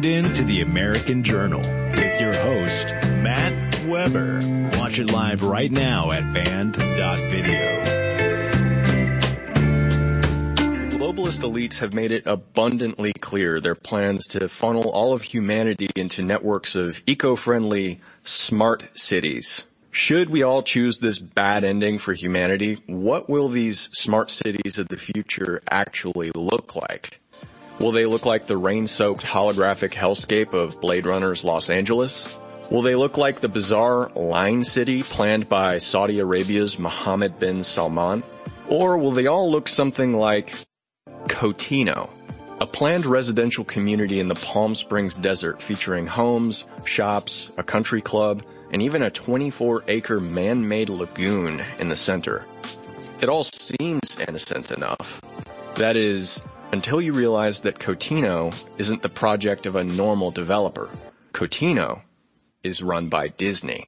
tuned in to the American Journal with your host, Matt Weber. Watch it live right now at band.video. Globalist elites have made it abundantly clear their plans to funnel all of humanity into networks of eco-friendly, smart cities. Should we all choose this bad ending for humanity, what will these smart cities of the future actually look like? Will they look like the rain-soaked holographic hellscape of Blade Runner's Los Angeles? Will they look like the bizarre Line City planned by Saudi Arabia's Mohammed bin Salman? Or will they all look something like Cotino, a planned residential community in the Palm Springs desert featuring homes, shops, a country club, and even a 24-acre man-made lagoon in the center? It all seems innocent enough. That is, until you realize that Cotino isn't the project of a normal developer. Cotino is run by Disney.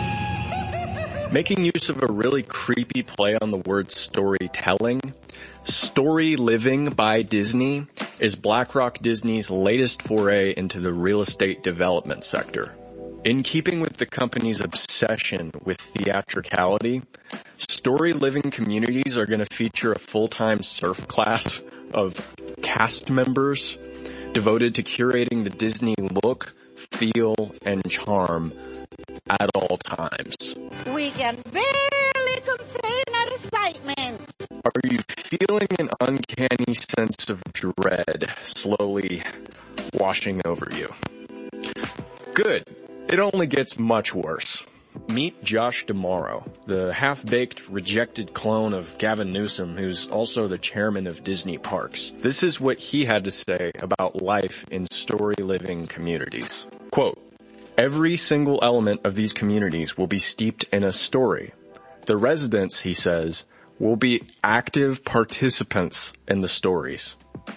Making use of a really creepy play on the word storytelling, Story Living by Disney is BlackRock Disney's latest foray into the real estate development sector. In keeping with the company's obsession with theatricality, Story Living communities are going to feature a full-time surf class of cast members devoted to curating the Disney look, feel, and charm at all times. We can barely contain our excitement. Are you feeling an uncanny sense of dread slowly washing over you? Good. It only gets much worse. Meet Josh D'Amaro, the half-baked, rejected clone of Gavin Newsom, who's also the chairman of Disney Parks. This is what he had to say about life in story-living communities. Quote, "Every single element of these communities will be steeped in a story. The residents," he says, "will be active participants in the stories."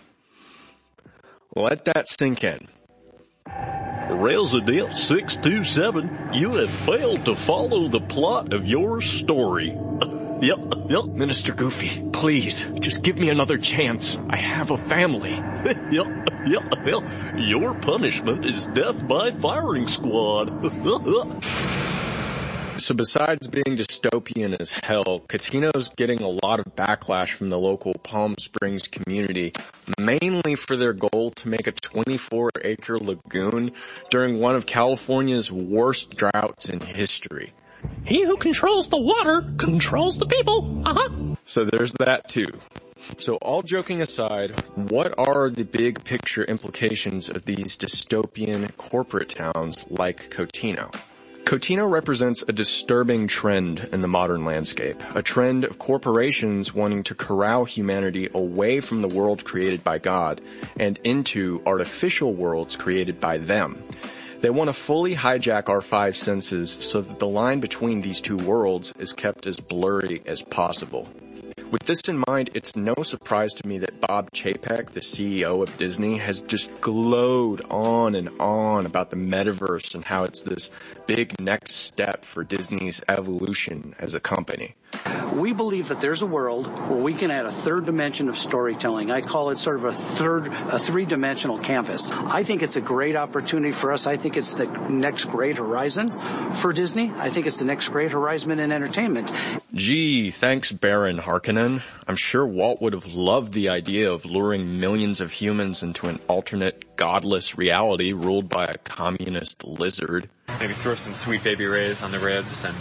Let that sink in. Resident 627, you have failed to follow the plot of your story. Yep. Minister Goofy, please, just give me another chance. I have a family. Yep. Your punishment is death by firing squad. So besides being dystopian as hell, Cotino's getting a lot of backlash from the local Palm Springs community, mainly for their goal to make a 24-acre lagoon during one of California's worst droughts in history. He who controls the water controls the people. So there's that too. So all joking aside, what are the big picture implications of these dystopian corporate towns like Cotino? Cotino represents a disturbing trend in the modern landscape, a trend of corporations wanting to corral humanity away from the world created by God and into artificial worlds created by them. They want to fully hijack our five senses so that the line between these two worlds is kept as blurry as possible. With this in mind, it's no surprise to me that Bob Chapek, the CEO of Disney, has just glowed on and on about the metaverse and how it's this big next step for Disney's evolution as a company. We believe that there's a world where we can add a third dimension of storytelling. I call it sort of a three-dimensional canvas. I think it's a great opportunity for us. I think it's the next great horizon for Disney. I think it's the next great horizon in entertainment. Gee, thanks, Baron Harkonnen. I'm sure Walt would have loved the idea of luring millions of humans into an alternate, godless reality ruled by a communist lizard. Maybe throw some Sweet Baby Ray's on the ribs and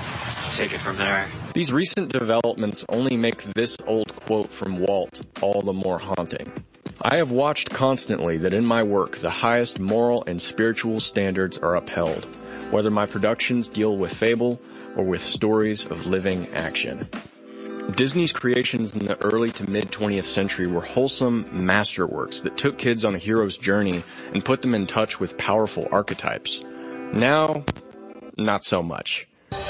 take it from there. These recent developments only make this old quote from Walt all the more haunting. I have watched constantly that in my work the highest moral and spiritual standards are upheld, whether my productions deal with fable or with stories of living action. Disney's creations in the early to mid-20th century were wholesome masterworks that took kids on a hero's journey and put them in touch with powerful archetypes. Now, not so much.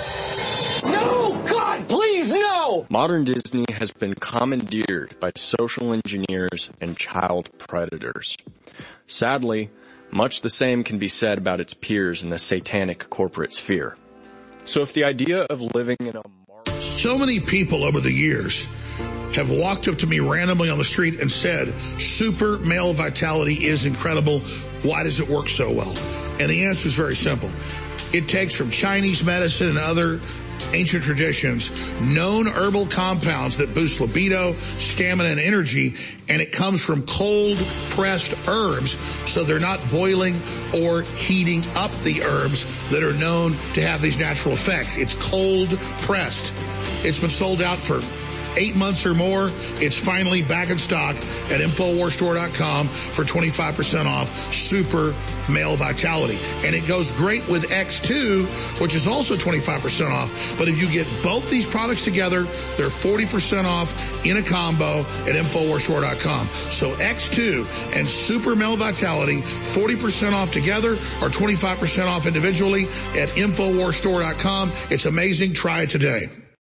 No! God, please, no! Modern Disney has been commandeered by social engineers and child predators. Sadly, much the same can be said about its peers in the satanic corporate sphere. So if the idea of living in a... So many people over the years have walked up to me randomly on the street and said, super male vitality is incredible. why does it work so well? And the answer is very simple. It takes from Chinese medicine and other ancient traditions known herbal compounds that boost libido, stamina, and energy, and it comes from cold-pressed herbs, so they're not boiling or heating up the herbs that are known to have these natural effects. It's cold-pressed. It's been sold out for 8 months or more. It's finally back in stock at InfoWarsStore.com for 25% off Super Male Vitality. And it goes great with X2, which is also 25% off. But if you get both these products together, they're 40% off in a combo at InfoWarsStore.com. So X2 and Super Male Vitality, 40% off together or 25% off individually at InfoWarsStore.com. It's amazing. Try it today.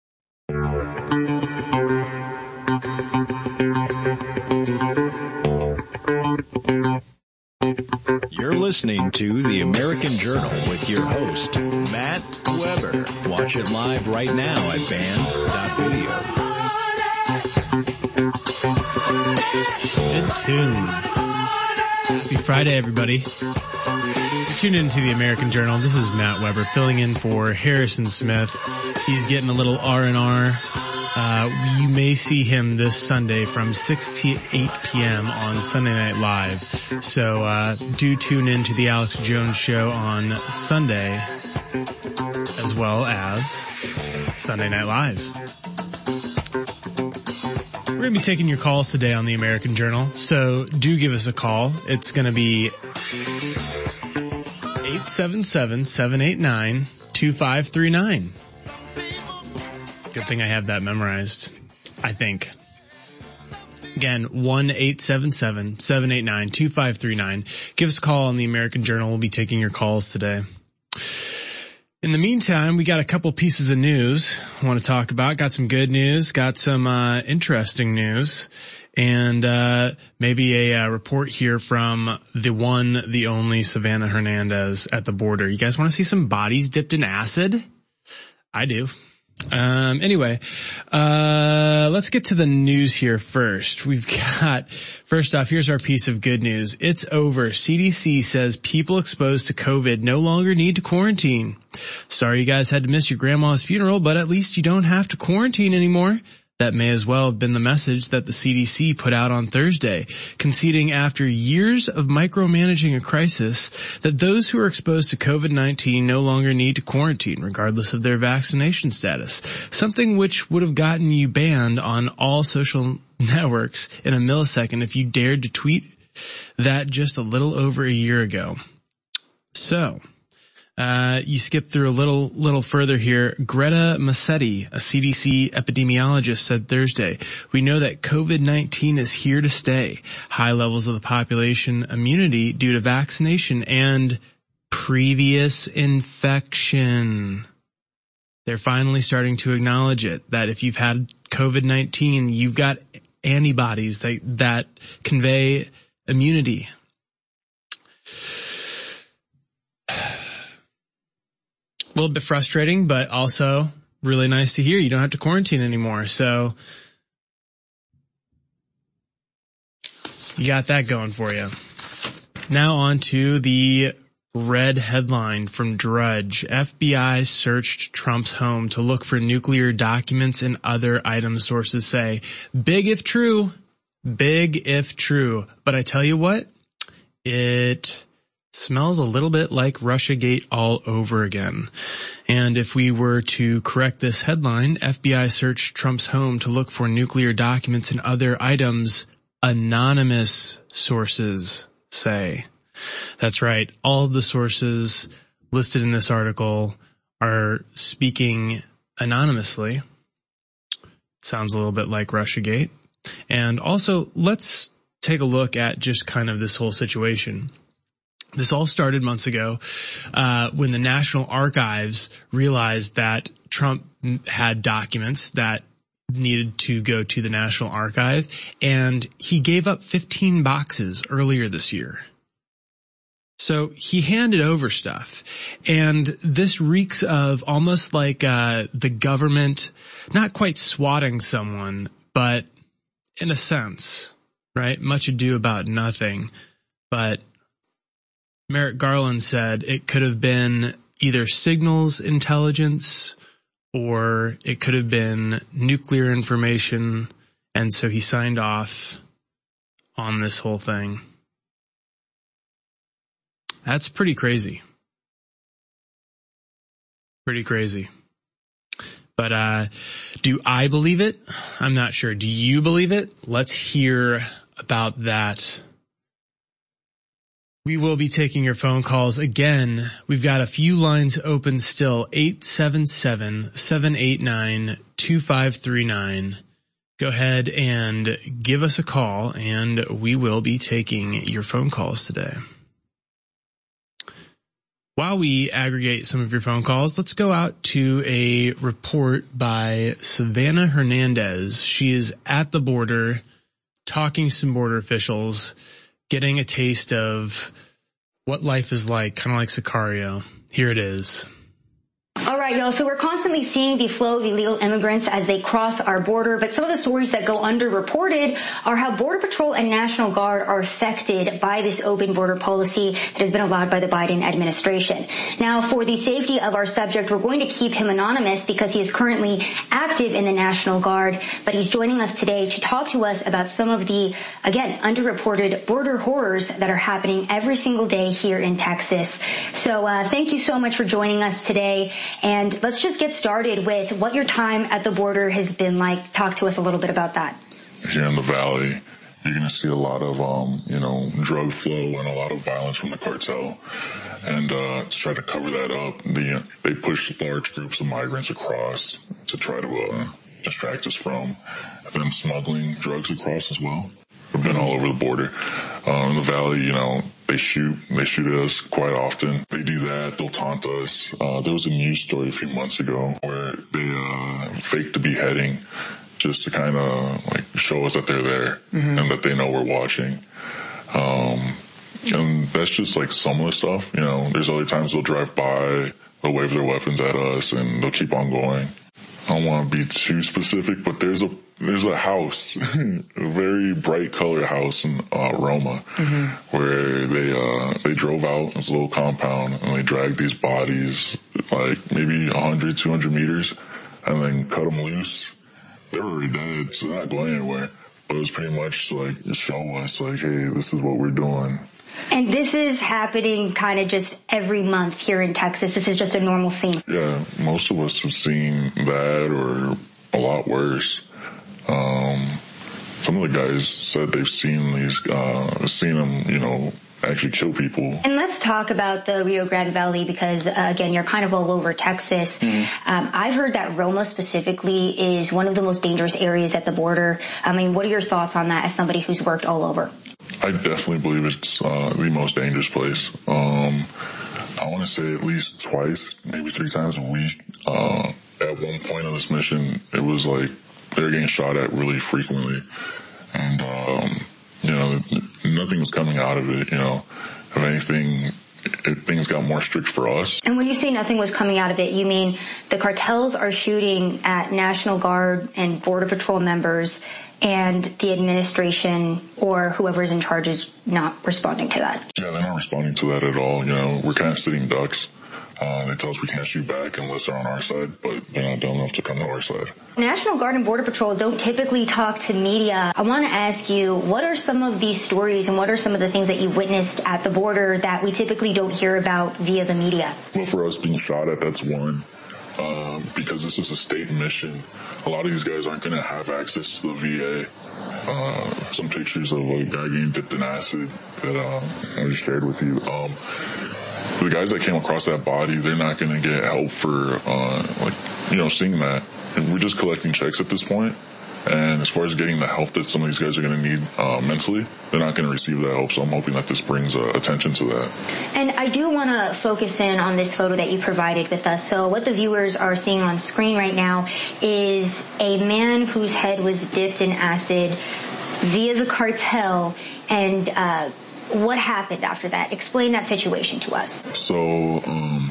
You're listening to The American Journal with your host, Matt Weber. Watch it live right now at band.video. Good tune. Happy Friday, everybody. You're tuned into The American Journal. This is Matt Weber filling in for Harrison Smith. He's getting a little R&R. You may see him this Sunday from 6 to 8 p.m. on Sunday Night Live. So do tune in to the Alex Jones Show on Sunday, as well as Sunday Night Live. We're going to be taking your calls today on the American Journal, so do give us a call. It's going to be 877-789-2539. Good thing I have that memorized, I think. Again, 1-877-789-2539. Give us a call on the American Journal. We'll be taking your calls today. In the meantime, we got a couple pieces of news I want to talk about. Got some good news, got some interesting news, and maybe a report here from the one, the only Savannah Hernandez at the border. You guys want to see some bodies dipped in acid? I do. Anyway, let's get to the news here first. We've got, first off, here's our piece of good news. It's over. CDC says people exposed to COVID no longer need to quarantine. Sorry you guys had to miss your grandma's funeral, but at least you don't have to quarantine anymore. That may as well have been the message that the CDC put out on Thursday, conceding after years of micromanaging a crisis that those who are exposed to COVID-19 no longer need to quarantine, regardless of their vaccination status, something which would have gotten you banned on all social networks in a millisecond if you dared to tweet that just a little over a year ago. So, you skip through a little further here. Greta Massetti, a CDC epidemiologist, said Thursday, "We know that COVID-19 is here to stay. High levels of the population immunity due to vaccination and previous infection. They're finally starting to acknowledge it, that if you've had COVID-19, you've got antibodies that convey immunity." A little bit frustrating, but also really nice to hear. You don't have to quarantine anymore. So you got that going for you. Now on to the red headline from Drudge. FBI searched Trump's home to look for nuclear documents and other items, sources say. Big if true. Big if true. But I tell you what, it smells a little bit like Russiagate all over again. And if we were to correct this headline, FBI searched Trump's home to look for nuclear documents and other items, anonymous sources say. That's right. All of the sources listed in this article are speaking anonymously. Sounds a little bit like Russiagate. And also, let's take a look at just kind of this whole situation. This all started months ago when the National Archives realized that Trump had documents that needed to go to the National Archive, and he gave up 15 boxes earlier this year. So he handed over stuff, and this reeks of almost like the government not quite swatting someone, but in a sense, right? Much ado about nothing, but Merrick Garland said it could have been either signals intelligence or it could have been nuclear information. And so he signed off on this whole thing. That's pretty crazy. Pretty crazy. But do I believe it? I'm not sure. Do you believe it? Let's hear about that. We will be taking your phone calls again. We've got a few lines open still. 877-789-2539. Go ahead and give us a call, and we will be taking your phone calls today. While we aggregate some of your phone calls, let's go out to a report by Savannah Hernandez. She is at the border, talking to some border officials, getting a taste of what life is like, kind of like Sicario. Here it is. All right, y'all. So we're constantly seeing the flow of illegal immigrants as they cross our border, but some of the stories that go underreported are how Border Patrol and National Guard are affected by this open border policy that has been allowed by the Biden administration. Now, for the safety of our subject, we're going to keep him anonymous because he is currently active in the National Guard, but he's joining us today to talk to us about some of the, again, underreported border horrors that are happening every single day here in Texas. So thank you so much for joining us today. And let's just get started with what your time at the border has been like. Talk to us a little bit about that. Here in the Valley, you're going to see a lot of, drug flow and a lot of violence from the cartel. And to try to cover that up, they push large groups of migrants across to try to distract us from them smuggling drugs across as well. We've been all over the border. In the Valley, they shoot at us quite often. They do that. They'll taunt us. There was a news story a few months ago where they faked a beheading just to kind of show us that they're there and that they know we're watching. And that's just some of the stuff. There's other times they'll drive by, they'll wave their weapons at us, and they'll keep on going. I don't want to be too specific, but there's a house, a very bright color house in Roma, where they drove out this little compound and they dragged these bodies maybe 100, 200 meters and then cut them loose. They were already dead, so they're not going anywhere. But it was pretty much to show us hey, this is what we're doing. And this is happening kind of just every month here in Texas. This is just a normal scene. Yeah, most of us have seen that or a lot worse. Some of the guys said they've seen them, actually kill people. And let's talk about the Rio Grande Valley because, again, you're kind of all over Texas. I've heard that Roma specifically is one of the most dangerous areas at the border. I mean, what are your thoughts on that as somebody who's worked all over? I definitely believe it's the most dangerous place. I want to say at least twice, maybe 3 times a week. At one point of this mission, it was they were getting shot at really frequently. And, nothing was coming out of it, If anything, things got more strict for us. And when you say nothing was coming out of it, you mean the cartels are shooting at National Guard and Border Patrol members and the administration or whoever's in charge is not responding to that? Yeah, they're not responding to that at all. We're kind of sitting ducks. They tell us we can't shoot back unless they're on our side, but they're not dumb enough to come to our side. National Guard and Border Patrol don't typically talk to media. I want to ask you, what are some of these stories and what are some of the things that you've witnessed at the border that we typically don't hear about via the media? Well, for us being shot at, that's one. Because this is a state mission, a lot of these guys aren't going to have access to the VA. Some pictures of a guy getting dipped in acid that I just shared with you. The guys that came across that body, they're not going to get help for, seeing that. And we're just collecting checks at this point. And as far as getting the help that some of these guys are going to need mentally, they're not going to receive that help. So I'm hoping that this brings attention to that. And I do want to focus in on this photo that you provided with us. So what the viewers are seeing on screen right now is a man whose head was dipped in acid via the cartel. And what happened after that? Explain that situation to us. So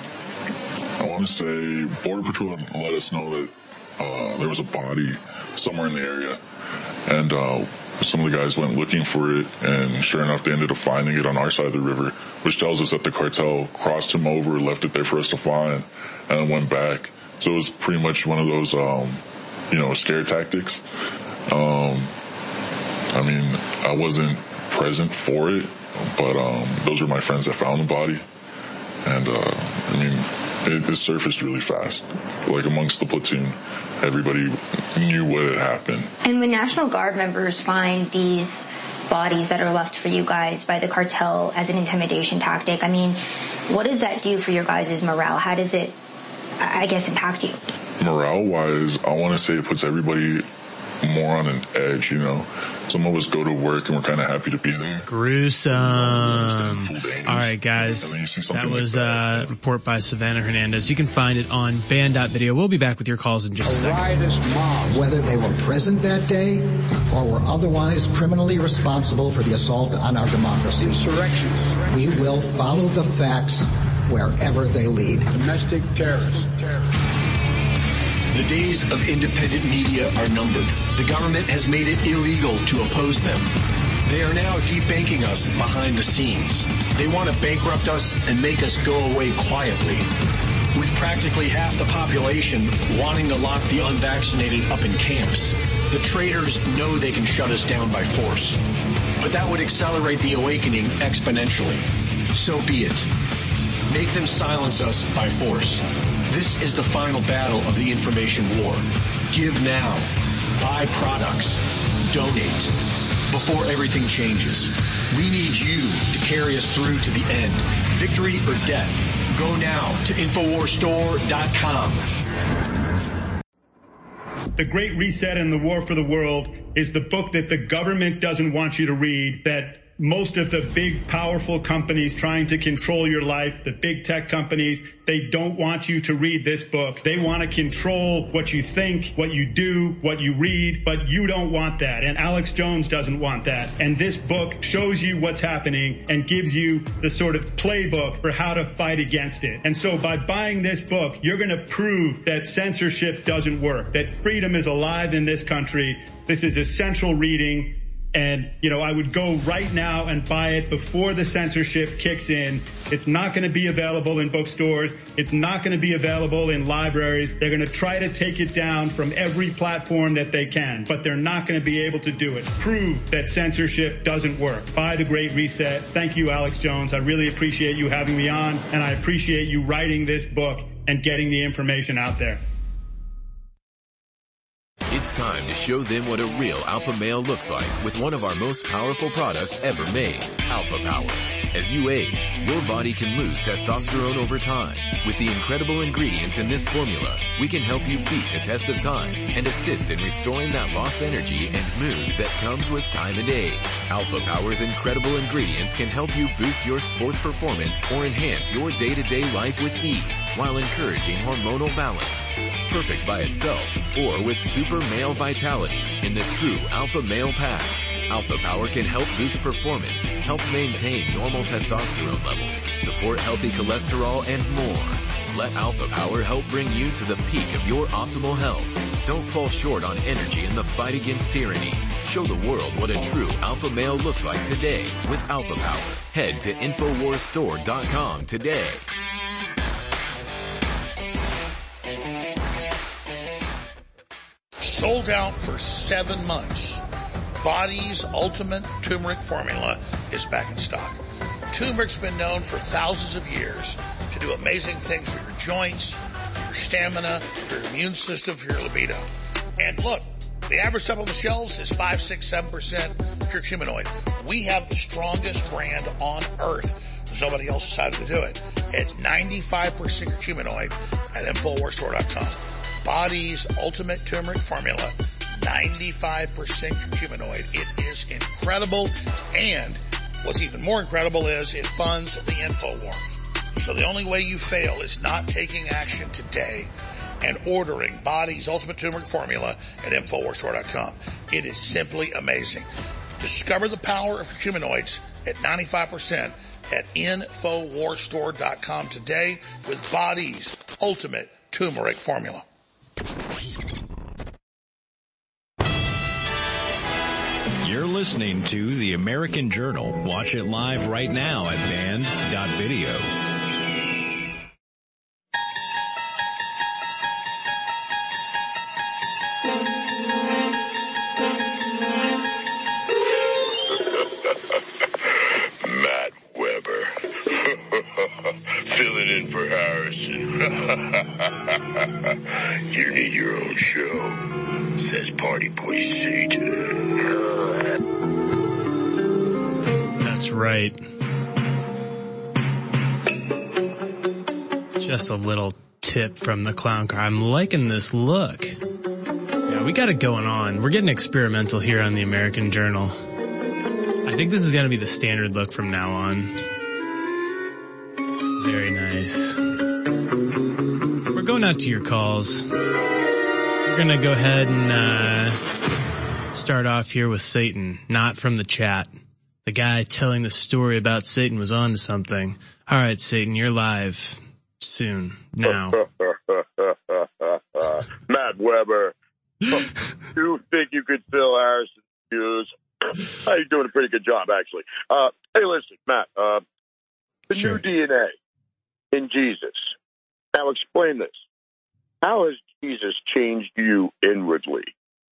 I want to say Border Patrol let us know that there was a body somewhere in the area. And some of the guys went looking for it, and sure enough, they ended up finding it on our side of the river, which tells us that the cartel crossed him over, left it there for us to find, and went back. So it was pretty much one of those, scare tactics. I mean, I wasn't present for it, but those were my friends that found the body. And, it surfaced really fast. Like, amongst the platoon, everybody knew what had happened. And when National Guard members find these bodies that are left for you guys by the cartel as an intimidation tactic, I mean, what does that do for your guys' morale? How does it, I guess, impact you? Morale-wise, I want to say it puts everybody more on an edge, Some of us go to work and we're kind of happy to be there. Gruesome. All right, guys. That was a report by Savannah Hernandez. You can find it on band.video. We'll be back with your calls in just a second. Whether they were present that day or were otherwise criminally responsible for the assault on our democracy. Insurrection. We will follow the facts wherever they lead. Domestic terrorists. The days of independent media are numbered. The government has made it illegal to oppose them. They are now debanking us behind the scenes. They want to bankrupt us and make us go away quietly. With practically half the population wanting to lock the unvaccinated up in camps, the traitors know they can shut us down by force. But that would accelerate the awakening exponentially. So be it. Make them silence us by force. This is the final battle of the information war. Give now. Buy products. Donate. Before everything changes. We need you to carry us through to the end. Victory or death. Go now to InfoWarsStore.com. The Great Reset and the War for the World is the book that the government doesn't want you to read, that most of the big, powerful companies trying to control your life, the big tech companies, they don't want you to read this book. They want to control what you think, what you do, what you read, but you don't want that. And Alex Jones doesn't want that. And this book shows you what's happening and gives you the sort of playbook for how to fight against it. And so by buying this book, you're going to prove that censorship doesn't work, that freedom is alive in this country. This is essential reading. And, I would go right now and buy it before the censorship kicks in. It's not going to be available in bookstores. It's not going to be available in libraries. They're going to try to take it down from every platform that they can, but they're not going to be able to do it. Prove that censorship doesn't work. Buy The Great Reset. Thank you, Alex Jones. I really appreciate you having me on, and I appreciate you writing this book and getting the information out there. It's time to show them what a real alpha male looks like with one of our most powerful products ever made, Alpha Power. As you age, your body can lose testosterone over time. With the incredible ingredients in this formula, we can help you beat the test of time and assist in restoring that lost energy and mood that comes with time and age. Alpha Power's incredible ingredients can help you boost your sports performance or enhance your day-to-day life with ease while encouraging hormonal balance. Perfect by itself or with super male vitality in the true Alpha Male Pack. Alpha Power can help boost performance, help maintain normal testosterone levels, support healthy cholesterol, and more. Let Alpha Power help bring you to the peak of your optimal health. Don't fall short on energy in the fight against tyranny. Show the world what a true alpha male looks like today with Alpha Power. Head to InfoWarsStore.com today. Sold out for 7 months. Body's Ultimate Turmeric Formula is back in stock. Turmeric's been known for thousands of years to do amazing things for your joints, for your stamina, for your immune system, for your libido. And look, the average stuff on the shelves is 5, 6, 7% curcuminoid. We have the strongest brand on earth. There's nobody else decided to do it. It's 95% curcuminoid at InfoWarsStore.com. Body's Ultimate Turmeric Formula, 95% curcuminoid. It is incredible, and what's even more incredible is it funds the InfoWar. So the only way you fail is not taking action today and ordering Body's Ultimate Turmeric Formula at InfoWarsStore.com. It is simply amazing. Discover the power of curcuminoids at 95% at InfoWarsStore.com today with Body's Ultimate Turmeric Formula. You're listening to The American Journal. Watch it live right now at band.video. Matt Weber. Filling in for Harrison. You need your own show, says Party Boy Satan. That's right. Just a little tip from the clown car. I'm liking this look. Yeah, we got it going on. We're getting experimental here on the American Journal. I think this is going to be the standard look from now on. Very nice. We're going out to your calls. We're going to go ahead and start off here with Satan, not from the chat. The guy telling the story about Satan was on to something. All right, Satan, you're live soon, now. Matt Weber. You think you could fill Harrison's shoes? You're doing a pretty good job, actually. Hey, listen, Matt, the new DNA in Jesus. Now explain this. How has Jesus changed you inwardly?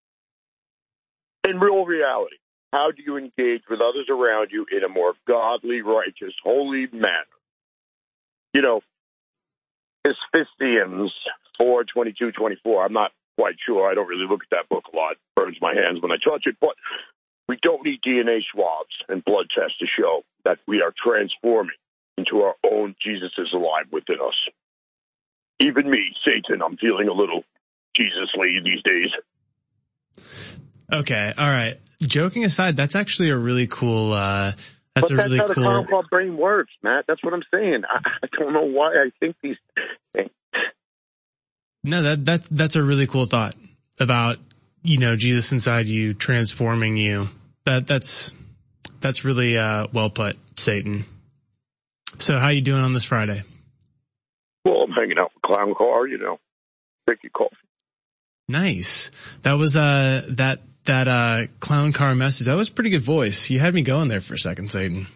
In real reality, how do you engage with others around you in a more godly, righteous, holy manner? You know, Ephesians 4:22-24. I'm not quite sure. I don't really look at that book a lot. It burns my hands when I touch it. But we don't need DNA swabs and blood tests to show that we are transforming into our own Jesus is alive within us. Even me, Satan, I'm feeling a little Jesus-y these days. Okay, all right. Joking aside, that's actually a really cool, That's how the Clown Car brain works, Matt. That's what I'm saying. I don't know why I think these things. No, that's a really cool thought about, you know, Jesus inside you transforming you. That's really well put, Satan. So how you doing on this Friday? Well, I'm hanging out with Clown Car, you know. Take your coffee. Nice. That was that Clown Car message. That was a pretty good voice. You had me going there for a second, Satan.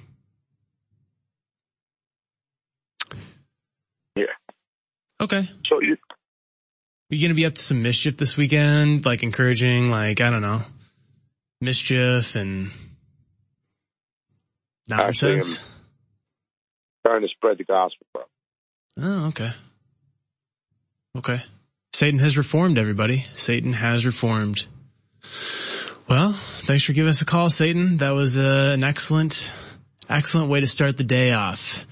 Yeah. Okay. So you going to be up to some mischief this weekend? Like encouraging, like, I don't know, mischief and nonsense? Actually, I'm trying to spread the gospel, bro. Oh, okay. Okay. Satan has reformed, everybody. Satan has reformed. Well, thanks for giving us a call, Satan. That was an excellent way to start the day off.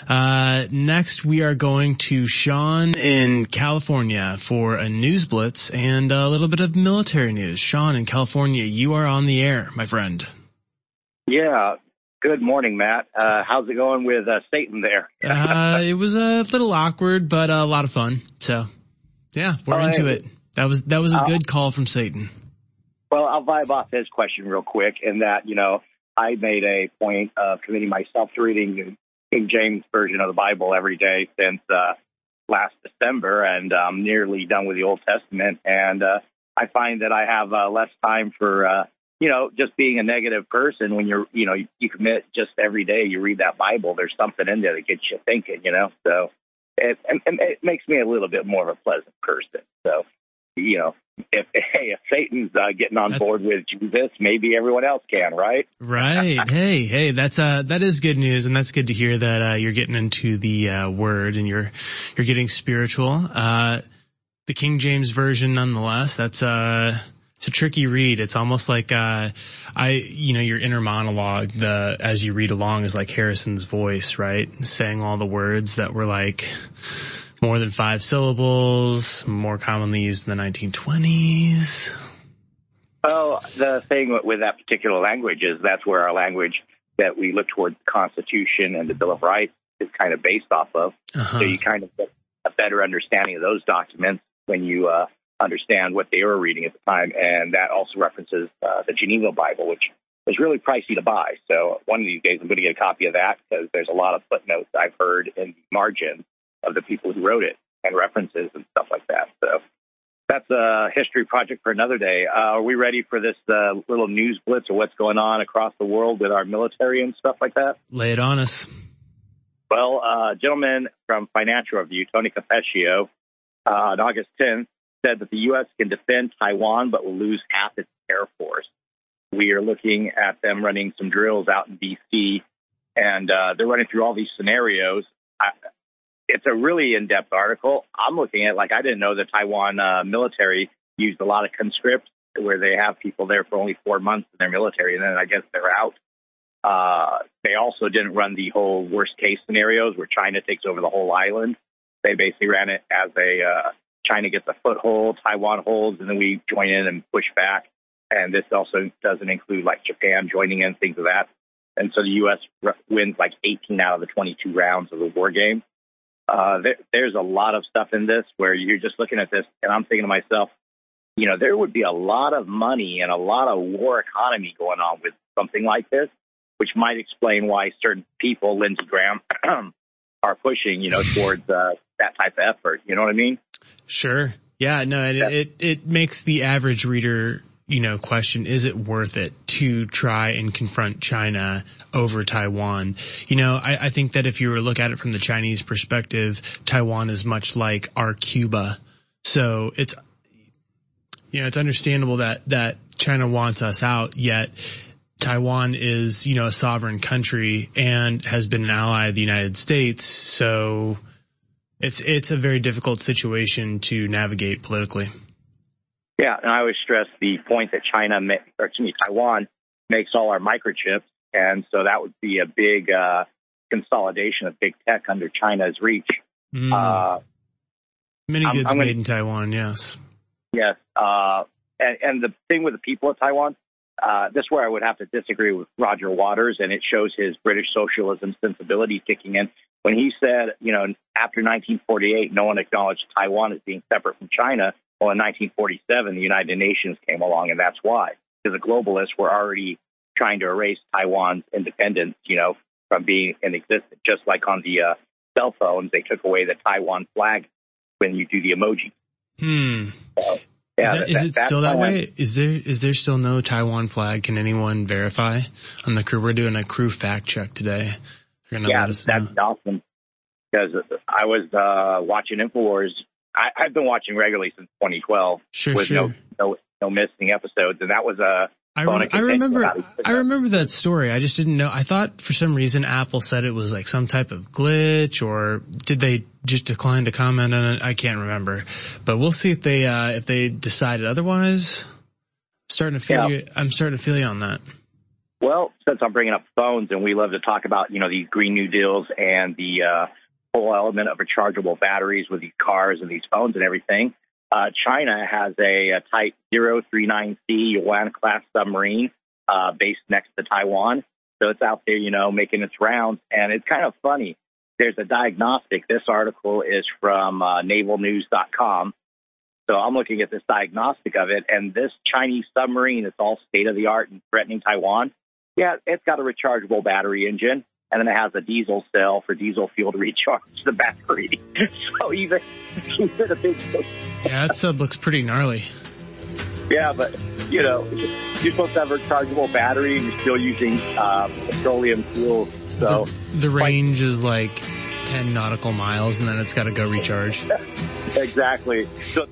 Next, we are going to Sean in California for a news blitz and a little bit of military news. Sean in California, you are on the air, my friend. Yeah. Good morning, Matt. How's it going with Satan there? It was a little awkward, but a lot of fun. So, yeah, we're into it. That was a good call from Satan. Well, I'll vibe off his question real quick in that, you know, I made a point of committing myself to reading the King James Version of the Bible every day since last December, and I'm nearly done with the Old Testament. And I find that I have less time for, you know, just being a negative person. When you're, you know, you commit just every day, you read that Bible, there's something in there that gets you thinking, you know. So it makes me a little bit more of a pleasant person. So, you know, if Satan's getting on board with Jesus, maybe everyone else can, right? Right. Hey, that is good news, and that's good to hear that you're getting into the Word and you're getting spiritual. The King James Version, nonetheless, it's a tricky read. It's almost like your inner monologue, as you read along, is like Harrison's voice, right? Saying all the words that were like more than 5 syllables, more commonly used in the 1920s. Well, the thing with that particular language is that's where our language that we look towards the Constitution and the Bill of Rights is kind of based off of. Uh-huh. So you kind of get a better understanding of those documents when you understand what they were reading at the time. And that also references the Geneva Bible, which is really pricey to buy. So one of these days I'm going to get a copy of that because there's a lot of footnotes I've heard in the margin of the people who wrote it and references and stuff like that. So That's a history project for another day. Are we ready for this little news blitz of what's going on across the world with our military and stuff like that? Lay it on us. Well, a gentleman from Financial Review, Tony Capeccio, on August 10th, said that the U.S. can defend Taiwan but will lose half its Air Force. We are looking at them running some drills out in D.C., and they're running through all these scenarios. It's a really in-depth article. I'm looking at, I didn't know the Taiwan military used a lot of conscripts where they have people there for only 4 months in their military, and then I guess they're out. They also didn't run the whole worst-case scenarios where China takes over the whole island. They basically ran it as China gets a foothold, Taiwan holds, and then we join in and push back. And this also doesn't include, Japan joining in, things of that. And so the U.S. wins 18 out of the 22 rounds of the war game. There's a lot of stuff in this where you're just looking at this, and I'm thinking to myself, there would be a lot of money and a lot of war economy going on with something like this, which might explain why certain people, Lindsey Graham, are pushing, towards that type of effort. You know what I mean? Sure. Yeah, no, it makes the average reader, question, is it worth it to try and confront China over Taiwan? I think that if you were to look at it from the Chinese perspective, Taiwan is much like our Cuba. So it's, it's understandable that China wants us out, yet Taiwan is, a sovereign country and has been an ally of the United States. So it's a very difficult situation to navigate politically. Yeah, and I always stress the point that Taiwan makes all our microchips, and so that would be a big consolidation of big tech under China's reach. Many goods made in Taiwan, yes. Yes, and the thing with the people of Taiwan, this is where I would have to disagree with Roger Waters, and it shows his British socialism sensibility kicking in. When he said, after 1948, no one acknowledged Taiwan as being separate from China. Well, in 1947, the United Nations came along, and that's why. Because the globalists were already trying to erase Taiwan's independence, from being in existence. Just like on the cell phones, they took away the Taiwan flag when you do the emoji. So, yeah, is it still that way? Is there still no Taiwan flag? Can anyone verify on the crew? We're doing a crew fact check today. Yeah, that'd be awesome. Because I was watching InfoWars. I've been watching regularly since 2012 with no missing episodes, and that was a. I remember that story. I just didn't know. I thought for some reason Apple said it was some type of glitch, or did they just decline to comment on it? I can't remember, but we'll see if they decided otherwise. I'm starting to feel you on that. Well, since I'm bringing up phones, and we love to talk about these Green New Deals and the whole element of rechargeable batteries with these cars and these phones and everything. China has a Type 039C Yuan-class submarine based next to Taiwan. So it's out there, making its rounds. And it's kind of funny. There's a diagnostic. This article is from navalnews.com. So I'm looking at this diagnostic of it. And this Chinese submarine is all state-of-the-art and threatening Taiwan. Yeah, it's got a rechargeable battery engine. And then it has a diesel cell for diesel fuel to recharge the battery. So even a big... Yeah, that sub looks pretty gnarly. Yeah, but, you're supposed to have a rechargeable battery and you're still using petroleum fuel. So the range is 10 nautical miles, and then it's got to go recharge. Exactly. So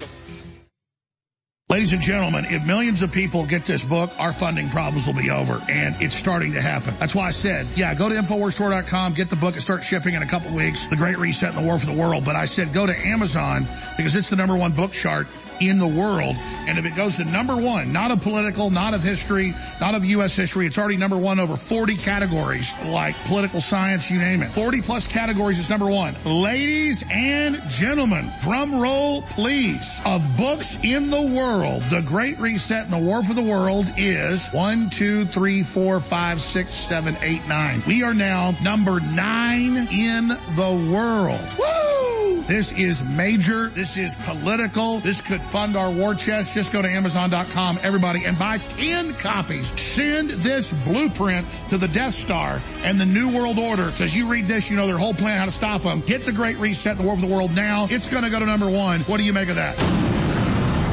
ladies and gentlemen, if millions of people get this book, our funding problems will be over, and it's starting to happen. That's why I said, go to InfoWarsStore.com, get the book, and start shipping in a couple weeks, The Great Reset and the War for the World. But I said go to Amazon, because it's the #1 book chart in the world, and if it goes to #1, not of political, not of history, not of U.S. history, it's already #1 over 40 categories, like political science, you name it. 40-plus categories is #1. Ladies and gentlemen, drum roll, please. Of books in the world, The Great Reset and the War for the World is 1, 2, 3, 4, 5, 6, 7, 8, 9. We are now number 9 in the world. Woo! This is major. This is political. This could fund our war chest. Just go to Amazon.com, everybody, and buy 10 copies. Send this blueprint to the Death Star and the New World Order, because you read this, their whole plan, how to stop them. Get The Great Reset and the War for the World now. It's going to go to #1. What do you make of that?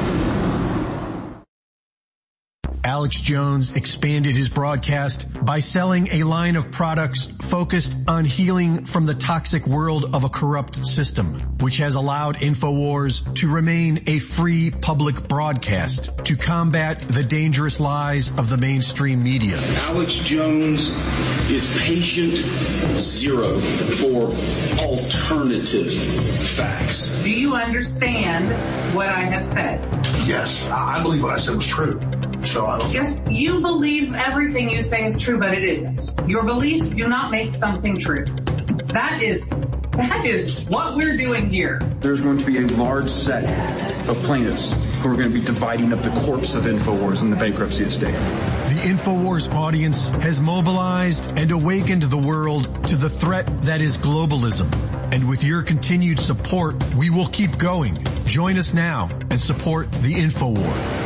Alex Jones expanded his broadcast by selling a line of products focused on healing from the toxic world of a corrupt system, which has allowed InfoWars to remain a free public broadcast to combat the dangerous lies of the mainstream media. Alex Jones is patient zero for alternative facts. Do you understand what I have said? Yes, I believe what I said was true. So I don't. Yes, you believe everything you say is true, but it isn't. Your beliefs do not make something true. That is what we're doing here. There's going to be a large set of plaintiffs who are going to be dividing up the corpse of InfoWars in the bankruptcy estate. The InfoWars audience has mobilized and awakened the world to the threat that is globalism. And with your continued support, we will keep going. Join us now and support the InfoWar.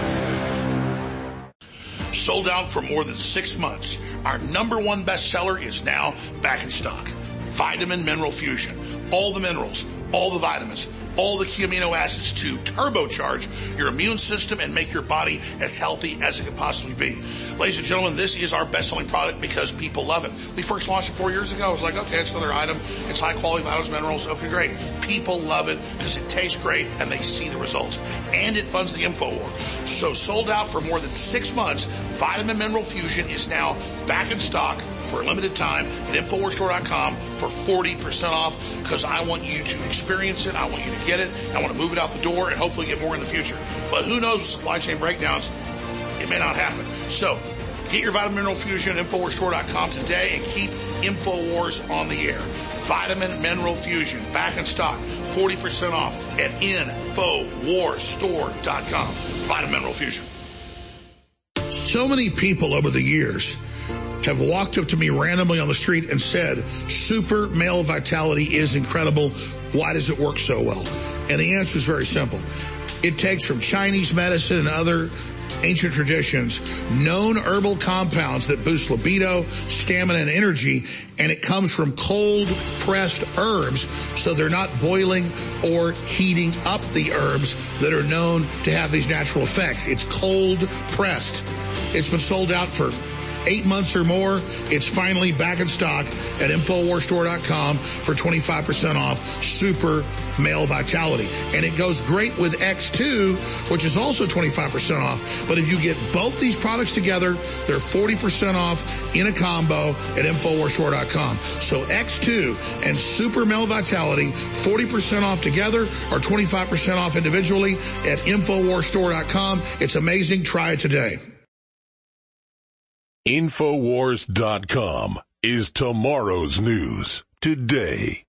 Sold out for more than 6 months. Our #1 bestseller is now back in stock. Vitamin Mineral Fusion. All the minerals, all the vitamins, all the key amino acids to turbocharge your immune system and make your body as healthy as it can possibly be. Ladies and gentlemen, this is our best-selling product because people love it. We first launched it 4 years ago. I was like, okay, it's another item. It's high-quality vitamins, minerals. Okay, great. People love it because it tastes great and they see the results. And it funds the InfoWar. So sold out for more than 6 months, Vitamin Mineral Fusion is now back in stock for a limited time at InfoWarsStore.com for 40% off because I want you to experience it. I want you to get it. I want to move it out the door and hopefully get more in the future. But who knows with supply chain breakdowns, it may not happen. So get your Vitamin Mineral Fusion at InfoWarsStore.com today and keep InfoWars on the air. Vitamin Mineral Fusion, back in stock, 40% off at InfoWarsStore.com. Vitamin Mineral Fusion. So many people over the years have walked up to me randomly on the street and said, Super Male Vitality is incredible. Why does it work so well? And the answer is very simple. It takes from Chinese medicine and other ancient traditions known herbal compounds that boost libido, stamina, and energy, and it comes from cold-pressed herbs, so they're not boiling or heating up the herbs that are known to have these natural effects. It's cold-pressed. It's been sold out for 8 months or more. It's finally back in stock at InfoWarsStore.com for 25% off Super Male Vitality. And it goes great with X2, which is also 25% off. But if you get both these products together, they're 40% off in a combo at InfoWarsStore.com. So X2 and Super Male Vitality, 40% off together or 25% off individually at InfoWarsStore.com. It's amazing. Try it today. InfoWars.com is tomorrow's news today.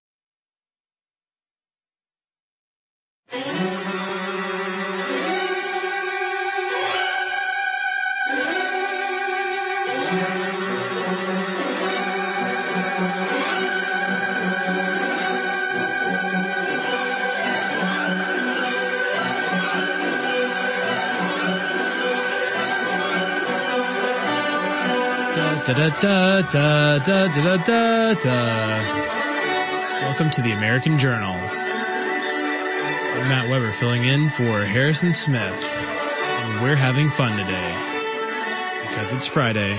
Welcome to the American Journal. I'm Matt Weber filling in for Harrison Smith, and we're having fun today because it's Friday.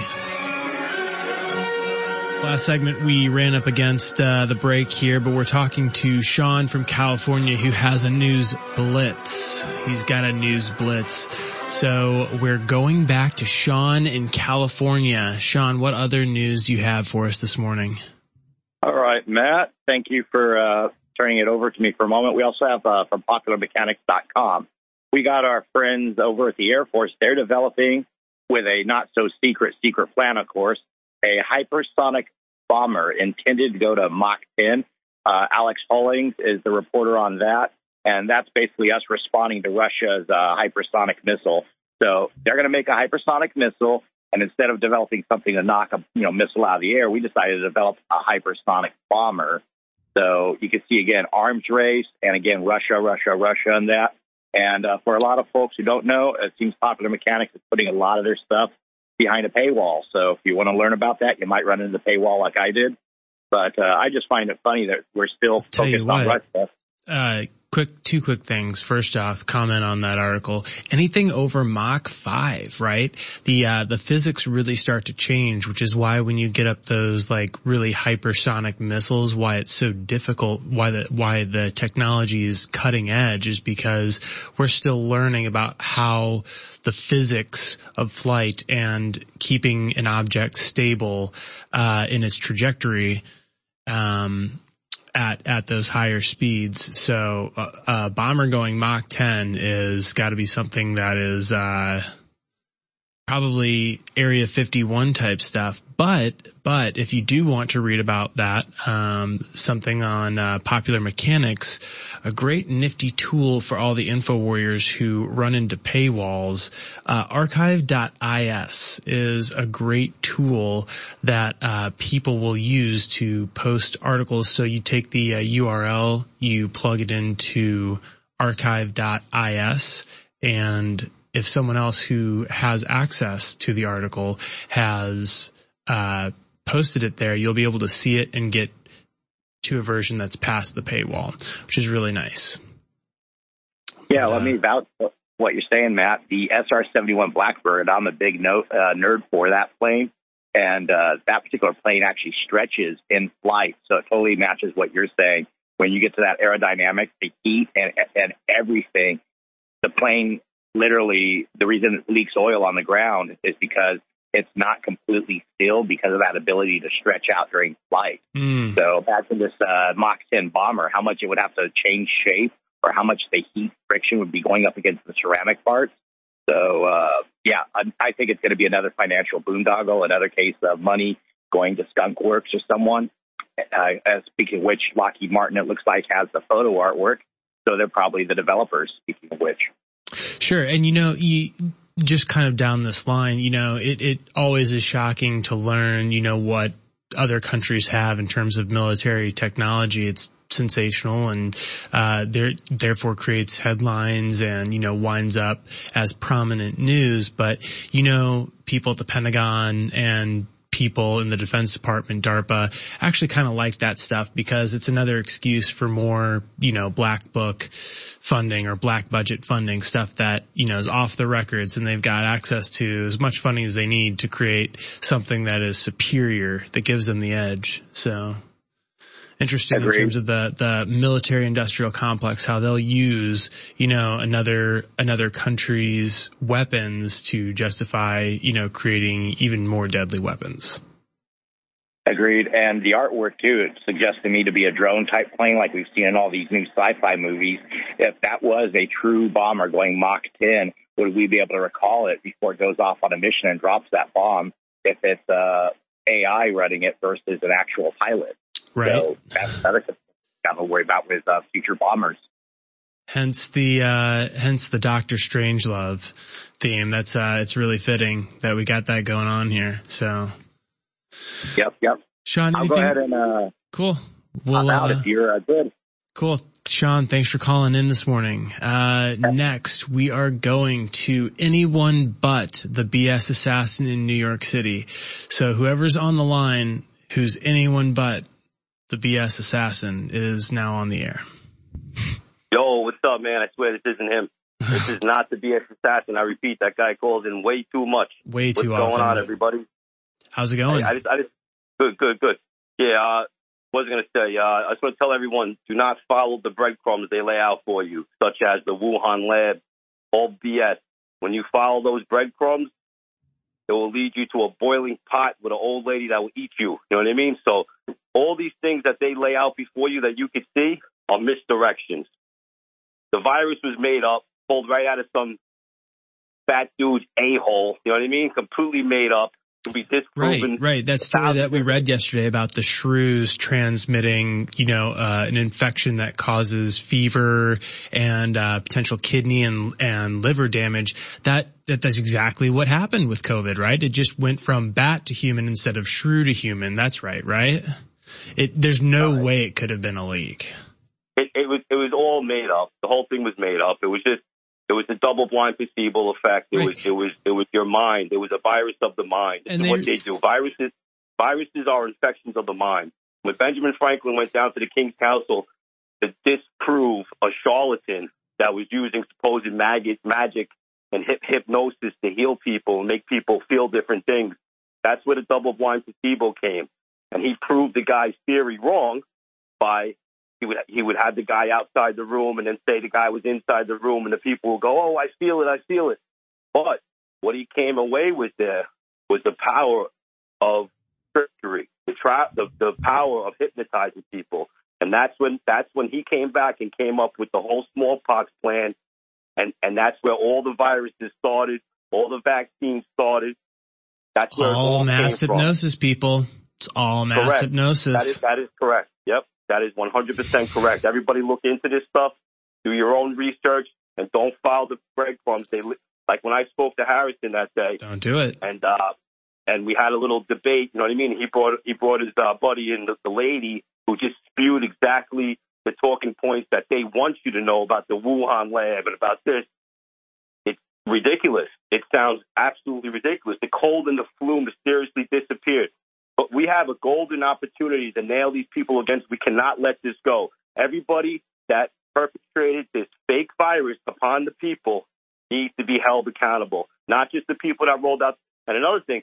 Last segment we ran up against the break here, but we're talking to Sean from California who has a news blitz. He's got a news blitz. So we're going back to Sean in California. Sean, what other news do you have for us this morning? All right, Matt. Thank you for turning it over to me for a moment. We also have from PopularMechanics.com. We got our friends over at the Air Force. They're developing, with a not-so-secret plan, of course, a hypersonic bomber intended to go to Mach 10. Alex Hollings is the reporter on that. And that's basically us responding to Russia's hypersonic missile. So they're going to make a hypersonic missile, and instead of developing something to knock a missile out of the air, we decided to develop a hypersonic bomber. So you can see, again, arms race, and again, Russia on that. And for a lot of folks who don't know, it seems Popular Mechanics is putting a lot of their stuff behind a paywall. So if you want to learn about that, you might run into the paywall like I did. But I just find it funny that we're still focused on Russia. Two quick things. First off, comment on that article. Anything over Mach 5, right? The physics really start to change, which is why when you get up those like really hypersonic missiles, why it's so difficult, why the technology is cutting edge is because we're still learning about how the physics of flight and keeping an object stable, in its trajectory, at those higher speeds. So, a bomber going Mach 10 is gotta be something that is, probably Area 51 type stuff. But if you do want to read about that, something on, Popular Mechanics, a great nifty tool for all the info warriors who run into paywalls, archive.is is a great tool that, people will use to post articles. So you take the URL, you plug it into archive.is, and if someone else who has access to the article has posted it there, you'll be able to see it and get to a version that's past the paywall, which is really nice. Yeah, let me vouch what you're saying, Matt. The SR-71 Blackbird, I'm a big nerd for that plane, and that particular plane actually stretches in flight, so it totally matches what you're saying. When you get to that aerodynamics, the heat and everything, the plane literally, the reason it leaks oil on the ground is because it's not completely still because of that ability to stretch out during flight. So imagine this Mach 10 bomber, how much it would have to change shape or how much the heat friction would be going up against the ceramic parts. So, I think it's going to be another financial boondoggle, another case of money going to Skunk Works or someone. Speaking of which, Lockheed Martin, it looks like, has the photo artwork. So they're probably the developers, speaking of which. Sure. And, you just kind of down this line, it always is shocking to learn, what other countries have in terms of military technology. It's sensational and, therefore creates headlines and, winds up as prominent news. But, people at the Pentagon and people in the Defense Department, DARPA, actually kind of like that stuff because it's another excuse for more, black book funding or black budget funding, stuff that, is off the records, and they've got access to as much funding as they need to create something that is superior, that gives them the edge. So interesting. Agreed. In terms of the military industrial complex, how they'll use, another country's weapons to justify, creating even more deadly weapons. Agreed. And the artwork, too, it suggests to me to be a drone-type plane like we've seen in all these new sci-fi movies. If that was a true bomber going Mach 10, would we be able to recall it before it goes off on a mission and drops that bomb if it's AI running it versus an actual pilot? Right. So that's another thing we have to worry about with future bombers. Hence the Dr. Strangelove theme. That's, it's really fitting that we got that going on here. So. Yep. Sean, I'll go ahead and, cool. We'll, out if you're good. Cool. Sean, thanks for calling in this morning. Next, we are going to anyone but the BS assassin in New York City. So whoever's on the line who's anyone but the BS assassin is now on the air. Yo, what's up, man? I swear this isn't him. This is not the BS assassin. I repeat, that guy calls in way too much. Way too often. What's going on, everybody? How's it going? I just good. Yeah, what was I going to say? I just want to tell everyone, do not follow the breadcrumbs they lay out for you, such as the Wuhan lab, all BS. When you follow those breadcrumbs, it will lead you to a boiling pot with an old lady that will eat you. You know what I mean? So all these things that they lay out before you that you could see are misdirections. The virus was made up, pulled right out of some fat dude's a-hole. You know what I mean? Completely made up. To be disproven. Right. That story that we read yesterday about the shrews transmitting, an infection that causes fever and potential kidney and liver damage. That's exactly what happened with COVID, right? It just went from bat to human instead of shrew to human. That's right? There's no way it could have been a leak. It was all made up. The whole thing was made up. It was a double-blind placebo effect. It was your mind. It was a virus of the mind. This is what they do. Viruses are infections of the mind. When Benjamin Franklin went down to the King's Council, to disprove a charlatan that was using supposed magic and hypnosis to heal people and make people feel different things. That's where the double-blind placebo came. And he proved the guy's theory wrong by he would have the guy outside the room and then say the guy was inside the room, and the people will go, oh, I feel it. But what he came away with there was the power of trickery, the power of hypnotizing people. And that's when he came back and came up with the whole smallpox plan. And that's where all the viruses started, all the vaccines started. That's where all mass hypnosis, people. It's all mass correct. Hypnosis. That is correct. Yep, that is 100% correct. Everybody look into this stuff, do your own research, and don't follow the breadcrumbs. Like when I spoke to Harrison that day. Don't do it. And we had a little debate. You know what I mean? He brought his buddy and the lady who just spewed exactly the talking points that they want you to know about the Wuhan lab and about this. It's ridiculous. It sounds absolutely ridiculous. The cold and the flu mysteriously disappeared. But we have a golden opportunity to nail these people against. We cannot let this go. Everybody that perpetrated this fake virus upon the people needs to be held accountable, not just the people that rolled out. And another thing,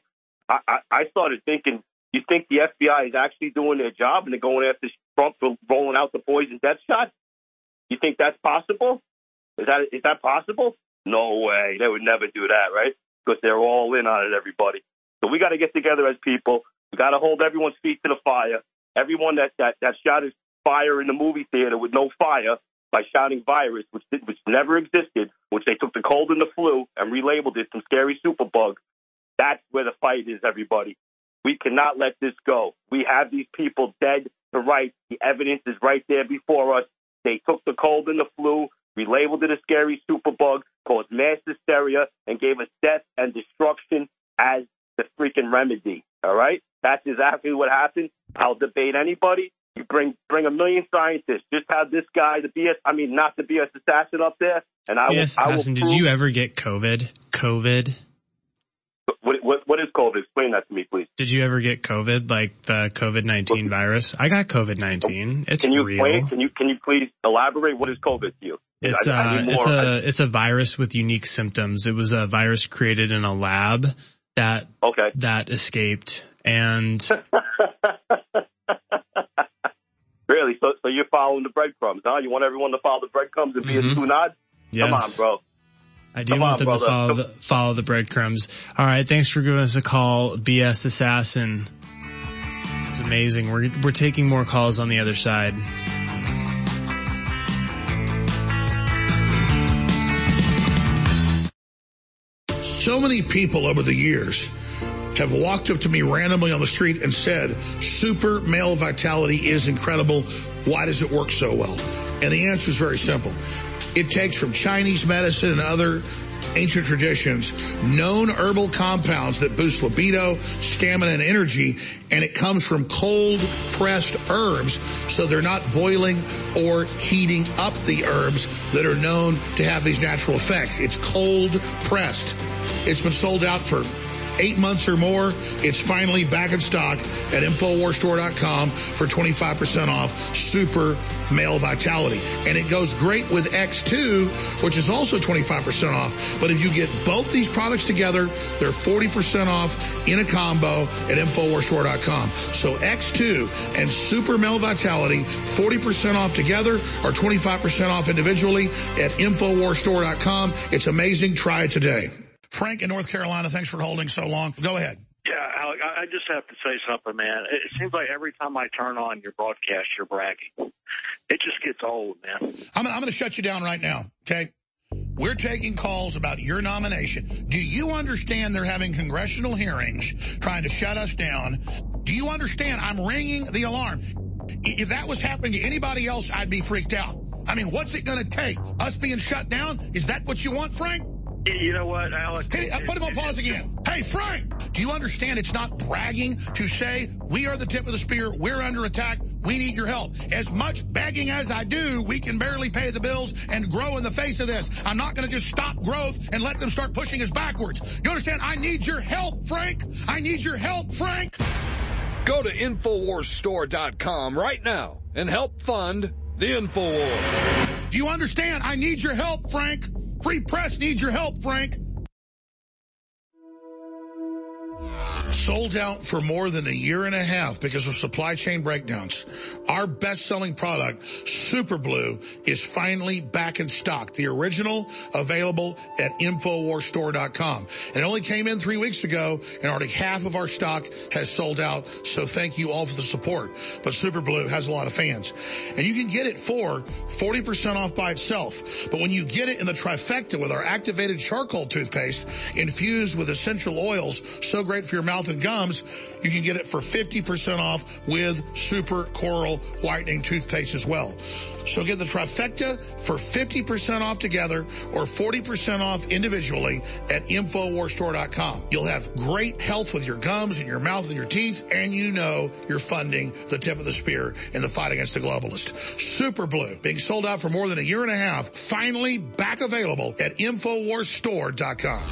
I started thinking, you think the FBI is actually doing their job and they're going after Trump for rolling out the poison death shot? You think that's possible? Is that possible? No way. They would never do that, right? Because they're all in on it, everybody. So we got to get together as people. We got to hold everyone's feet to the fire. Everyone that shouted fire in the movie theater with no fire by shouting virus, which never existed, which they took the cold and the flu and relabeled it some scary superbug. That's where the fight is, everybody. We cannot let this go. We have these people dead to rights. The evidence is right there before us. They took the cold and the flu, relabeled it a scary superbug, caused mass hysteria, and gave us death and destruction as the freaking remedy. All right? That's exactly what happened. I'll debate anybody. You bring a million scientists. Just have this guy, not the BS assassin up there, and I will did you ever get COVID? COVID? What is COVID? Explain that to me, please. Did you ever get COVID, like the COVID-19 virus? I got COVID-19. It's real. Explain? Can you please elaborate? What is COVID to you? It's a virus with unique symptoms. It was a virus created in a lab that escaped, and really. So you're following the breadcrumbs, huh? You want everyone to follow the breadcrumbs and be a tunad? Yes. Come on, bro. I do want them to follow the breadcrumbs. All right, thanks for giving us a call, BS Assassin. It's amazing. We're taking more calls on the other side. So many people over the years have walked up to me randomly on the street and said, super male vitality is incredible. Why does it work so well? And the answer is very simple. It takes from Chinese medicine and other ancient traditions known herbal compounds that boost libido, stamina, and energy, and it comes from cold-pressed herbs, so they're not boiling or heating up the herbs that are known to have these natural effects. It's cold-pressed. It's been sold out for 8 months or more. It's finally back in stock at InfoWarsStore.com for 25% off Super Male Vitality. And it goes great with X2, which is also 25% off. But if you get both these products together, they're 40% off in a combo at InfoWarsStore.com. So X2 and Super Male Vitality, 40% off together or 25% off individually at InfoWarsStore.com. It's amazing. Try it today. Frank in North Carolina, thanks for holding so long. Go ahead. Yeah, Alec, I just have to say something, man. It seems like every time I turn on your broadcast, you're bragging. It just gets old, man. I'm going to shut you down right now, okay? We're taking calls about your nomination. Do you understand they're having congressional hearings trying to shut us down? Do you understand I'm ringing the alarm? If that was happening to anybody else, I'd be freaked out. I mean, what's it going to take? Us being shut down? Is that what you want, Frank? You know what, Alex? Put him on pause again. Hey, Frank, do you understand it's not bragging to say we are the tip of the spear, we're under attack, we need your help? As much begging as I do, we can barely pay the bills and grow in the face of this. I'm not going to just stop growth and let them start pushing us backwards. You understand? I need your help, Frank. I need your help, Frank. Go to InfoWarsStore.com right now and help fund The InfoWars. Do you understand? I need your help, Frank. Free press needs your help, Frank. Sold out for more than a year and a half because of supply chain breakdowns. Our best-selling product, Super Blue, is finally back in stock. The original, available at InfoWarsStore.com. It only came in 3 weeks ago, and already half of our stock has sold out, so thank you all for the support. But Super Blue has a lot of fans. And you can get it for 40% off by itself. But when you get it in the trifecta with our activated charcoal toothpaste infused with essential oils, so great for your mouth and gums, you can get it for 50% off with Super Coral Whitening Toothpaste as well. So get the trifecta for 50% off together or 40% off individually at InfoWarsStore.com. You'll have great health with your gums and your mouth and your teeth, and you know you're funding the tip of the spear in the fight against the globalist. Super Blue, being sold out for more than a year and a half, finally back available at InfoWarsStore.com.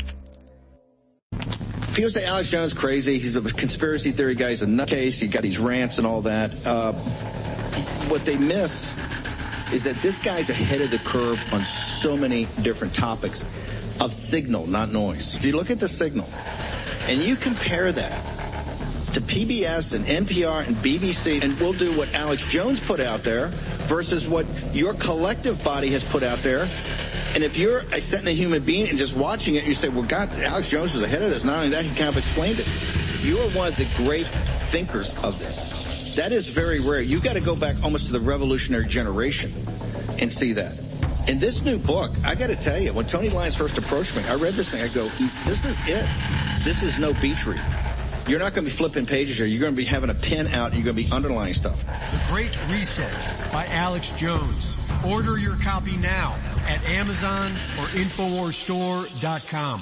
People say Alex Jones crazy. He's a conspiracy theory guy. He's a nutcase. He got these rants and all that. What they miss is that this guy's ahead of the curve on so many different topics of signal, not noise. If you look at the signal and you compare that to PBS and NPR and BBC, and we'll do what Alex Jones put out there versus what your collective body has put out there. And if you're a sentient human being and just watching it, you say, well, God, Alex Jones was ahead of this. Not only that, he kind of explained it. You are one of the great thinkers of this. That is very rare. You've got to go back almost to the revolutionary generation and see that. In this new book, I got to tell you, when Tony Lyons first approached me, I read this thing. I go, this is it. This is no beach read. You're not going to be flipping pages here. You're going to be having a pen out and you're going to be underlining stuff. The Great Reset by Alex Jones. Order your copy now at Amazon or InfoWarsStore.com.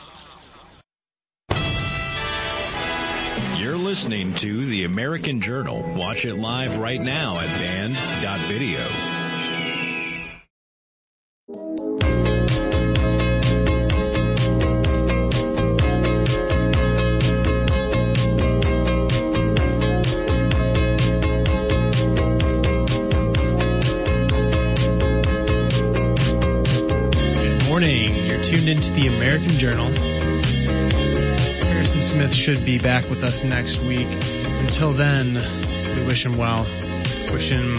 You're listening to The American Journal. Watch it live right now at band.video. You're tuned into the American Journal. Harrison Smith should be back with us next week. Until then, we wish him well. Wish him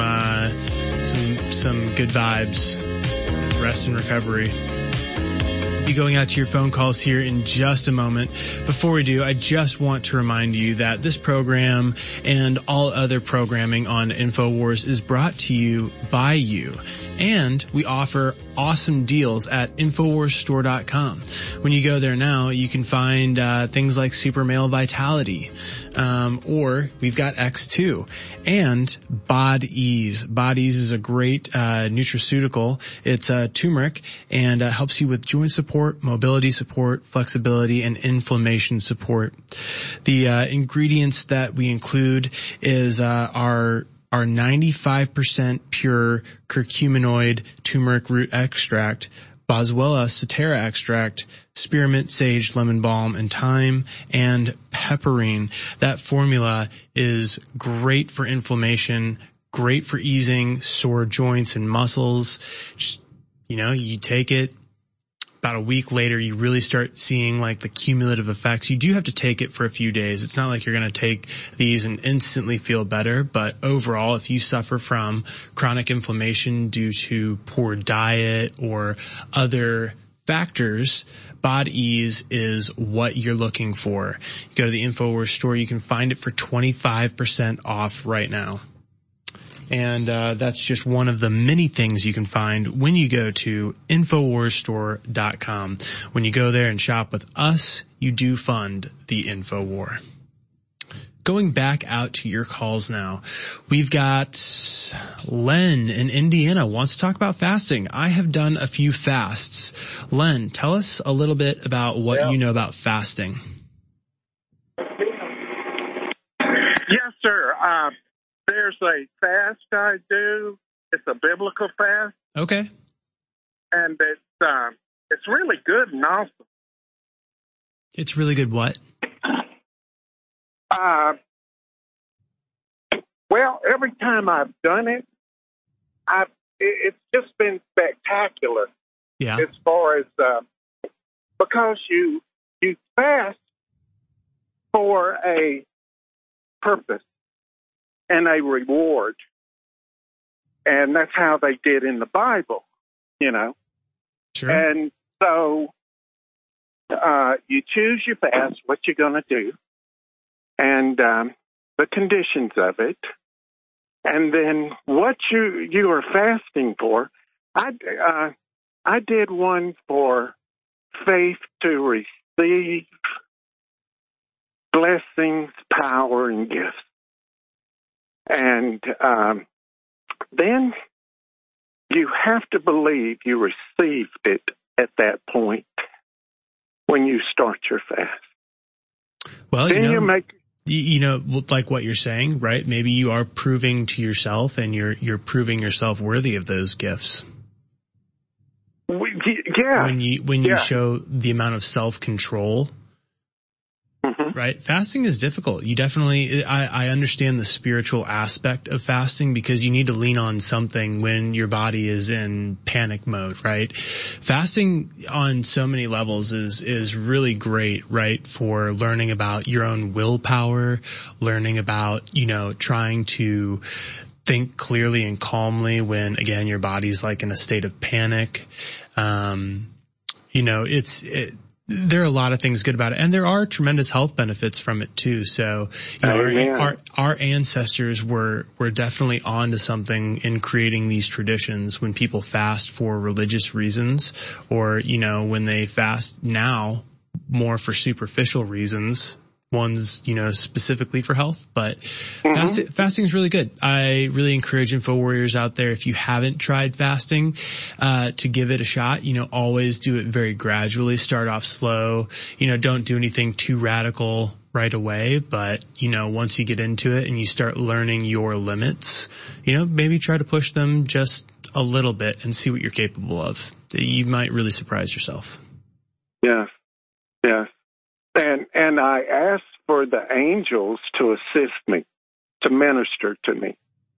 some good vibes. Rest and recovery. We'll be going out to your phone calls here in just a moment. Before we do, I just want to remind you that this program and all other programming on InfoWars is brought to you by you. And we offer awesome deals at InfoWarsStore.com. When you go there now, you can find things like Super Male Vitality, or we've got X2, and Bod Ease. Bod Ease is a great nutraceutical. It's turmeric and helps you with joint support, mobility support, flexibility, and inflammation support. The ingredients that we include is our 95% pure curcuminoid turmeric root extract, Boswellia cetera extract, spearmint, sage, lemon balm, and thyme, and pepperine. That formula is great for inflammation, great for easing sore joints and muscles. Just, you take it. About a week later, you really start seeing like the cumulative effects. You do have to take it for a few days. It's not like you're going to take these and instantly feel better. But overall, if you suffer from chronic inflammation due to poor diet or other factors, Bod Ease is what you're looking for. You go to the InfoWars store. You can find it for 25% off right now. And that's just one of the many things you can find when you go to InfoWarsStore.com. When you go there and shop with us, you do fund the InfoWar. Going back out to your calls now, we've got Len in Indiana wants to talk about fasting. I have done a few fasts. Len, tell us a little bit about what you know about fasting. Yes, sir. There's a fast I do. It's a biblical fast. Okay. And it's really good and awesome. It's really good what? Well, every time I've done it, it's just been spectacular. Yeah. As far as because you fast for a purpose and a reward, and that's how they did in the Bible, you know. Sure. And so you choose your fast, what you're going to do, and the conditions of it, and then what you are fasting for. I did one for faith to receive blessings, power, and gifts. And then you have to believe you received it at that point when you start your fast. Well, then you know, like what you're saying, right? Maybe you are proving to yourself, and you're proving yourself worthy of those gifts. Yeah. When you show the amount of self-control, right? Fasting is difficult. You definitely, I understand the spiritual aspect of fasting, because you need to lean on something when your body is in panic mode, right? Fasting on so many levels is really great, right? For learning about your own willpower, learning about, you know, trying to think clearly and calmly when, again, your body's like in a state of panic. You know, there are a lot of things good about it, and there are tremendous health benefits from it too. So, you know, our ancestors were definitely onto something in creating these traditions when people fast for religious reasons, or, you know, when they fast now more for superficial reasons. One's, you know, specifically for health, but fasting is really good. I really encourage InfoWarriors out there, if you haven't tried fasting, to give it a shot. You know, always do it very gradually. Start off slow. You know, don't do anything too radical right away, but, you know, once you get into it and you start learning your limits, you know, maybe try to push them just a little bit and see what you're capable of. You might really surprise yourself. Yes. Yes. And I asked for the angels to assist me, to minister to me.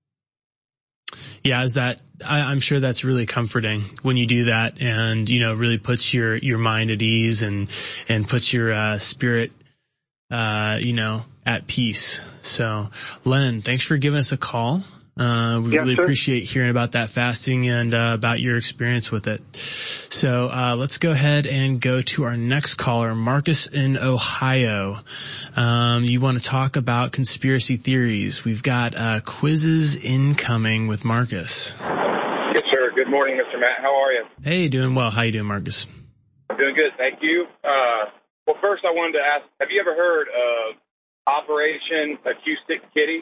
Yeah, I'm sure that's really comforting when you do that, and, you know, really puts your mind at ease and puts your spirit, you know, at peace. So, Len, thanks for giving us a call. We really appreciate hearing about that fasting and about your experience with it. So let's go ahead and go to our next caller, Marcus in Ohio. You want to talk about conspiracy theories. We've got quizzes incoming with Marcus. Yes, sir. Good morning, Mr. Matt. How are you? Hey, doing well. How you doing, Marcus? I'm doing good, thank you. Well, first I wanted to ask, have you ever heard of Operation Acoustic Kitty?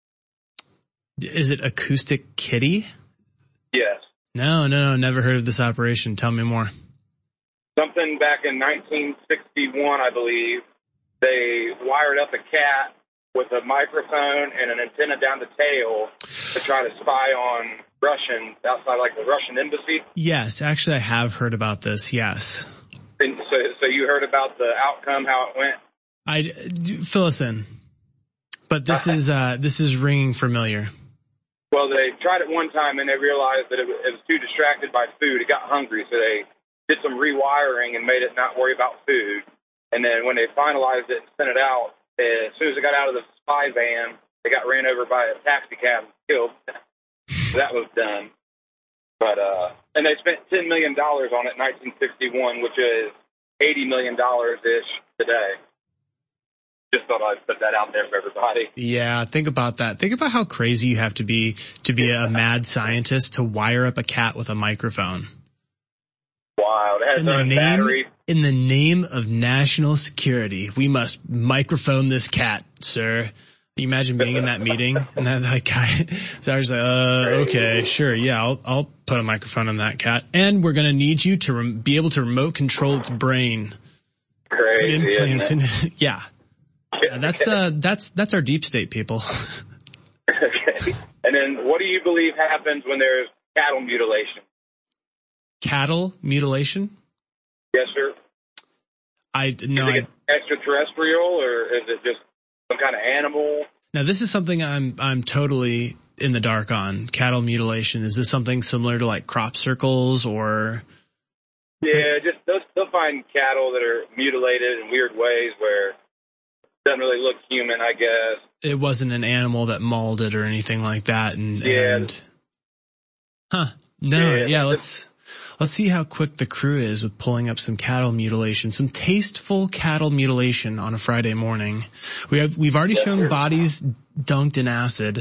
Is it Acoustic Kitty? Yes. No, never heard of this operation. Tell me more. Something back in 1961, I believe, they wired up a cat with a microphone and an antenna down the tail to try to spy on Russians outside, like the Russian embassy. Yes, actually I have heard about this, yes. And so you heard about the outcome, how it went? Fill us in. But this is ringing familiar. Well, they tried it one time and they realized that it was too distracted by food. It got hungry, so they did some rewiring and made it not worry about food. And then when they finalized it and sent it out, as soon as it got out of the spy van, they got ran over by a taxi cab and killed. So that was done. But and they spent $10 million on it in 1961, which is $80 million-ish today. Just thought I'd put that out there for everybody. Yeah, think about that. Think about how crazy you have to be a mad scientist to wire up a cat with a microphone. Wow, that has no battery. In the name of national security, we must microphone this cat, sir. Can you imagine being in that meeting and that guy? So I was like, okay, sure, yeah, I'll put a microphone on that cat, and we're gonna need you to be able to remote control its brain. Crazy, implants in it. Yeah. That's our deep state, people. Okay. And then what do you believe happens when there's cattle mutilation? Cattle mutilation? Yes, sir. Is it extraterrestrial, or is it just some kind of animal? Now, this is something I'm totally in the dark on cattle mutilation. Is this something similar to like crop circles or? Yeah, just they'll find cattle that are mutilated in weird ways where it doesn't really look human, I guess. It wasn't an animal that mauled it or anything like that. Let's see how quick the crew is with pulling up some cattle mutilation, some tasteful cattle mutilation on a Friday morning. We've already shown bodies dunked in acid.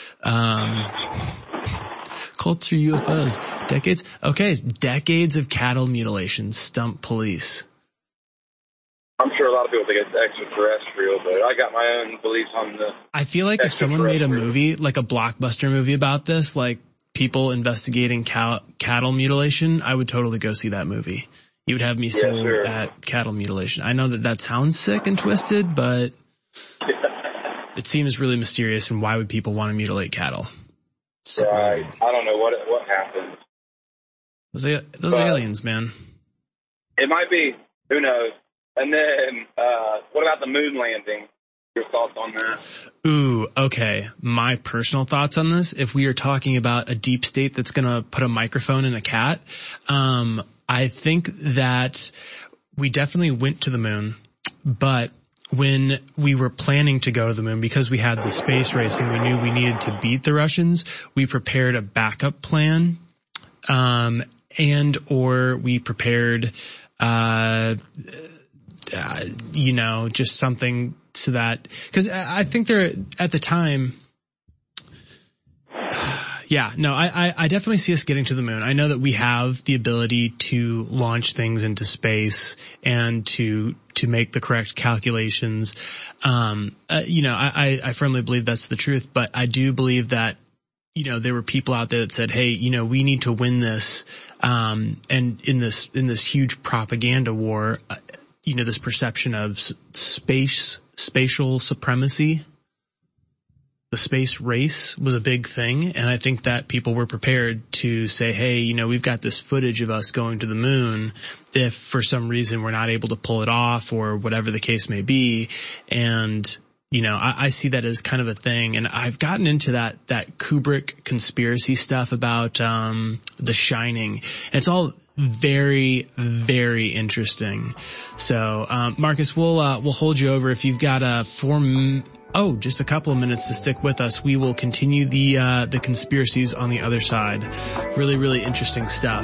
Cults or UFOs, decades of cattle mutilation stump police. I'm sure a lot of people think it's extraterrestrial, but I got my own beliefs on the. I feel like if someone made a movie, like a blockbuster movie about this, like people investigating cattle mutilation, I would totally go see that movie. You would have me sold at cattle mutilation. I know that sounds sick and twisted, but it seems really mysterious. And why would people want to mutilate cattle? Right. I don't know what happened. Those aliens, man. It might be. Who knows? And then, what about the moon landing? Your thoughts on that? Ooh, okay. My personal thoughts on this, if we are talking about a deep state that's going to put a microphone in a cat, I think that we definitely went to the moon, but when we were planning to go to the moon, because we had the space race and we knew we needed to beat the Russians, we prepared a backup plan, or we prepared, just something so that, because I think there at the time, I definitely see us getting to the moon. I know that we have the ability to launch things into space and to make the correct calculations. I firmly believe that's the truth, but I do believe that, there were people out there that said, hey, we need to win this. And in this huge propaganda war, this perception of spatial supremacy, the space race was a big thing. And I think that people were prepared to say, hey, we've got this footage of us going to the moon. If for some reason we're not able to pull it off or whatever the case may be. And, I see that as kind of a thing. And I've gotten into that Kubrick conspiracy stuff about, The Shining. And it's all very, very interesting. So, Marcus, we'll hold you over if you've got just a couple of minutes to stick with us. We will continue the conspiracies on the other side. Really, really interesting stuff.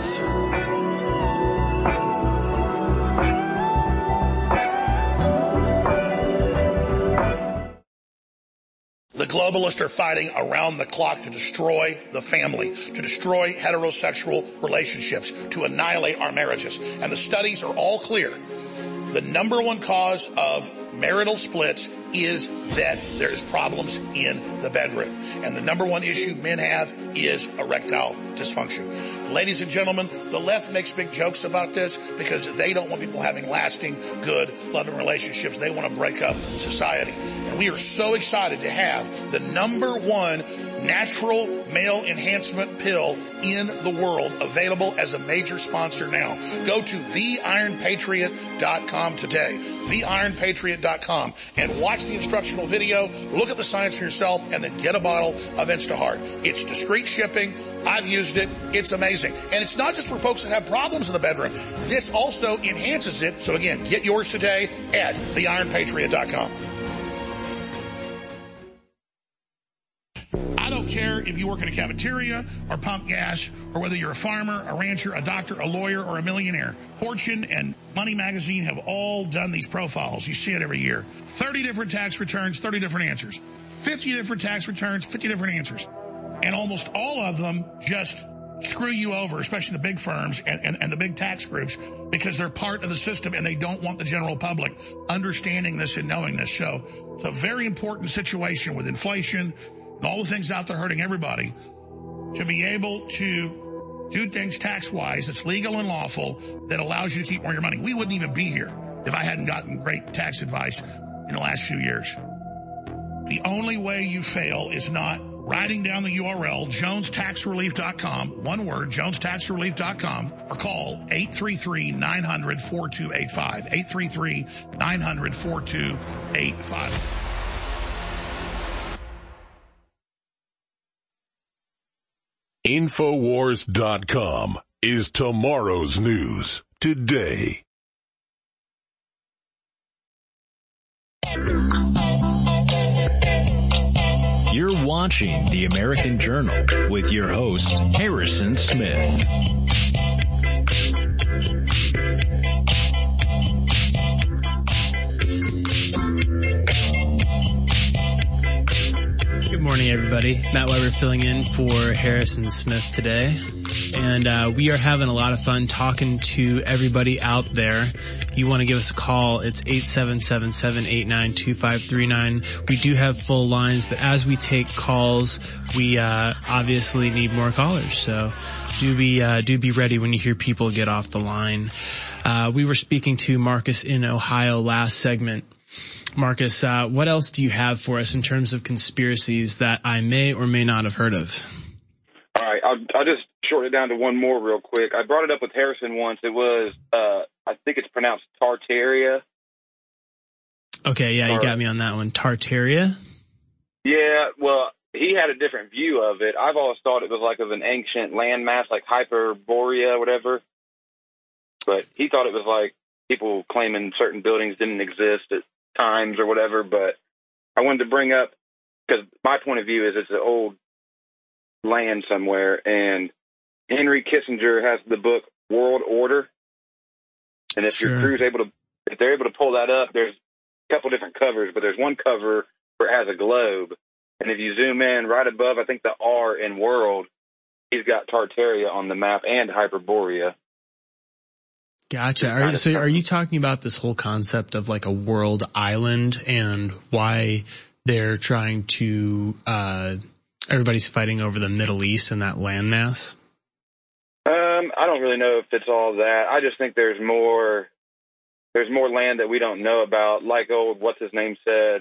The globalists are fighting around the clock to destroy the family, to destroy heterosexual relationships, to annihilate our marriages. And the studies are all clear. The number one cause of marital splits is that there's problems in the bedroom. And the number one issue men have is erectile dysfunction. Ladies and gentlemen, the left makes big jokes about this because they don't want people having lasting, good, loving relationships. They want to break up society. And we are so excited to have the number one natural male enhancement pill in the world available as a major sponsor now. Go to theironpatriot.com today, theironpatriot.com, and watch the instructional video, look at the science for yourself, and then get a bottle of Instaheart. It's discreet shipping. I've used it. It's amazing. And it's not just for folks that have problems in the bedroom. This also enhances it. So again, get yours today at theironpatriot.com. I don't care if you work in a cafeteria or pump gas, or whether you're a farmer, a rancher, a doctor, a lawyer, or a millionaire. Fortune and Money Magazine have all done these profiles. You see it every year. 30 different tax returns, 30 different answers. 50 different tax returns, 50 different answers. And almost all of them just screw you over, especially the big firms and the big tax groups, because they're part of the system and they don't want the general public understanding this and knowing this. So it's a very important situation with inflation and all the things out there hurting everybody, to be able to do things tax-wise that's legal and lawful that allows you to keep more of your money. We wouldn't even be here if I hadn't gotten great tax advice in the last few years. The only way you fail is not writing down the URL, jonestaxrelief.com, one word, jonestaxrelief.com, or call 833-900-4285, 833-900-4285. Infowars.com is tomorrow's news today. You're watching The American Journal with your host, Harrison Smith. Good morning, everybody. Matt Weber filling in for Harrison Smith today. And we are having a lot of fun talking to everybody out there. You want to give us a call, it's 877-789-2539. We do have full lines, but as we take calls, we obviously need more callers. So do be ready when you hear people get off the line. We were speaking to Marcus in Ohio last segment. Marcus, what else do you have for us in terms of conspiracies that I may or may not have heard of? All right, I'll just shorten it down to one more real quick. I brought it up with Harrison once. It was, I think it's pronounced Tartaria. Okay, yeah, you got me on that one. Tartaria? Yeah, well, he had a different view of it. I've always thought it was like of an ancient landmass, like Hyperborea, whatever. But he thought it was like people claiming certain buildings didn't exist at times or whatever. But I wanted to bring up, because my point of view is it's an old land somewhere, and Henry Kissinger has the book World Order. And if your crew's if they're able to pull that up, there's a couple different covers, but there's one cover where it has a globe. And if you zoom in right above, I think the R in world, he's got Tartaria on the map and Hyperborea. Gotcha. Are you talking about this whole concept of like a world island and why they're trying to, everybody's fighting over the Middle East and that landmass? I don't really know if it's all that. I just think there's more land that we don't know about. Like what's his name said,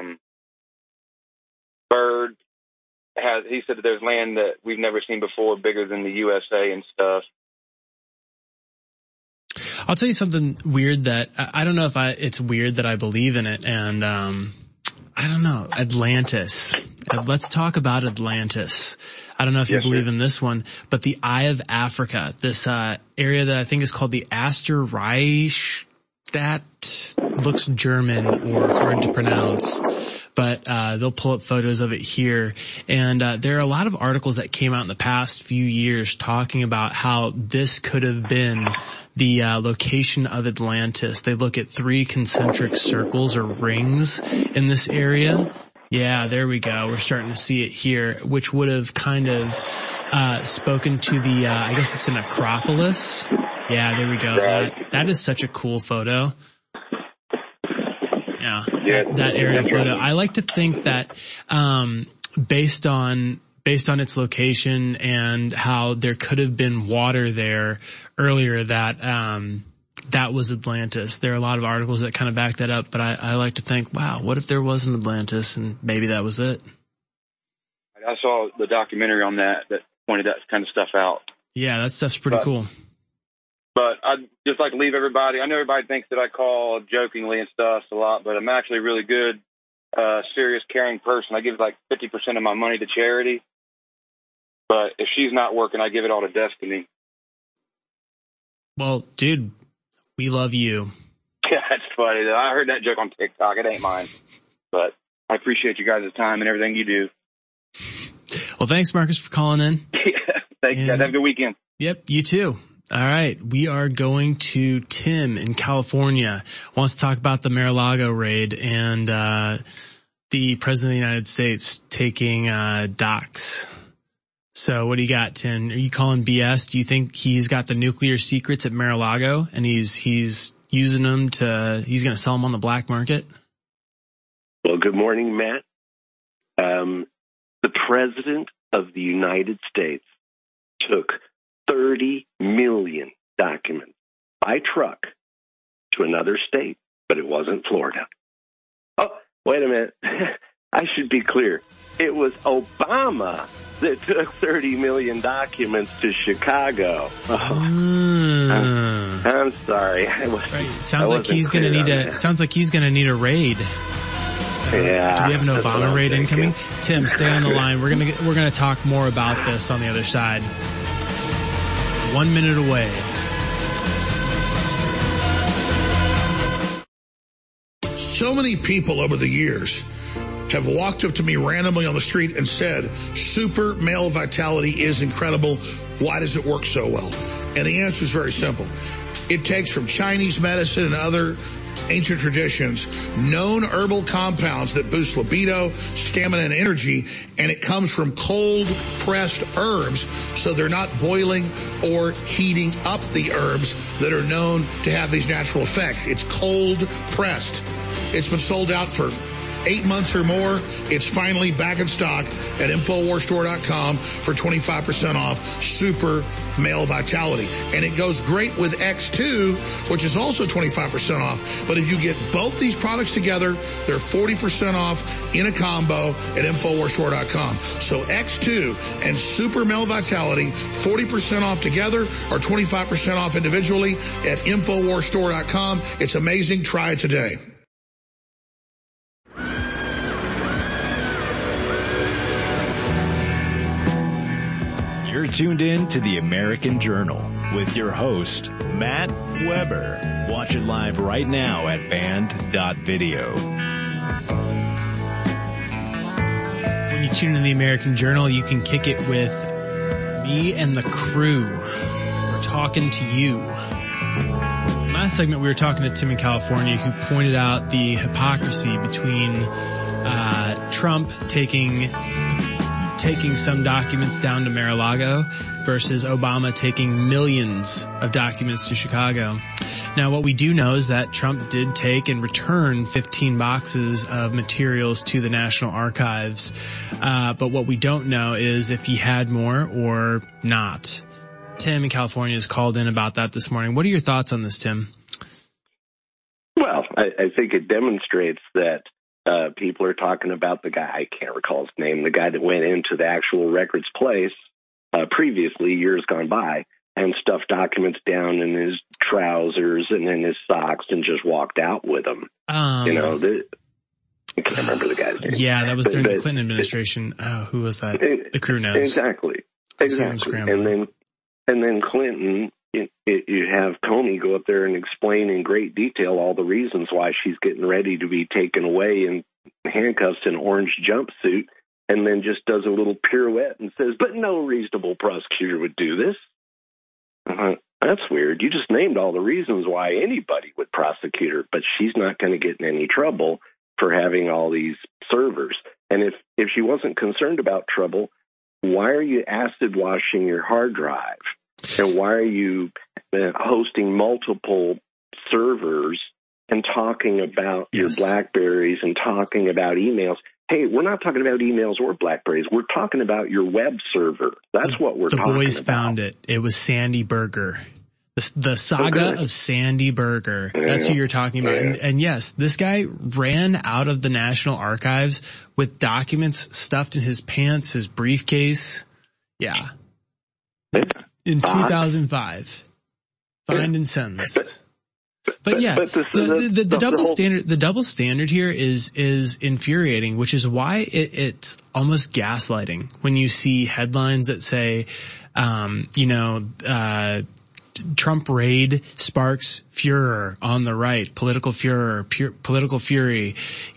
Bird he said that there's land that we've never seen before, bigger than the USA and stuff. I'll tell you something weird that I don't know if it's weird that I believe in it. And, I don't know, Atlantis. Let's talk about Atlantis. I don't know if you believe in this one, but the Eye of Africa, this, area that I think is called the Asterreich, that looks German or hard to pronounce. But they'll pull up photos of it here. And there are a lot of articles that came out in the past few years talking about how this could have been the location of Atlantis. They look at 3 concentric circles or rings in this area. Yeah, there we go. We're starting to see it here, which would have kind of spoken to the, I guess it's an Acropolis. Yeah, there we go. That is such a cool photo. Yeah, that area photo. I like to think that, based on its location and how there could have been water there earlier, that was Atlantis. There are a lot of articles that kind of back that up, but I like to think, wow, what if there was an Atlantis and maybe that was it? I saw the documentary on that pointed that kind of stuff out. Yeah, that stuff's pretty cool. But I'd just like to leave everybody. I know everybody thinks that I call jokingly and stuff a lot, but I'm actually a really good, serious, caring person. I give like 50% of my money to charity. But if she's not working, I give it all to Destiny. Well, dude, we love you. Yeah, that's funny. I heard that joke on TikTok. It ain't mine. But I appreciate you guys' time and everything you do. Well, thanks, Marcus, for calling in. Yeah, thanks, guys. Have a good weekend. Yep, you too. All right, we are going to Tim in California. Wants to talk about the Mar-a-Lago raid and the President of the United States taking docks. So what do you got, Tim? Are you calling BS? Do you think he's got the nuclear secrets at Mar-a-Lago and he's using them he's going to sell them on the black market? Well, good morning, Matt. The President of the United States took 30 million documents by truck to another state, but it wasn't Florida. Oh, wait a minute. I should be clear. It was Obama that took 30 million documents to Chicago. Oh, I'm sorry. Sounds like he's going to need a raid. Do we have an Obama raid incoming? Tim, stay on the line. We're gonna talk more about this on the other side. 1 minute away. So many people over the years have walked up to me randomly on the street and said, super male vitality is incredible. Why does it work so well? And the answer is very simple. It takes from Chinese medicine and other ancient traditions known herbal compounds that boost libido, stamina, and energy, and it comes from cold-pressed herbs, so they're not boiling or heating up the herbs that are known to have these natural effects. It's cold-pressed. It's been sold out for 8 months or more. It's finally back in stock at InfoWarsStore.com for 25% off Super Male Vitality. And it goes great with X2, which is also 25% off. But if you get both these products together, they're 40% off in a combo at InfoWarsStore.com. So X2 and Super Male Vitality, 40% off together or 25% off individually at InfoWarsStore.com. It's amazing. Try it today. You're tuned in to the American Journal with your host, Matt Weber. Watch it live right now at band.video. When you tune in the American Journal, you can kick it with me and the crew. We're talking to you. In last segment, we were talking to Tim in California, who pointed out the hypocrisy between Trump taking some documents down to Mar-a-Lago versus Obama taking millions of documents to Chicago. Now, what we do know is that Trump did take and return 15 boxes of materials to the National Archives. But what we don't know is if he had more or not. Tim in California has called in about that this morning. What are your thoughts on this, Tim? Well, I think it demonstrates that people are talking about the guy, I can't recall his name, the guy that went into the actual records place previously, years gone by, and stuffed documents down in his trousers and in his socks and just walked out with them. I can't remember the guy's name. Yeah, that was during the Clinton administration. Who was that? The crew knows. Exactly. And then Clinton, you have Comey go up there and explain in great detail all the reasons why she's getting ready to be taken away in handcuffs and orange jumpsuit, and then just does a little pirouette and says, but no reasonable prosecutor would do this. That's weird. You just named all the reasons why anybody would prosecute her, but she's not going to get in any trouble for having all these servers. And if she wasn't concerned about trouble, why are you acid washing your hard drive? And why are you hosting multiple servers and talking about your BlackBerries and talking about emails? Hey, we're not talking about emails or BlackBerries. We're talking about your web server. That's what we're talking about. The boys found it. It was Sandy Berger. The saga of Sandy Berger. That's who you're talking about. And yes, this guy ran out of the National Archives with documents stuffed in his pants, his briefcase. Yeah. In 2005. Fined and sentenced. But yeah, the double standard here is infuriating, which is why it's almost gaslighting when you see headlines that say, Trump raid sparks furor on the right, political furor, political fury.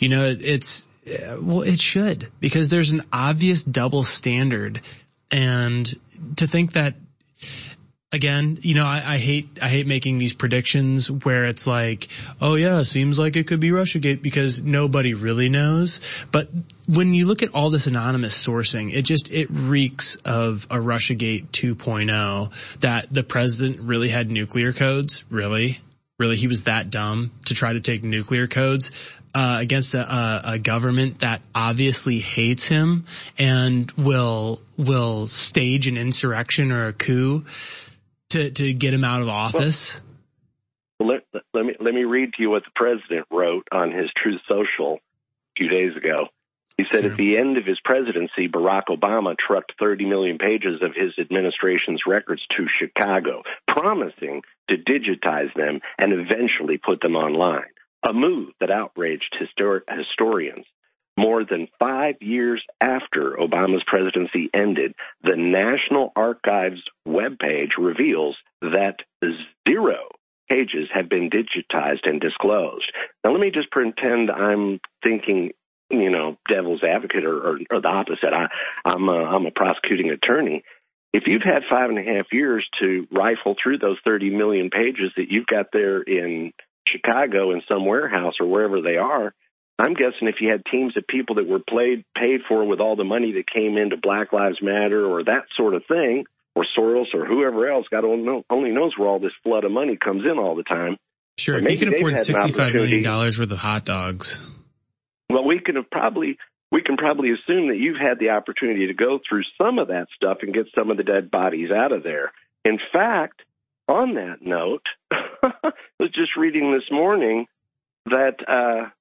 It should, because there's an obvious double standard. And to think that, again, I hate making these predictions where it's like, oh yeah, seems like it could be Russiagate, because nobody really knows. But when you look at all this anonymous sourcing, it reeks of a Russiagate 2.0, that the president really had nuclear codes. Really, he was that dumb to try to take nuclear codes against a government that obviously hates him and will stage an insurrection or a coup to get him out of office. Well, let me read to you what the president wrote on his Truth Social a few days ago. He said, At the end of his presidency, Barack Obama trucked 30 million pages of his administration's records to Chicago, promising to digitize them and eventually put them online, a move that outraged historians. more than 5 years after Obama's presidency ended, the National Archives webpage reveals that 0 pages have been digitized and disclosed. Now, let me just pretend I'm thinking, devil's advocate or the opposite. I'm a prosecuting attorney. If you've had 5.5 years to rifle through those 30 million pages that you've got there in Chicago in some warehouse or wherever they are, I'm guessing if you had teams of people that were paid for with all the money that came into Black Lives Matter or that sort of thing, or Soros or whoever else, God only knows where all this flood of money comes in all the time. Sure, if you can afford $65 million worth of hot dogs. Well, we can probably assume that you've had the opportunity to go through some of that stuff and get some of the dead bodies out of there. In fact, on that note, I was just reading this morning that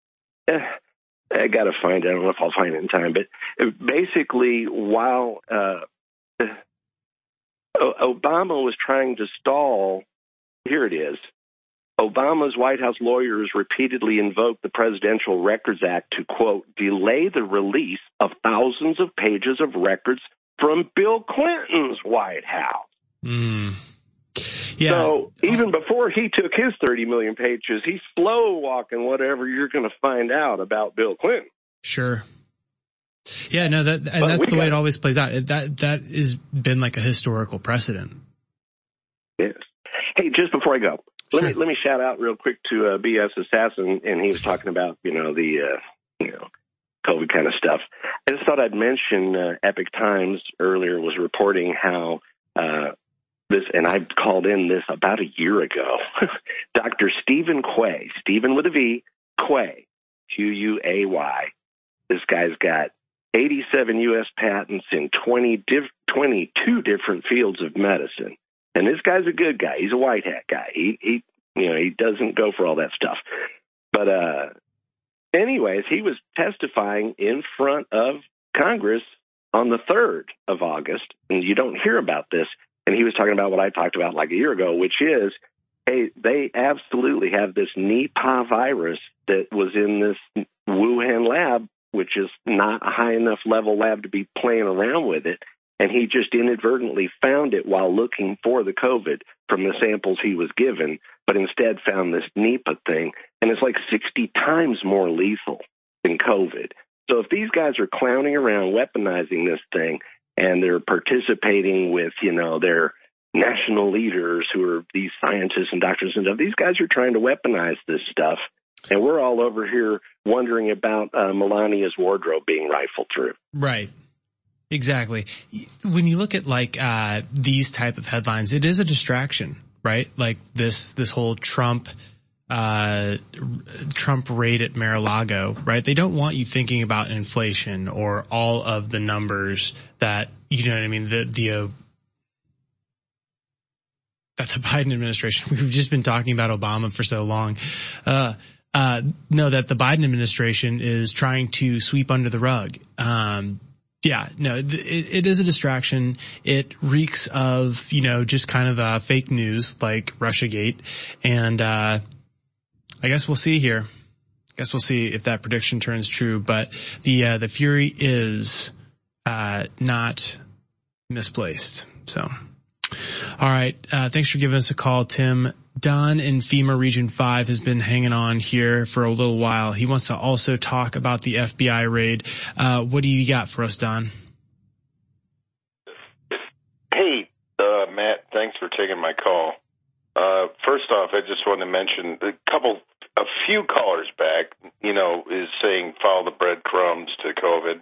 I got to find it. I don't know if I'll find it in time, but basically while Obama was trying to stall, here it is. Obama's White House lawyers repeatedly invoked the Presidential Records Act to, quote, delay the release of thousands of pages of records from Bill Clinton's White House. Yeah. So even before he took his 30 million pages, he's slow walking whatever you're going to find out about Bill Clinton. Sure. Yeah, no, that's the way it always plays out. That has been like a historical precedent. Yes. Hey, just before I go, let me shout out real quick to BS Assassin, and he was talking about the COVID kind of stuff. I just thought I'd mention Epic Times earlier was reporting how this, and I called in this about a year ago. Dr. Stephen Quay, Stephen with a V, Quay, Quay. This guy's got 87 U.S. patents in 22 different fields of medicine. And this guy's a good guy. He's a white hat guy. He doesn't go for all that stuff. But anyways, he was testifying in front of Congress on the 3rd of August, and you don't hear about this. And he was talking about what I talked about like a year ago, which is, hey, they absolutely have this Nipah virus that was in this Wuhan lab, which is not a high enough level lab to be playing around with it. And he just inadvertently found it while looking for the COVID from the samples he was given, but instead found this Nipah thing. And it's like 60 times more lethal than COVID. So if these guys are clowning around, weaponizing this thing, and they're participating with, their national leaders who are these scientists and doctors and stuff, these guys are trying to weaponize this stuff. And we're all over here wondering about Melania's wardrobe being rifled through. Right. Exactly. When you look at like these type of headlines, it is a distraction, right? Like this whole Trump raid at Mar-a-Lago, right? They don't want you thinking about inflation or all of the numbers that, you know what I mean, that the Biden administration, we've just been talking about Obama for so long. That the Biden administration is trying to sweep under the rug. It is a distraction. It reeks of, just kind of fake news like Russiagate. And I guess we'll see here. I guess we'll see if that prediction turns true. But the fury is not misplaced. So, all right. Thanks for giving us a call, Tim. Don in FEMA Region 5 has been hanging on here for a little while. He wants to also talk about the FBI raid. What do you got for us, Don? Hey, Matt, thanks for taking my call. First off, I just want to mention a few callers back, is saying follow the breadcrumbs to COVID.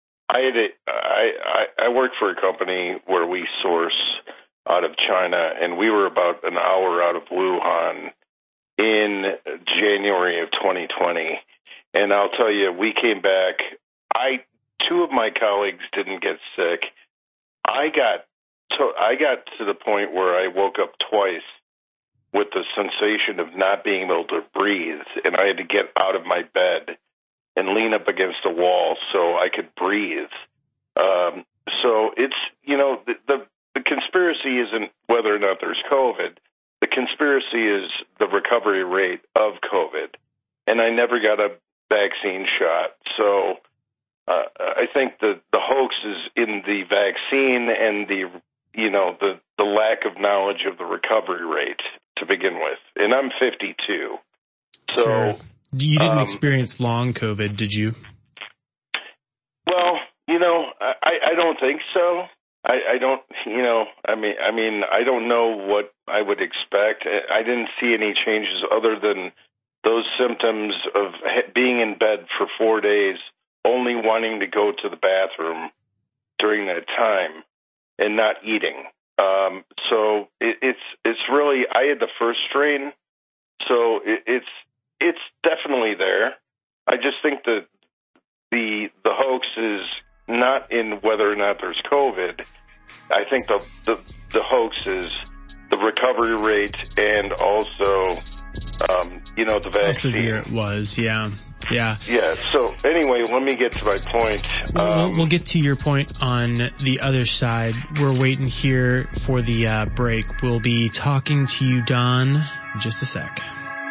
I worked for a company where we source out of China, and we were about an hour out of Wuhan in January of 2020. And I'll tell you, we came back. Two of my colleagues didn't get sick. I got to the point where I woke up twice with the sensation of not being able to breathe, and I had to get out of my bed and lean up against a wall so I could breathe. So it's, the conspiracy isn't whether or not there's COVID. The conspiracy is the recovery rate of COVID. And I never got vaccine shot. So I think the hoax is in the vaccine and the lack of knowledge of the recovery rate to begin with. And I'm 52. So sure. You didn't experience long COVID, did you? Well, I don't think so. I don't, I mean, I don't know what I would expect. I didn't see any changes other than those symptoms of being in bed for 4 days, only wanting to go to the bathroom during that time and not eating. So it's really, I had the first strain, so it's definitely there. I just think that the hoax is not in whether or not there's COVID. I think the hoax is the recovery rate and also, the vaccine. How severe it was, yeah. Yeah, so anyway, let me get to my point. We'll get to your point on the other side. We're waiting here for the break. We'll be talking to you, Don, in just a sec.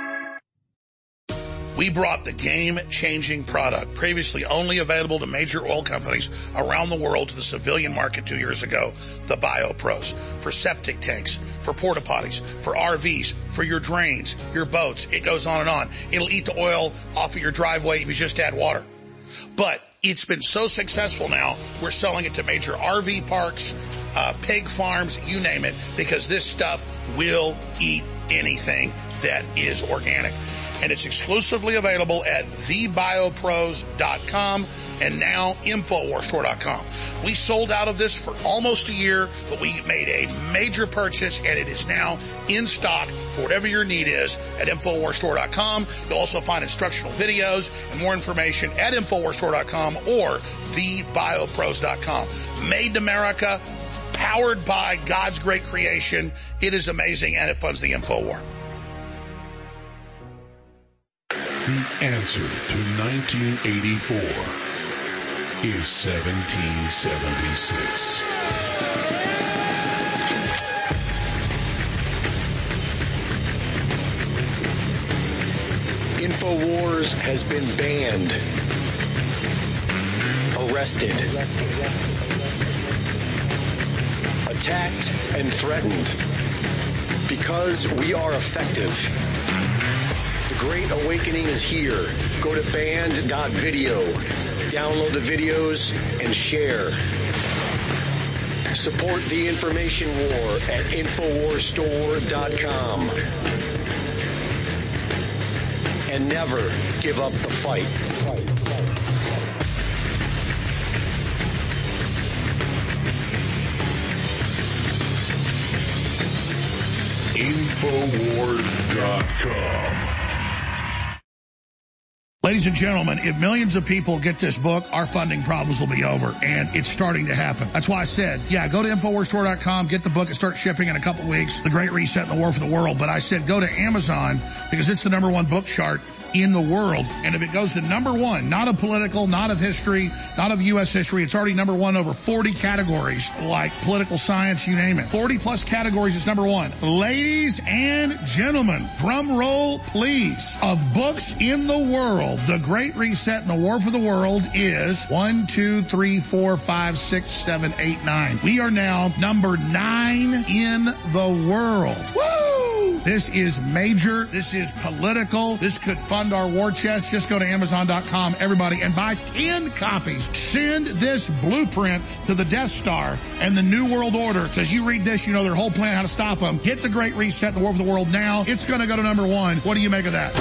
We brought the game-changing product, previously only available to major oil companies around the world, to the civilian market 2 years ago, the BioPros, for septic tanks, for porta potties, for RVs, for your drains, your boats. It goes on and on. It'll eat the oil off of your driveway if you just add water. But it's been so successful now, we're selling it to major RV parks, pig farms, you name it, because this stuff will eat anything that is organic. And it's exclusively available at thebiopros.com and now InfoWarsStore.com. We sold out of this for almost a year, but we made a major purchase, and it is now in stock for whatever your need is at InfoWarsStore.com. You'll also find instructional videos and more information at InfoWarsStore.com or thebiopros.com. Made in America, powered by God's great creation. It is amazing, and it funds the InfoWar. The answer to 1984 is 1776. InfoWars has been banned, arrested, attacked, and threatened because we are effective. The Great Awakening is here. Go to banned.video. Download the videos and share. Support the information war at InfoWarsStore.com. And never give up the fight. InfoWars.com. Ladies and gentlemen, if millions of people get this book, our funding problems will be over, and it's starting to happen. That's why I said, go to InfoWarsStore.com, get the book, and start shipping in a couple weeks, The Great Reset and the War for the World. But I said go to Amazon because it's the #1 book chart in the world. And if it goes to #1, not of political, not of history, not of U.S. history, it's already #1 over 40 categories, like political science, you name it. 40 plus categories is #1. Ladies and gentlemen, drum roll please. Of books in the world, The Great Reset and the War for the World is 1, 2, 3, 4, 5, 6, 7, 8, 9. We are now number 9 in the world. Woo! This is major. This is political. This could fund our war chest. Just go to Amazon.com, everybody, and buy 10 copies. Send this blueprint to the Death Star and the New World Order, because you read this, you know their whole plan, how to stop them. Get The Great Reset and the War for the World now. It's going to go to #1. What do you make of that?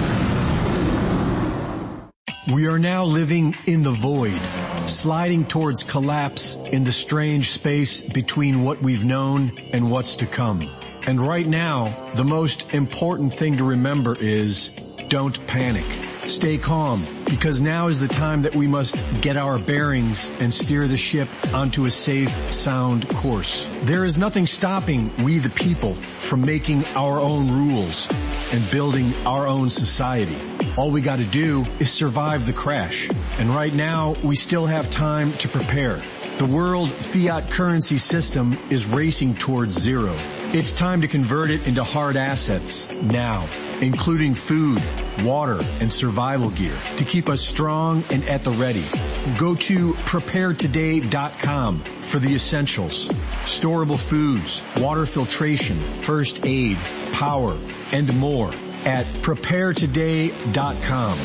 We are now living in the void, sliding towards collapse in the strange space between what we've known and what's to come. And right now, the most important thing to remember is don't panic. Stay calm, because now is the time that we must get our bearings and steer the ship onto a safe, sound course. There is nothing stopping we the people from making our own rules and building our own society. All we got to do is survive the crash. And right now, we still have time to prepare. The world fiat currency system is racing towards zero. It's time to convert it into hard assets now, including food, water, and survival gear to keep us strong and at the ready. Go to preparetoday.com for the essentials. Storable foods, water filtration, first aid, power, and more at preparetoday.com.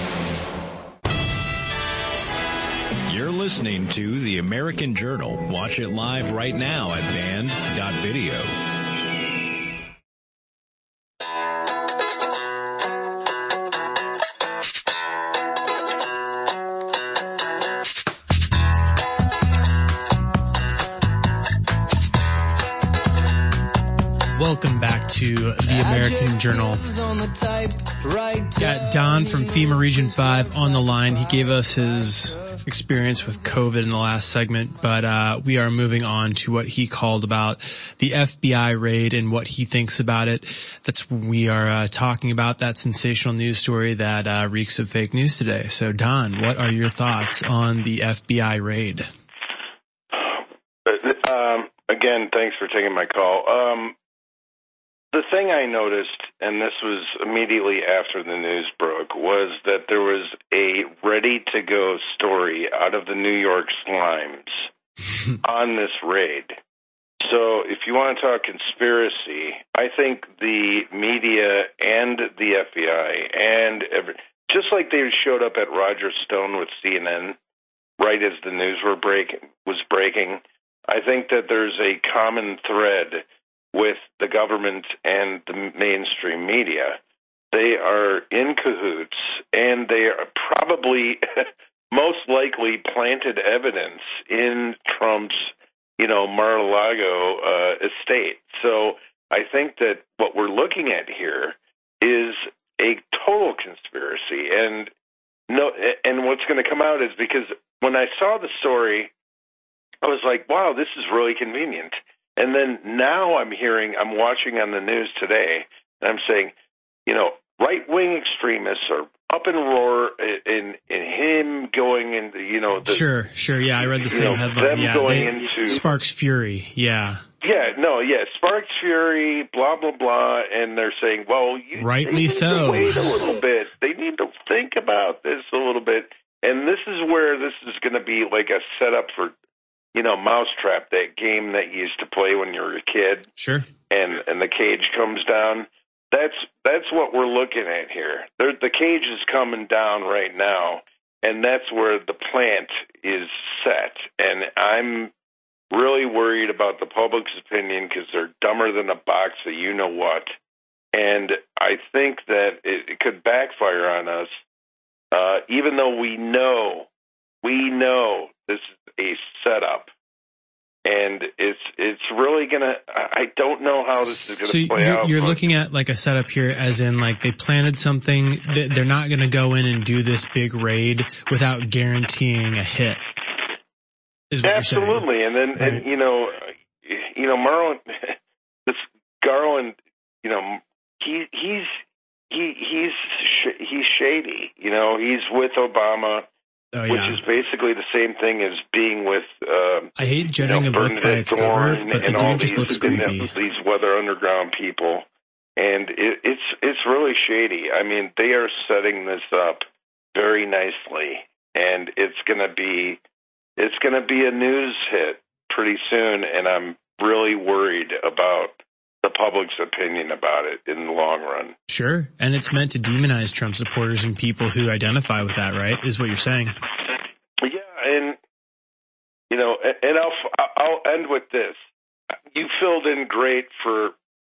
You're listening to The American Journal. Watch it live right now at band.video. Welcome back to The American Journal. Got Don from FEMA Region 5 on the line. He gave us his experience with COVID in the last segment, but we are moving on to what he called about the FBI raid and what he thinks about it. That's what we are talking about, that sensational news story that reeks of fake news today. So, Don, what are your thoughts on the FBI raid? Again, thanks for taking my call. The thing I noticed, and this was immediately after the news broke, was that there was a ready-to-go story out of the New York Slimes on this raid. So if you want to talk conspiracy, I think the media and the FBI and just like they showed up at Roger Stone with CNN right as the news was breaking, I think that there's a common thread with the government and the mainstream media. They are in cahoots, and they are probably most likely planted evidence in Trump's, Mar-a-Lago estate. So I think that what we're looking at here is a total conspiracy. And what's going to come out is because when I saw the story, I was like, wow, this is really convenient. And then now I'm watching on the news today, and I'm saying, right-wing extremists are up in roar in him going into, Sure. Yeah, I read the same headline. Into sparks fury. Yeah. Sparks fury, blah, blah, blah. And they're saying, well, rightly so. Wait a little bit. They need to think about this a little bit. And this is where this is going to be like a setup for, Mousetrap, that game that you used to play when you were a kid. Sure. And the cage comes down. That's what we're looking at here. The cage is coming down right now, and that's where the plant is set. And I'm really worried about the public's opinion because they're dumber than a box of you-know-what. And I think that it could backfire on us, even though we know this is a setup. And it's really gonna. I don't know how this is gonna play out. You're looking at like a setup here, as in like they planted something. They're not gonna go in and do this big raid without guaranteeing a hit. Is what absolutely, you're saying. And then right. and Marlon, this Garland, he's shady. He's with Obama. Oh, yeah. Which is basically the same thing as being with, I hate judging a book by its cover, but the dude just looks creepy. These Weather Underground people, and it's really shady. I mean, they are setting this up very nicely, and it's gonna be a news hit pretty soon, and I'm really worried about the public's opinion about it in the long run. Sure. And it's meant to demonize Trump supporters and people who identify with that, right? Is what you're saying. Yeah. And, and I'll end with this. You filled in great for,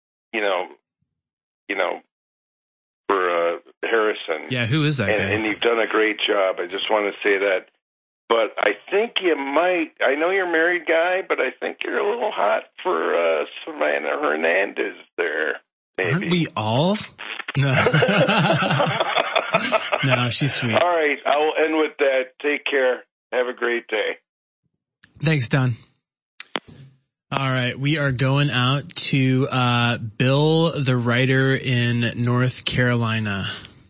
for Harrison. Yeah. Who is that guy? And you've done a great job. I just want to say that. But I think you might, I know you're a married guy, but I think you're a little hot for Savannah Hernandez there. Maybe. Aren't we all? No. No, she's sweet. All right, I will end with that. Take care. Have a great day. Thanks, Don. All right, we are going out to Bill, the writer in North Carolina.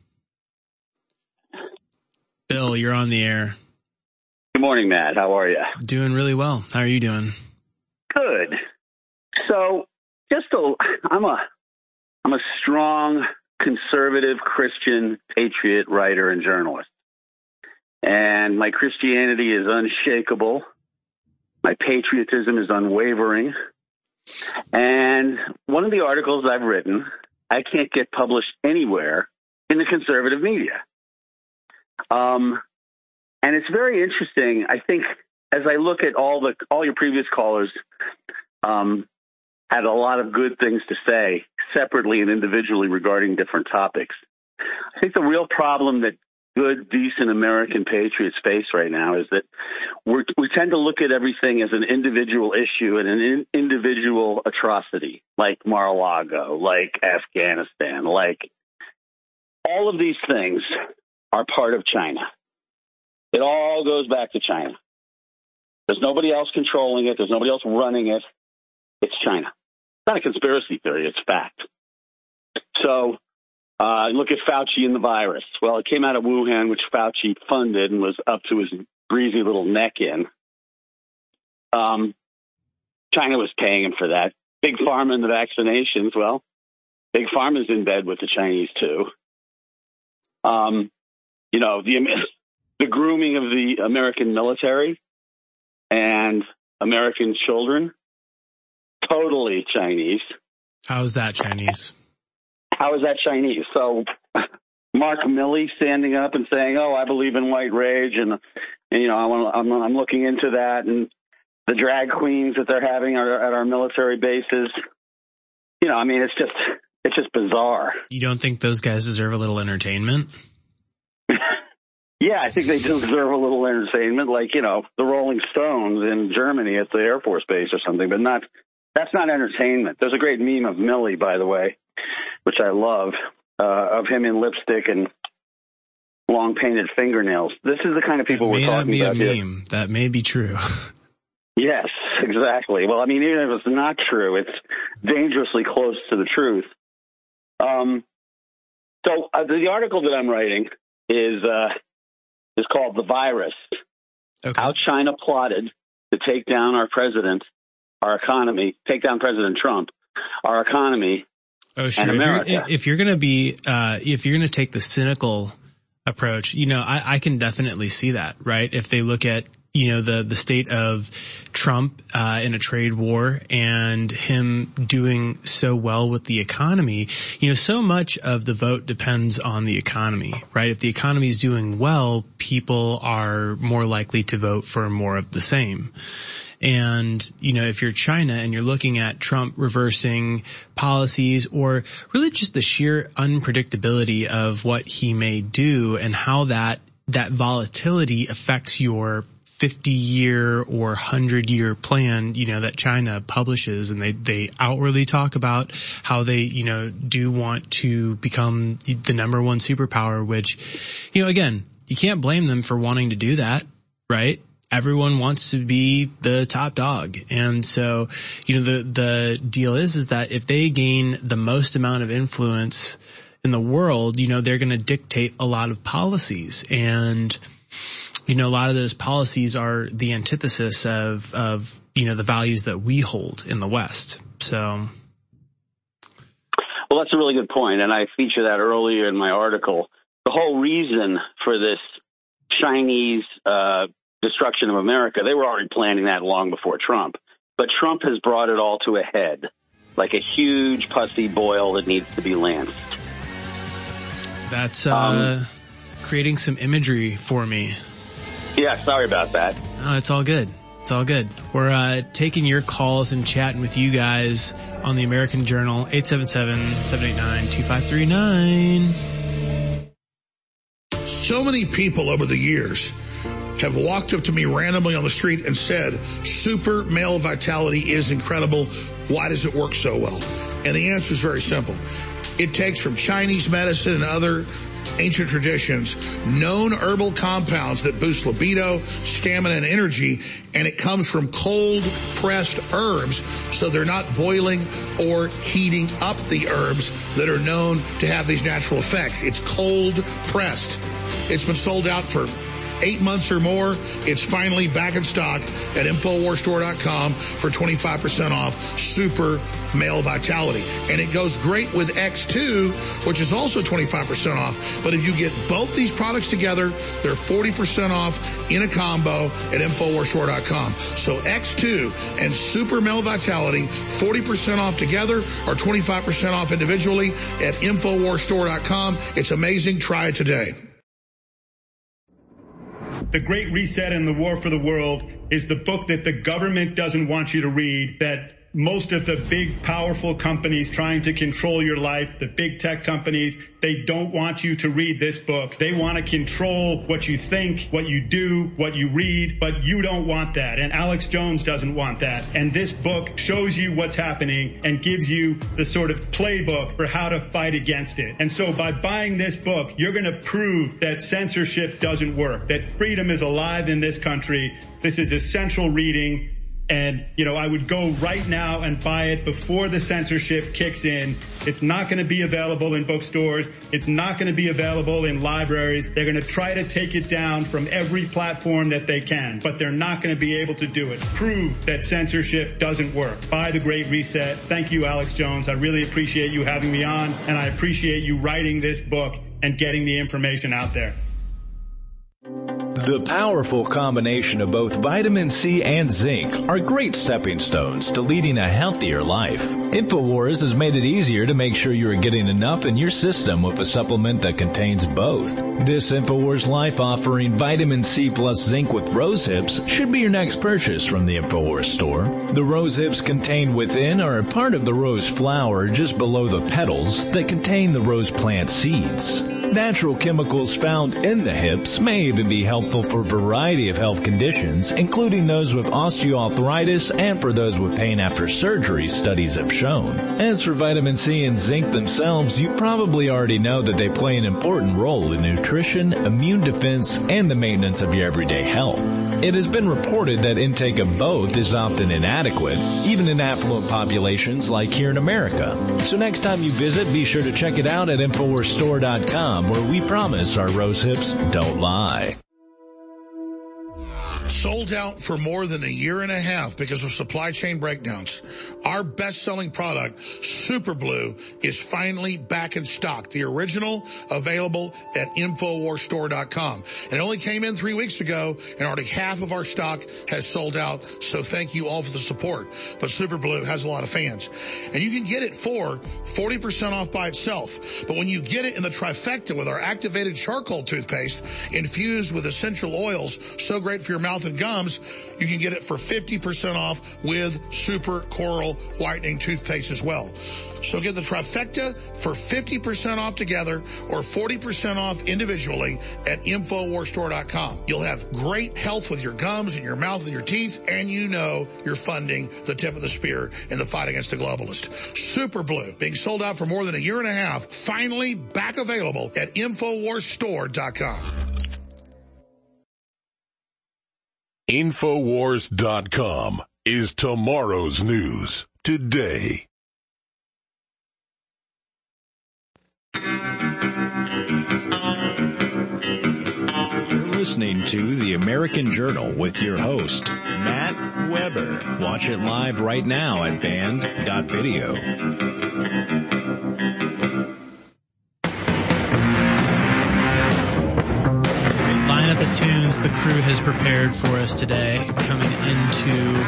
Bill, you're on the air. Good morning, Matt. How are you? Doing really well. How are you doing? Good. So I'm a strong conservative Christian patriot writer and journalist. And my Christianity is unshakable. My patriotism is unwavering. And one of the articles I've written, I can't get published anywhere in the conservative media. And it's very interesting. I think as I look at all your previous callers, had a lot of good things to say separately and individually regarding different topics. I think the real problem that good, decent American patriots face right now is that we tend to look at everything as an individual issue and an individual atrocity, like Mar-a-Lago, like Afghanistan, like all of these things are part of China. It all goes back to China. There's nobody else controlling it. There's nobody else running it. It's China. It's not a conspiracy theory. It's fact. So look at Fauci and the virus. Well, it came out of Wuhan, which Fauci funded and was up to his greasy little neck in. China was paying him for that. Big Pharma and the vaccinations. Well, Big Pharma's in bed with the Chinese, too. The grooming of the American military and American children, totally Chinese. How is that Chinese? How is that Chinese? So Mark Milley standing up and saying, "Oh, I believe in white rage," and I'm looking into that, and the drag queens that they're having at our military bases. It's just bizarre. You don't think those guys deserve a little entertainment? Yeah, I think they do deserve a little entertainment, like, the Rolling Stones in Germany at the Air Force Base or something, but that's not entertainment. There's a great meme of Milley, by the way, which I love, of him in lipstick and long painted fingernails. This is the kind of people we're talking about here. That may be true. Yes, exactly. Well, even if it's not true, it's dangerously close to the truth. So the article that I'm writing is called "The Virus." Okay. How China plotted to take down our president, our economy, take down President Trump, our economy, and America. If you're going to take the cynical approach, I can definitely see that, right? If they look at, the state of Trump in a trade war and him doing so well with the economy, so much of the vote depends on the economy, right? If the economy is doing well, people are more likely to vote for more of the same. And, if you're China and you're looking at Trump reversing policies or really just the sheer unpredictability of what he may do and how that volatility affects your 50-year or 100-year plan, that China publishes, and they outwardly talk about how they, do want to become the number one superpower, which, again, you can't blame them for wanting to do that, right? Everyone wants to be the top dog. And so, the deal is that if they gain the most amount of influence in the world, they're going to dictate a lot of policies. And, a lot of those policies are the antithesis of, the values that we hold in the West. So. Well, that's a really good point. And I feature that earlier in my article. The whole reason for this Chinese, destruction of America, they were already planning that long before Trump. But Trump has brought it all to a head, like a huge pussy boil that needs to be lanced. That's creating some imagery for me. Yeah, sorry about that. No, it's all good. It's all good. We're taking your calls and chatting with you guys on the American Journal, 877-789-2539. So many people over the years have walked up to me randomly on the street and said, super male vitality is incredible. Why does it work so well? And the answer is very simple. It takes from Chinese medicine and other ancient traditions known herbal compounds that boost libido, stamina, and energy, and it comes from cold-pressed herbs, so they're not boiling or heating up the herbs that are known to have these natural effects. It's cold-pressed. It's been sold out for 8 months or more, it's finally back in stock at InfoWarsStore.com for 25% off Super Male Vitality. And it goes great with X2, which is also 25% off. But if you get both these products together, they're 40% off in a combo at InfoWarsStore.com. So X2 and Super Male Vitality, 40% off together or 25% off individually at InfoWarsStore.com. It's amazing. Try it today. The Great Reset and the War for the World is the book that the government doesn't want you to read, that most of the big, powerful companies trying to control your life, the big tech companies, they don't want you to read this book. They want to control what you think, what you do, what you read, but you don't want that. And Alex Jones doesn't want that. And this book shows you what's happening and gives you the sort of playbook for how to fight against it. And so by buying this book, you're going to prove that censorship doesn't work, that freedom is alive in this country. This is essential reading. And, I would go right now and buy it before the censorship kicks in. It's not going to be available in bookstores. It's not going to be available in libraries. They're going to try to take it down from every platform that they can, but they're not going to be able to do it. Prove that censorship doesn't work. Buy The Great Reset. Thank you, Alex Jones. I really appreciate you having me on, and I appreciate you writing this book and getting the information out there. The powerful combination of both vitamin C and zinc are great stepping stones to leading a healthier life. InfoWars has made it easier to make sure you are getting enough in your system with a supplement that contains both. This InfoWars Life offering vitamin C plus zinc with rose hips should be your next purchase from the InfoWars store. The rose hips contained within are a part of the rose flower just below the petals that contain the rose plant seeds. Natural chemicals found in the hips may even be helpful for a variety of health conditions, including those with osteoarthritis and for those with pain after surgery, studies have shown. As for vitamin C and zinc themselves, you probably already know that they play an important role in nutrition, immune defense, and the maintenance of your everyday health. It has been reported that intake of both is often inadequate, even in affluent populations like here in America. So next time you visit, be sure to check it out at InfoWarsStore.com, where we promise our rose hips don't lie. Sold out for more than a year and a half because of supply chain breakdowns. Our best-selling product, Super Blue, is finally back in stock. The original, available at InfoWarsStore.com. And it only came in 3 weeks ago, and already half of our stock has sold out, so thank you all for the support. But Super Blue has a lot of fans. And you can get it for 40% off by itself. But when you get it in the trifecta with our activated charcoal toothpaste infused with essential oils, so great for your mouth and gums, you can get it for 50% off with Super Coral Whitening Toothpaste as well. So get the trifecta for 50% off together or 40% off individually at InfoWarsStore.com. You'll have great health with your gums and your mouth and your teeth, and you're funding the tip of the spear in the fight against the globalist. Super Blue, being sold out for more than a year and a half, finally back available at InfoWarsStore.com. Infowars.com is tomorrow's news today. You're listening to The American Journal with your host, Matt Weber. Watch it live right now at band.video. Line up the tunes the crew has prepared for us today, coming into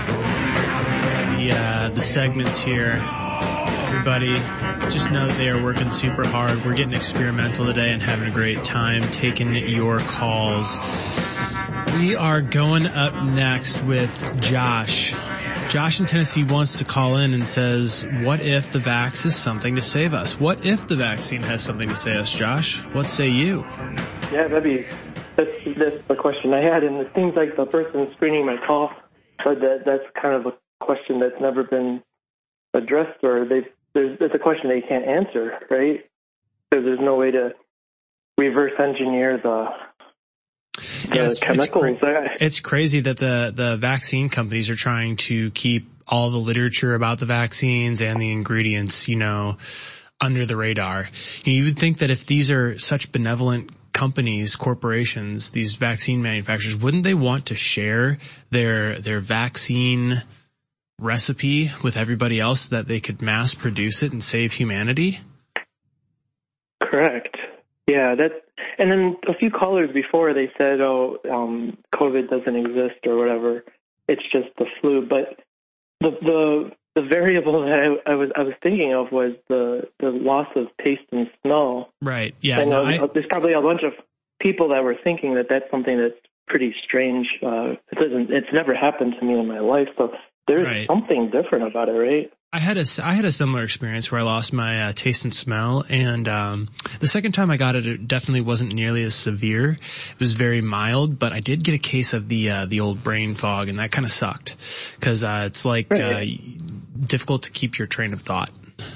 the segments here. Everybody, just know that they are working super hard. We're getting experimental today and having a great time taking your calls. We are going up next with Josh. Josh in Tennessee wants to call in and says, what if the vax is something to save us? What if the vaccine has something to save us, Josh? What say you? Yeah, that's the question I had, and it seems like the person screening my call said that's kind of a question that's never been addressed, or it's a question they can't answer, right? Because there's no way to reverse engineer the chemicals. It's crazy that the vaccine companies are trying to keep all the literature about the vaccines and the ingredients, under the radar. You would think that if these are such benevolent companies, corporations, these vaccine manufacturers, wouldn't they want to share their vaccine recipe with everybody else so that they could mass produce it and save humanity? Correct. Yeah, and then a few callers before, they said, COVID doesn't exist or whatever. It's just the flu. But the variable that I was thinking of was the loss of taste and smell. Right. Yeah. There's probably a bunch of people that were thinking that that's something that's pretty strange. It's never happened to me in my life. So there's something different about it, right? I had a similar experience where I lost my taste and smell, and the second time I got it, it definitely wasn't nearly as severe. It was very mild, but I did get a case of the old brain fog, and that kind of sucked because it's like difficult to keep your train of thought.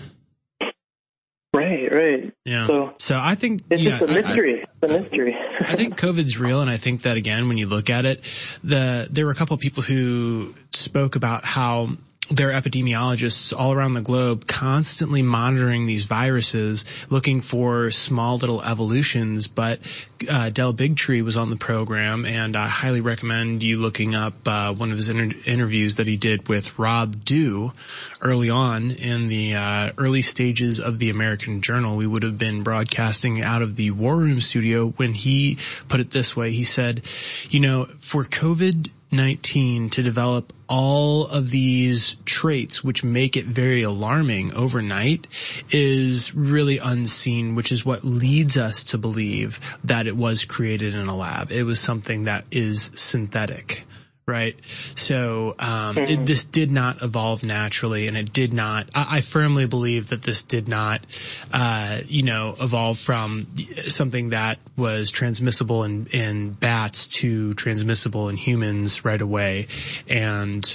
Right. Yeah. So I think it's just a mystery. It's a mystery. I think COVID's real, and I think that again, when you look at it, there were a couple of people who spoke about how there are epidemiologists all around the globe constantly monitoring these viruses, looking for small little evolutions. But Del Bigtree was on the program, and I highly recommend you looking up one of his interviews that he did with Rob Dew early on in the early stages of the American Journal. We would have been broadcasting out of the War Room studio when he put it this way. He said, for COVID-19 to develop all of these traits which make it very alarming overnight is really unseen, which is what leads us to believe that it was created in a lab. It was something that is synthetic, right? So this did not evolve naturally, and it did not. I firmly believe that this did not, evolve from something that was transmissible in bats to transmissible in humans right away. And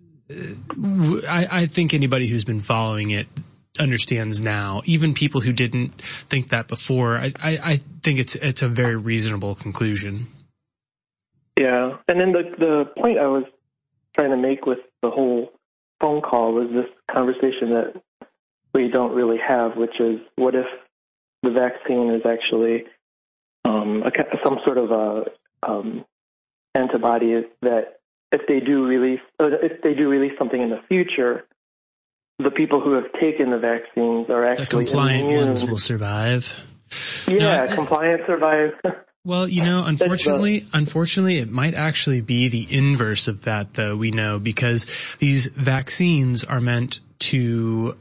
I think anybody who's been following it understands now. Even people who didn't think that before, I think it's a very reasonable conclusion. Yeah, and then the point I was trying to make with the whole phone call was this conversation that we don't really have, which is, what if the vaccine is actually some sort of antibody that if they do release something in the future, the people who have taken the vaccines are actually the compliant immune. ones will survive. Yeah, compliant survive. Well, unfortunately, it might actually be the inverse of that, though, we know, because these vaccines are meant to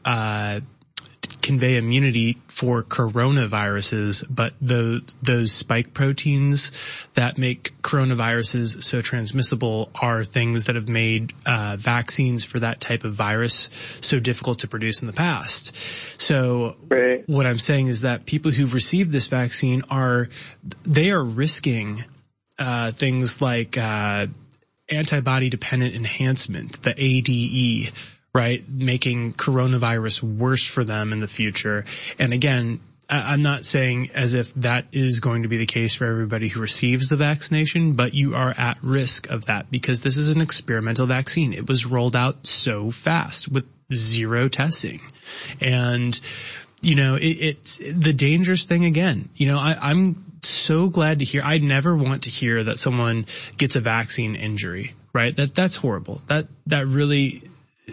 convey immunity for coronaviruses, but those spike proteins that make coronaviruses so transmissible are things that have made vaccines for that type of virus so difficult to produce in the past. So what I'm saying is that people who've received this vaccine are risking things like antibody-dependent enhancement, the ADE, right? Making coronavirus worse for them in the future. And again, I'm not saying as if that is going to be the case for everybody who receives the vaccination, but you are at risk of that because this is an experimental vaccine. It was rolled out so fast with zero testing. And, it's the dangerous thing again. I'm so glad to hear, I never want to hear that someone gets a vaccine injury, right? That's horrible. That really,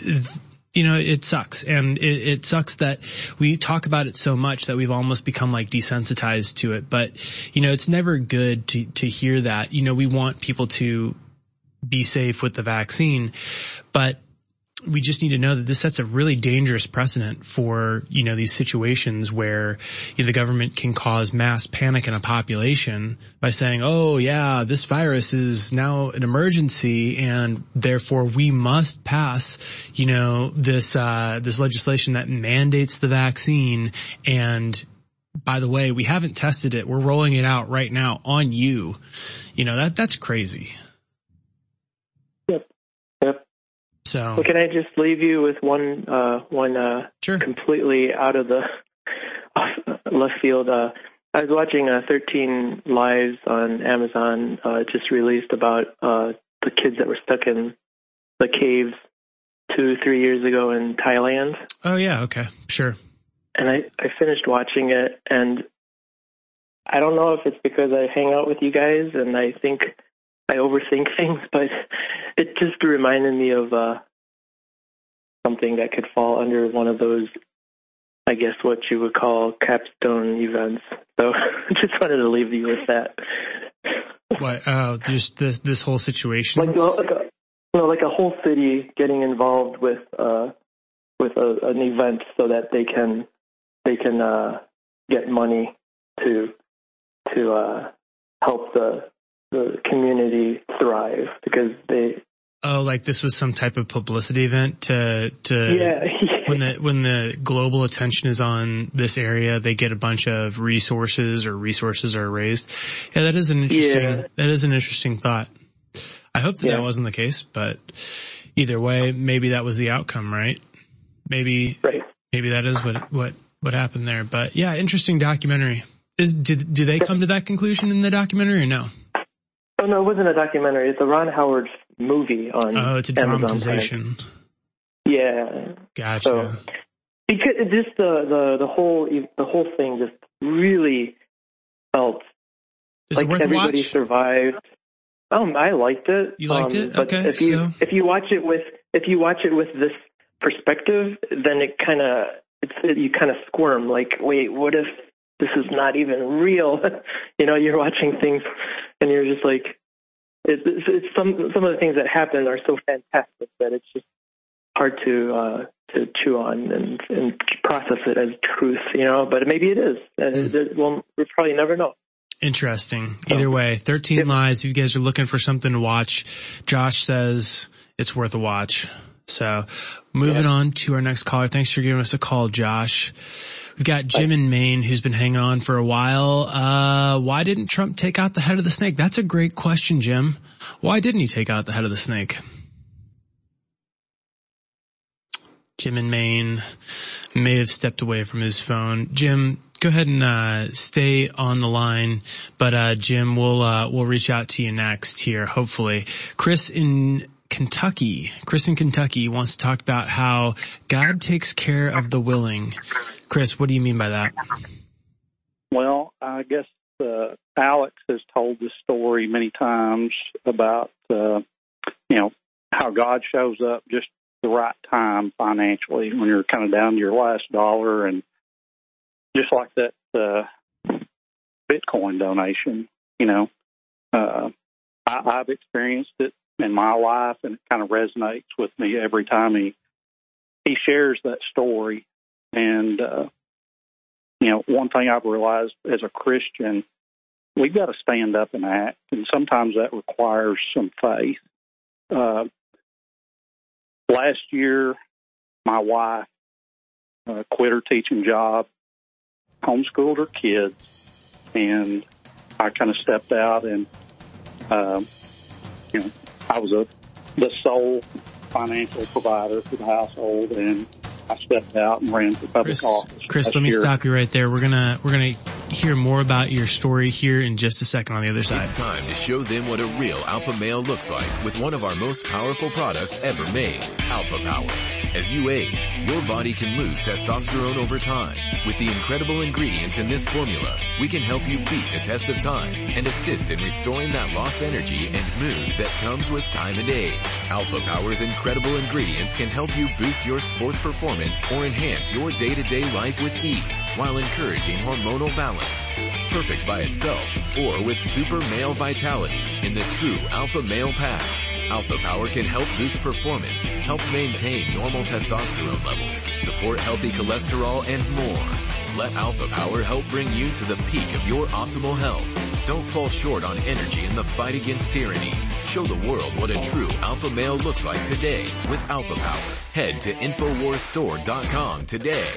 it sucks. And it sucks that we talk about it so much that we've almost become like desensitized to it. But, it's never good to hear that. We want people to be safe with the vaccine, but we just need to know that this sets a really dangerous precedent for, these situations where the government can cause mass panic in a population by saying, oh yeah, this virus is now an emergency and therefore we must pass, this legislation that mandates the vaccine. And by the way, we haven't tested it. We're rolling it out right now on you. That's crazy. So can I just leave you with one sure. completely out of the left field? I was watching 13 Lives on Amazon just released about the kids that were stuck in the caves 2-3 years ago in Thailand. Oh yeah, okay, sure. And I finished watching it, and I don't know if it's because I hang out with you guys and I think I overthink things, but it just reminded me of something that could fall under one of those, I guess what you would call capstone events. So just wanted to leave you with that. What? Oh, just this whole situation? Like a whole city getting involved with an event so that they can get money to help the community thrive because they. Oh, like this was some type of publicity event to yeah. when the global attention is on this area, they get a bunch of resources are raised. Yeah, that is an interesting thought. I hope that wasn't the case, but either way, maybe that was the outcome, right? Maybe that is what happened there. But yeah, interesting documentary. Do they come to that conclusion in the documentary or no? Oh no, it wasn't a documentary. It's a Ron Howard movie on. Oh, it's a dramatization. Yeah. Gotcha. So, because just the whole thing just really felt like everybody survived. I liked it. You liked it? But okay. If you watch it with this perspective, then you kind of squirm. Like, wait, what if this is not even real? You're watching things and you're just like, it's some of the things that happen are so fantastic that it's just hard to chew on and process it as truth, but maybe it is. We'll probably never know. Interesting. Either way, 13 Lies. If you guys are looking for something to watch, Josh says it's worth a watch. So moving on to our next caller. Thanks for giving us a call, Josh. We've got Jim in Maine who's been hanging on for a while. Why didn't Trump take out the head of the snake? That's a great question, Jim. Why didn't he take out the head of the snake? Jim in Maine may have stepped away from his phone. Jim, go ahead and stay on the line, but Jim, we'll reach out to you next here, hopefully. Chris in Kentucky wants to talk about how God takes care of the willing. Chris, what do you mean by that? Well, I guess Alex has told this story many times about how God shows up just the right time financially when you're kind of down to your last dollar, and just like that Bitcoin donation, I've experienced it in my life, and it kind of resonates with me every time he shares that story. And one thing I've realized as a Christian, we've got to stand up and act, and sometimes that requires some faith. Last year, my wife quit her teaching job, homeschooled her kids, and I kind of stepped out and, I was the sole financial provider for the household, and I stepped out and ran for public office. Chris, let me stop you right there. We're gonna hear more about your story here in just a second on the other side. It's time to show them what a real alpha male looks like with one of our most powerful products ever made, Alpha Power. As you age, your body can lose testosterone over time. With the incredible ingredients in this formula, we can help you beat the test of time and assist in restoring that lost energy and mood that comes with time and age. Alpha Power's incredible ingredients can help you boost your sports performance or enhance your day-to-day life with ease while encouraging hormonal balance. Perfect by itself or with super male vitality in the true Alpha Male Pack. Alpha Power can help boost performance, help maintain normal testosterone levels, support healthy cholesterol, and more. Let Alpha Power help bring you to the peak of your optimal health. Don't fall short on energy in the fight against tyranny. Show the world what a true alpha male looks like today with Alpha Power. Head to InfoWarsStore.com today.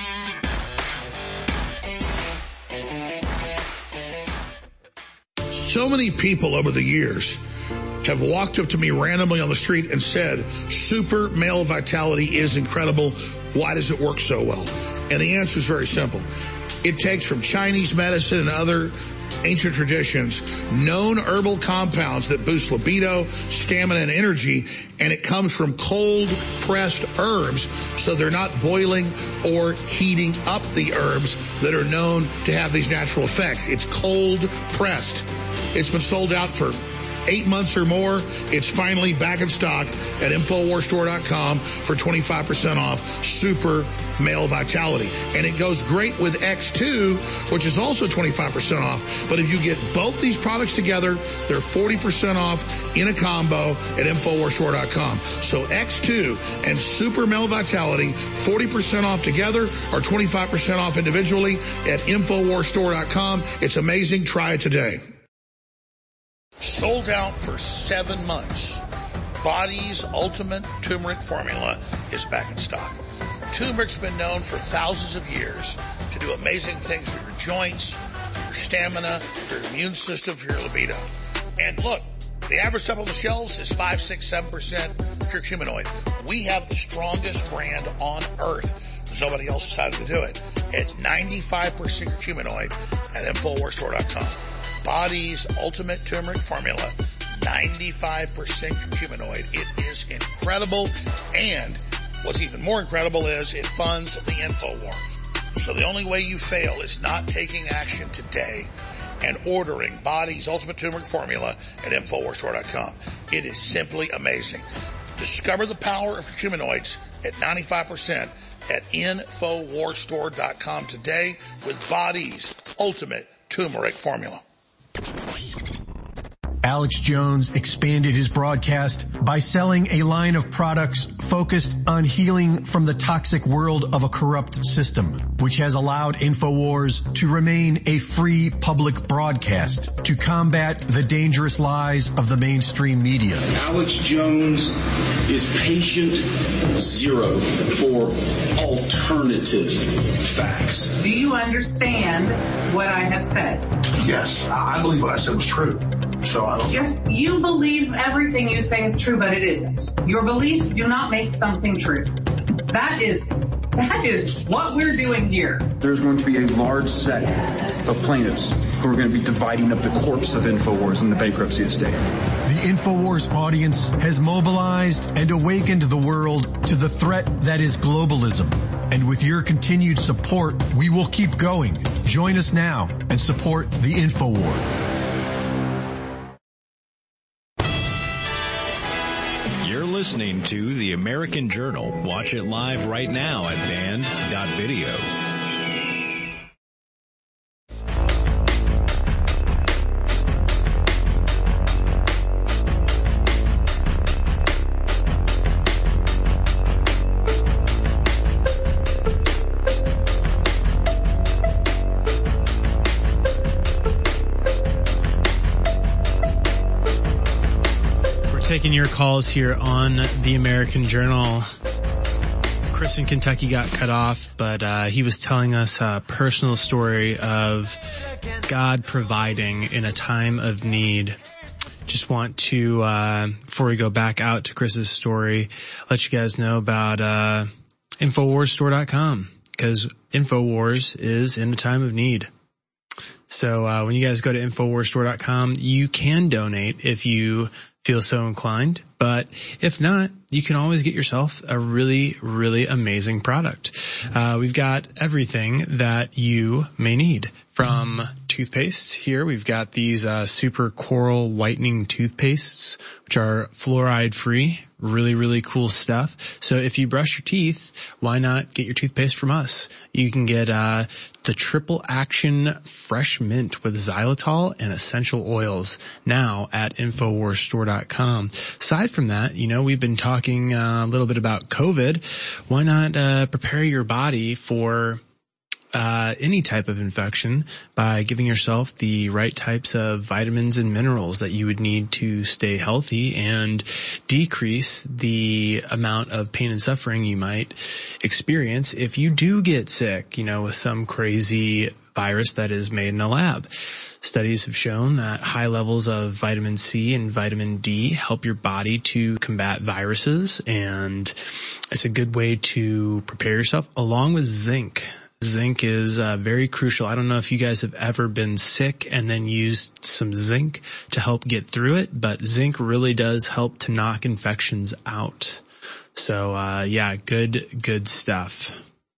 So many people over the years have walked up to me randomly on the street and said, super male vitality is incredible. Why does it work so well? And the answer is very simple. It takes from Chinese medicine and other ancient traditions, known herbal compounds that boost libido, stamina, and energy, and it comes from cold-pressed herbs, so they're not boiling or heating up the herbs that are known to have these natural effects. It's cold-pressed. It's been sold out for 8 months or more. It's finally back in stock at InfoWarsStore.com for 25% off Super Male Vitality. And it goes great with X2, which is also 25% off. But if you get both these products together, they're 40% off in a combo at InfoWarsStore.com. So X2 and Super Male Vitality, 40% off together or 25% off individually at InfoWarsStore.com. It's amazing. Try it today. Sold out for 7 months. Body's Ultimate Turmeric Formula is back in stock. Turmeric's been known for thousands of years to do amazing things for your joints, for your stamina, for your immune system, for your libido. And look, the average stuff on the shelves is 5, 6, 7% curcuminoid. We have the strongest brand on earth. There's nobody else decided to do it. At 95% curcuminoid at InfoWarsStore.com. Body's Ultimate Turmeric Formula, 95% curcuminoid. It is incredible, and what's even more incredible is it funds the InfoWar. So the only way you fail is not taking action today and ordering Body's Ultimate Turmeric Formula at InfoWarsStore.com. It is simply amazing. Discover the power of curcuminoids at 95% at InfoWarsStore.com today with Body's Ultimate Turmeric Formula. Alex Jones expanded his broadcast by selling a line of products focused on healing from the toxic world of a corrupt system, which has allowed InfoWars to remain a free public broadcast to combat the dangerous lies of the mainstream media. Alex Jones is patient zero for alternative facts. Do you understand what I have said? Yes, I believe what I said was true. So I don't. Yes, you believe everything you say is true, but it isn't. Your beliefs do not make something true. That is what we're doing here. There's going to be a large set of plaintiffs who are going to be dividing up the corpse of InfoWars in the bankruptcy estate. The InfoWars audience has mobilized and awakened the world to the threat that is globalism. And with your continued support, we will keep going. Join us now and support the InfoWar. Listening to The American Journal. Watch it live right now at band.video. Taking your calls here on the American Journal. Chris in Kentucky got cut off, but he was telling us a personal story of God providing in a time of need. Just want to, before we go back out to Chris's story, let you guys know about InfoWarsStore.com, because InfoWars is in a time of need. So when you guys go to InfoWarsStore.com, you can donate if you feel so inclined, but if not, you can always get yourself a really, really amazing product. We've got everything that you may need. From toothpaste here, we've got these super coral whitening toothpastes, which are fluoride free. Really, really cool stuff. So if you brush your teeth, why not get your toothpaste from us? You can get the triple action fresh mint with xylitol and essential oils now at InfoWarsStore.com. Aside from that, you know, we've been talking a little bit about COVID. Why not prepare your body for any type of infection by giving yourself the right types of vitamins and minerals that you would need to stay healthy and decrease the amount of pain and suffering you might experience if you do get sick, you know, with some crazy virus that is made in a lab. Studies have shown that high levels of vitamin C and vitamin D help your body to combat viruses, and it's a good way to prepare yourself, along with zinc. Zinc is very crucial. I don't know if you guys have ever been sick and then used some zinc to help get through it, but zinc really does help to knock infections out. So, yeah, good stuff.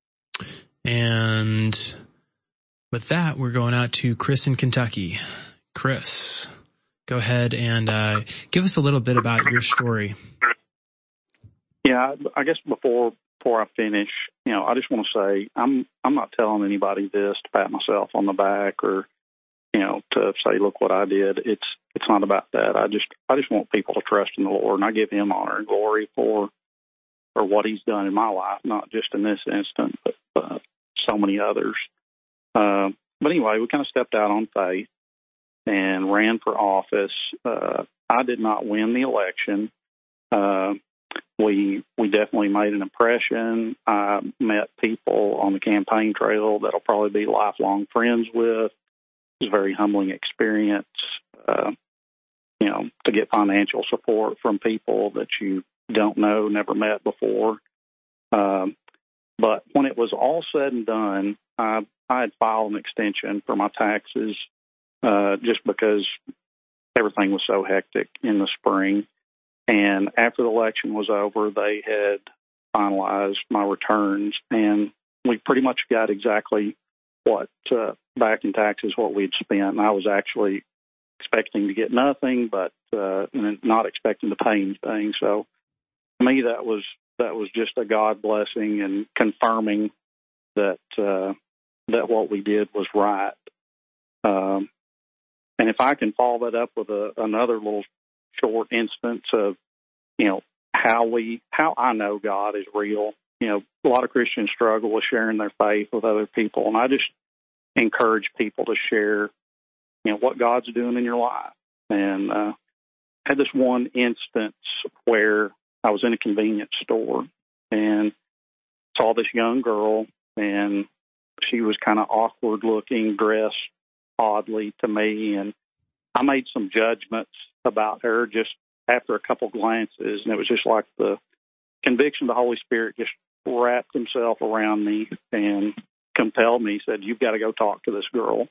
And with that, we're going out to Chris in Kentucky. Chris, go ahead and give us a little bit about your story. Yeah, I guess before I finish, I just want to say I'm not telling anybody this to pat myself on the back or, to say, look what I did. It's not about that. I just want people to trust in the Lord, and I give him honor and glory for what he's done in my life, not just in this instant, but so many others. But anyway, we kind of stepped out on faith and ran for office. I did not win the election. We definitely made an impression. I met people on the campaign trail that'll probably be lifelong friends with. It was a very humbling experience, to get financial support from people that you don't know, never met before. But when it was all said and done, I had filed an extension for my taxes just because everything was so hectic in the spring. And after the election was over, they had finalized my returns, and we pretty much got exactly what back in taxes what we'd spent. And I was actually expecting to get nothing, but not expecting to pay anything. So to me, that was just a God blessing and confirming that what we did was right. And if I can follow that up with another little short instance of, how I know God is real. A lot of Christians struggle with sharing their faith with other people, and I just encourage people to share, what God's doing in your life. And I had this one instance where I was in a convenience store and saw this young girl, and she was kind of awkward looking, dressed oddly to me, and I made some judgments about her just after a couple glances, and it was just like the conviction of the Holy Spirit just wrapped himself around me and compelled me, said, you've got to go talk to this girl.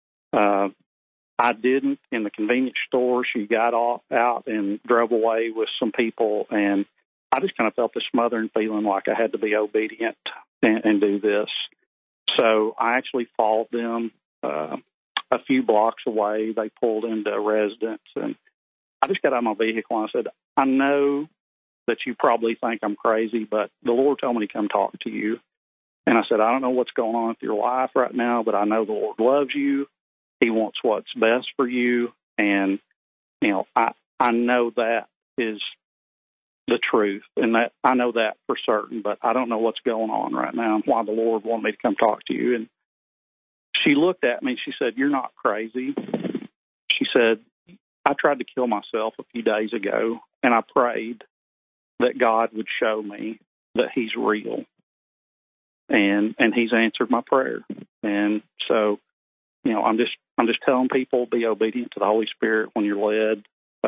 I didn't. In the convenience store, she got out and drove away with some people, and I just kind of felt this smothering feeling like I had to be obedient and do this. So I actually followed them a few blocks away. They pulled into a residence, and I just got out of my vehicle and I said, I know that you probably think I'm crazy, but the Lord told me to come talk to you. And I said, I don't know what's going on with your life right now, but I know the Lord loves you. He wants what's best for you. And, I know that is the truth, and that I know that for certain, but I don't know what's going on right now and why the Lord wanted me to come talk to you. And she looked at me and she said, you're not crazy. She said, I tried to kill myself a few days ago, and I prayed that God would show me that he's real. And he's answered my prayer. And so, I'm just telling people, be obedient to the Holy Spirit when you're led.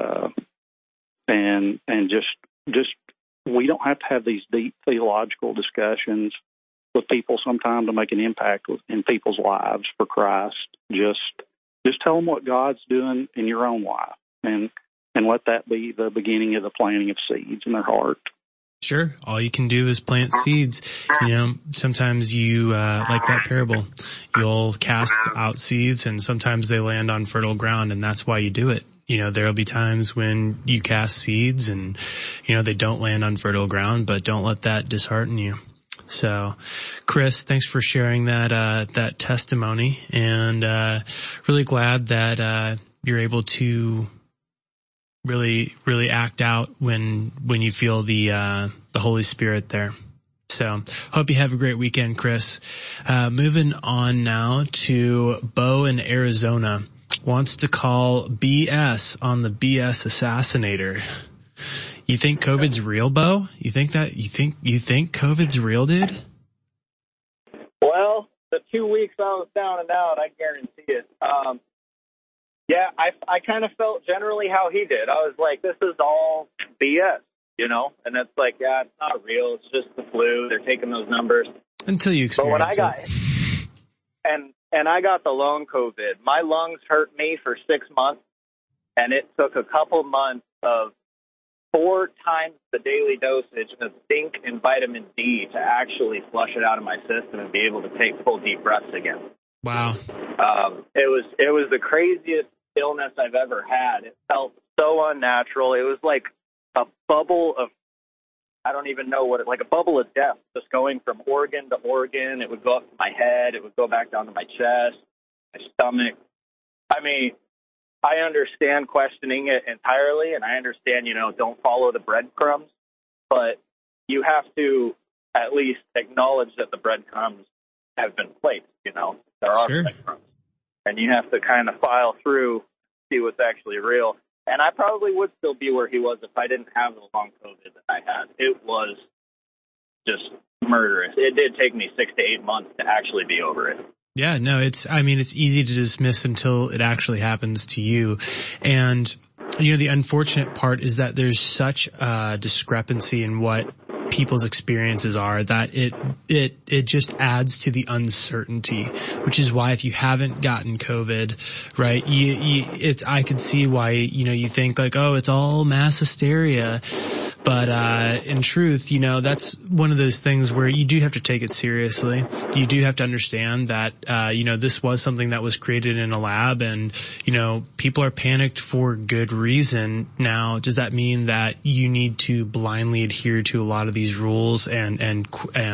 And just we don't have to have these deep theological discussions with people sometimes to make an impact in people's lives for Christ. Just tell them what God's doing in your own life, and let that be the beginning of the planting of seeds in their heart. Sure. All you can do is plant seeds. Sometimes you, like that parable, you'll cast out seeds, and sometimes they land on fertile ground, and that's why you do it. There'll be times when you cast seeds and, they don't land on fertile ground, but don't let that dishearten you. So, Chris, thanks for sharing that testimony, and, really glad that, you're able to really, really act out when you feel the Holy Spirit there. So, hope you have a great weekend, Chris. Moving on now to Bo in Arizona. Wants to call BS on the BS assassinator. You think COVID's real, Bo? You think COVID's real, dude? Well, the 2 weeks I was down and out, I guarantee it. Yeah, I kind of felt generally how he did. I was like, this is all BS, and it's like, yeah, it's not real. It's just the flu. They're taking those numbers. Until you experience but when I got and I got the long COVID, my lungs hurt me for 6 months, and it took a couple months of 4 times the daily dosage of zinc and vitamin D to actually flush it out of my system and be able to take full deep breaths again. Wow. It was the craziest illness I've ever had. It felt so unnatural. It was like a bubble of, I don't even know what like a bubble of death, just going from organ to organ. It would go up to my head. It would go back down to my chest, my stomach. I mean, I understand questioning it entirely, and I understand, don't follow the breadcrumbs, but you have to at least acknowledge that the breadcrumbs have been placed, There are breadcrumbs. And you have to kind of file through, see what's actually real. And I probably would still be where he was if I didn't have the long COVID that I had. It was just murderous. It did take me 6 to 8 months to actually be over it. Yeah, no, it's easy to dismiss until it actually happens to you. And, the unfortunate part is that there's such a discrepancy in what people's experiences are that it just adds to the uncertainty, which is why if you haven't gotten COVID, right, I could see why, you think like, oh, it's all mass hysteria. But, in truth, that's one of those things where you do have to take it seriously. You do have to understand that, this was something that was created in a lab and, people are panicked for good reason. Now, does that mean that you need to blindly adhere to a lot of these rules and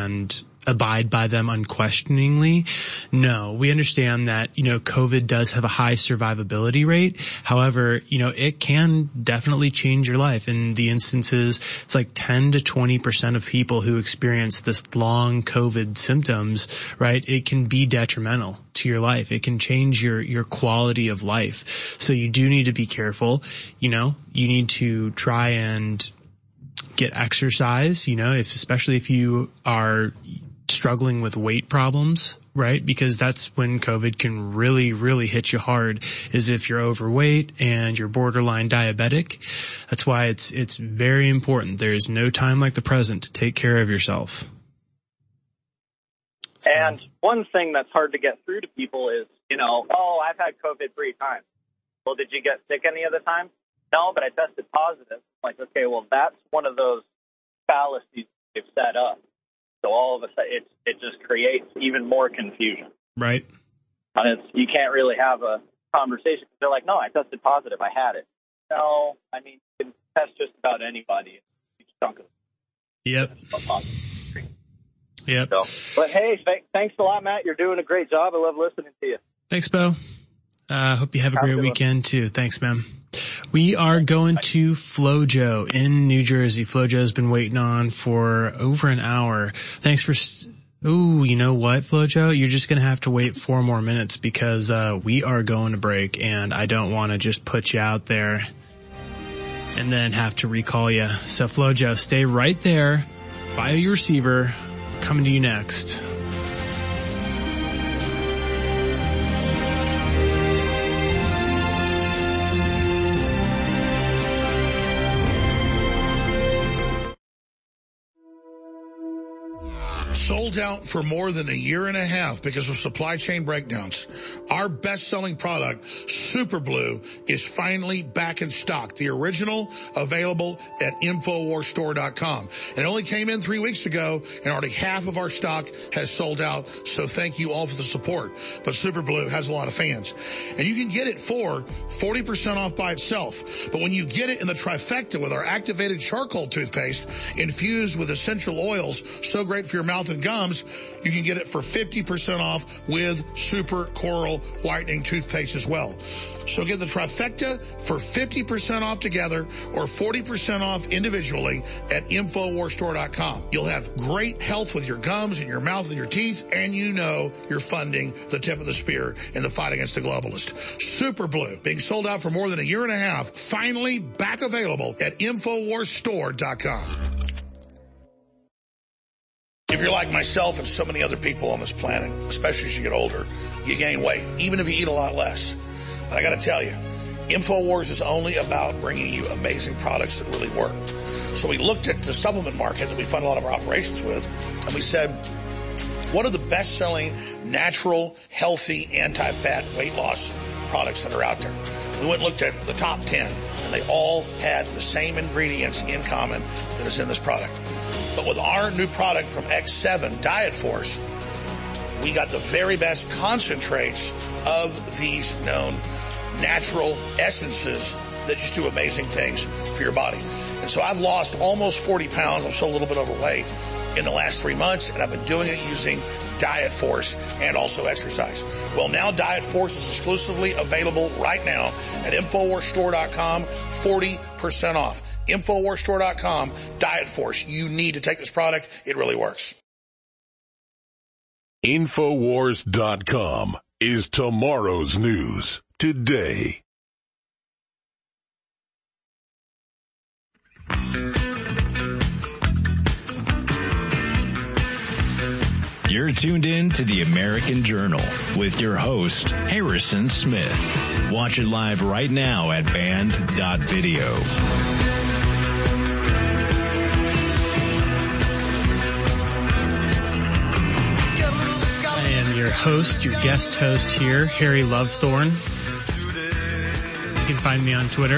abide by them unquestioningly? No, we understand that, COVID does have a high survivability rate. However, it can definitely change your life. In the instances, it's like 10 to 20% of people who experience this long COVID symptoms, right? It can be detrimental to your life. It can change your quality of life. So you do need to be careful. You need to try and get exercise, especially if you are struggling with weight problems, right? Because that's when COVID can really, really hit you hard, is if you're overweight and you're borderline diabetic. That's why it's very important. There is no time like the present to take care of yourself. And one thing that's hard to get through to people is, I've had COVID 3 times. Well, did you get sick any of the time? No, but I tested positive. Like, okay, well, that's one of those fallacies they've set up. So all of a sudden, it just creates even more confusion. Right. And you can't really have a conversation. They're like, no, I tested positive. I had it. No, I mean, you can test just about anybody. Yep. Yep. So, but hey, thanks a lot, Matt. You're doing a great job. I love listening to you. Thanks, Bo. Hope you have a great weekend too. Thanks, man. We are going to Flojo in New Jersey. Flojo's been waiting on for over an hour. Thanks for... Ooh, you know what, Flojo? You're just going to have to wait 4 more minutes because we are going to break, and I don't want to just put you out there and then have to recall you. So, Flojo, stay right there by your receiver. Coming to you next. Sold out for more than a year and a half because of supply chain breakdowns. Our best-selling product, Super Blue, is finally back in stock. The original, available at InfoWarsStore.com. It only came in 3 weeks ago, and already half of our stock has sold out, so thank you all for the support. But Super Blue has a lot of fans. And you can get it for 40% off by itself. But when you get it in the trifecta with our activated charcoal toothpaste infused with essential oils, so great for your mouth and gums, you can get it for 50% off with Super Coral Whitening Toothpaste as well. So get the trifecta for 50% off together or 40% off individually at InfoWarsStore.com. You'll have great health with your gums and your mouth and your teeth, and you're funding the tip of the spear in the fight against the globalist. Super Blue, being sold out for more than a year and a half, finally back available at InfoWarsStore.com. If you're like myself and so many other people on this planet, especially as you get older, you gain weight, even if you eat a lot less. But I got to tell you, InfoWars is only about bringing you amazing products that really work. So we looked at the supplement market that we fund a lot of our operations with, and we said, What are the best-selling, natural, healthy, anti-fat weight loss products that are out there? We went and looked at the top 10, and they all had the same ingredients in common that is in this product. But with our new product from X7, Diet Force, we got the very best concentrates of these known natural essences that just do amazing things for your body. And so I've lost almost 40 pounds. I'm still a little bit overweight in the last 3 months, and I've been doing it using Diet Force and also exercise. Well, now Diet Force is exclusively available right now at InfoWarsStore.com, 40% off. InfoWarsStore.com, Diet Force. You need to take this product. It really works. InfoWars.com is tomorrow's news today. You're tuned in to the American Journal with your host, Harrison Smith. Watch it live right now at band.video. I am your host, your guest host here, Harry Lovethorn. You can find me on Twitter.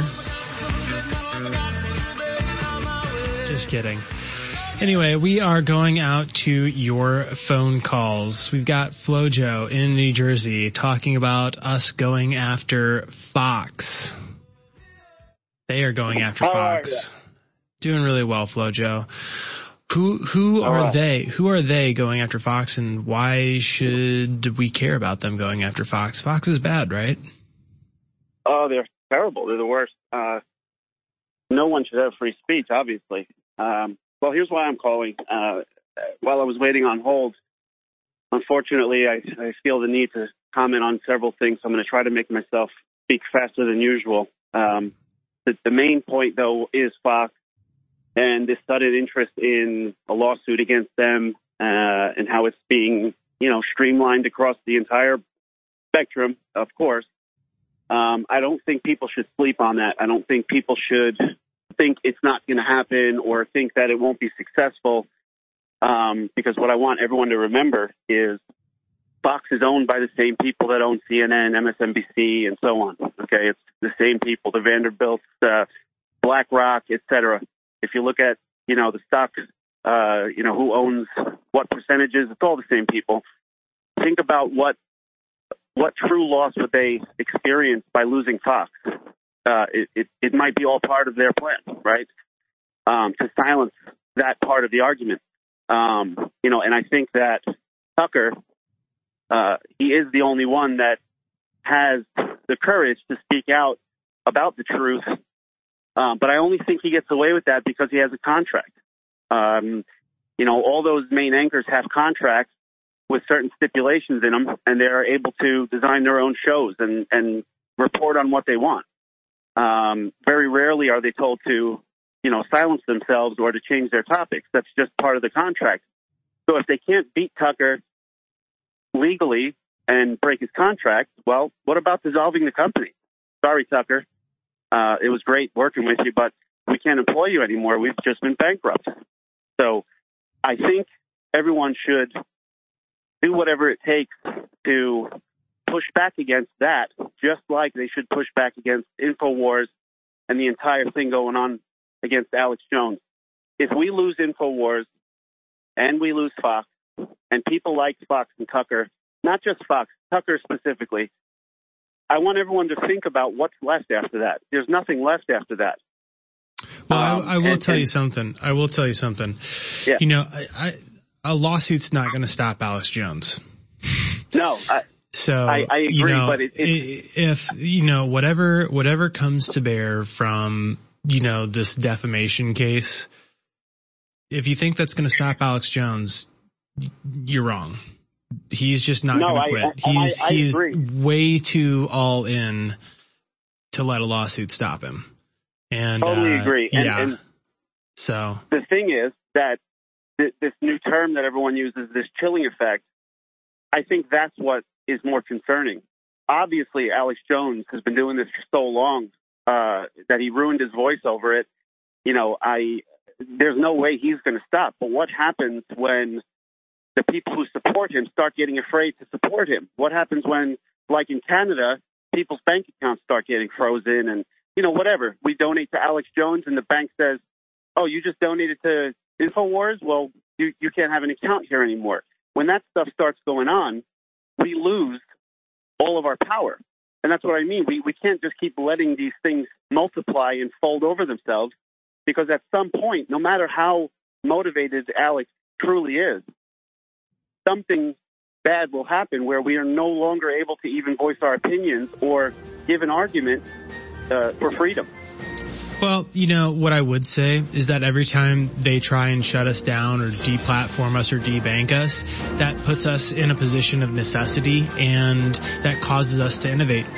Just kidding. Anyway, we are going out to your phone calls. We've got Flojo in New Jersey talking about us going after Fox. They are going after Fox. Doing really well, Flojo. Who are they? Who are they going after Fox, and why should we care about them going after Fox? Fox is bad, right? Oh, they're terrible. They're the worst. No one should have free speech, obviously. Well, here's why I'm calling. While I was waiting on hold, unfortunately, I feel the need to comment on several things. I'm going to try to make myself speak faster than usual. The main point, though, is Fox and this sudden interest in a lawsuit against them and how it's being, streamlined across the entire spectrum, of course. I don't think people should sleep on that. I don't think people should think it's not going to happen or think that it won't be successful, because what I want everyone to remember is Fox is owned by the same people that own CNN, MSNBC, and so on. Okay, it's the same people, the Vanderbilts, BlackRock, etc. If you look at, the stock, who owns what percentages, it's all the same people. Think about what true loss would they experience by losing Fox. It might be all part of their plan, right? To silence that part of the argument. And I think that Tucker, he is the only one that has the courage to speak out about the truth. But I only think he gets away with that because he has a contract. All those main anchors have contracts with certain stipulations in them, and they're able to design their own shows and report on what they want. Very rarely are they told to, silence themselves or to change their topics. That's just part of the contract. So if they can't beat Tucker legally and break his contract, well, what about dissolving the company? Sorry, Tucker. It was great working with you, but we can't employ you anymore. We've just been bankrupt. So I think everyone should do whatever it takes to push back against that, just like they should push back against InfoWars and the entire thing going on against Alex Jones. If we lose InfoWars and we lose Fox, and people like Fox and Tucker, not just Fox, Tucker specifically, I want everyone to think about what's left after that. There's nothing left after that. Well, I will tell you something. I will tell you something. Yeah. A lawsuit's not going to stop Alex Jones. No. I agree, but if whatever comes to bear from this defamation case, if you think that's going to stop Alex Jones, you're wrong. He's just not going to quit. He's way too all in to let a lawsuit stop him. And totally agree. And so the thing is that this new term that everyone uses, this chilling effect, I think that's what is more concerning. Obviously, Alex Jones has been doing this for so long that he ruined his voice over it. There's no way he's going to stop. But what happens when the people who support him start getting afraid to support him? What happens when, like in Canada, people's bank accounts start getting frozen and, whatever. We donate to Alex Jones and the bank says, oh, you just donated to InfoWars? Well, you can't have an account here anymore. When that stuff starts going on, we lose all of our power. And that's what I mean. We can't just keep letting these things multiply and fold over themselves, because at some point, no matter how motivated Alex truly is, something bad will happen where we are no longer able to even voice our opinions or give an argument for freedom. Well, what I would say is that every time they try and shut us down or deplatform us or debank us, that puts us in a position of necessity and that causes us to innovate.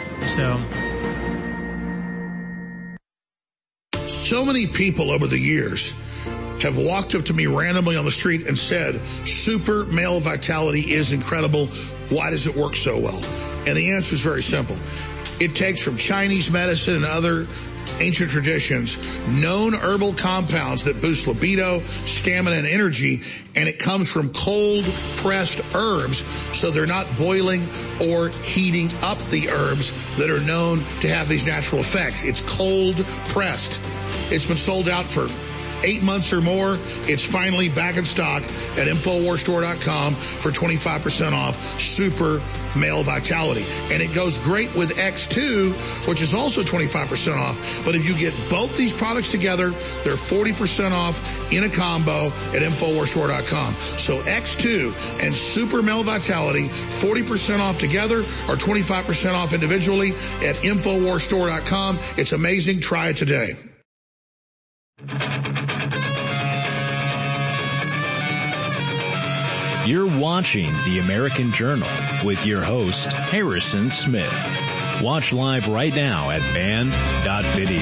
So many people over the years have walked up to me randomly on the street and said, super male vitality is incredible. Why does it work so well? And the answer is very simple. It takes from Chinese medicine and other ancient traditions known herbal compounds that boost libido, stamina, and energy, and it comes from cold-pressed herbs, so they're not boiling or heating up the herbs that are known to have these natural effects. It's cold-pressed. It's been sold out for 8 months or more. It's finally back in stock at InfoWarsStore.com for 25% off Super Male Vitality. And it goes great with X2, which is also 25% off. But if you get both these products together, they're 40% off in a combo at InfoWarsStore.com. So X2 and Super Male Vitality, 40% off together or 25% off individually at InfoWarsStore.com. It's amazing. Try it today. You're watching The American Journal with your host, Harrison Smith. Watch live right now at band.video.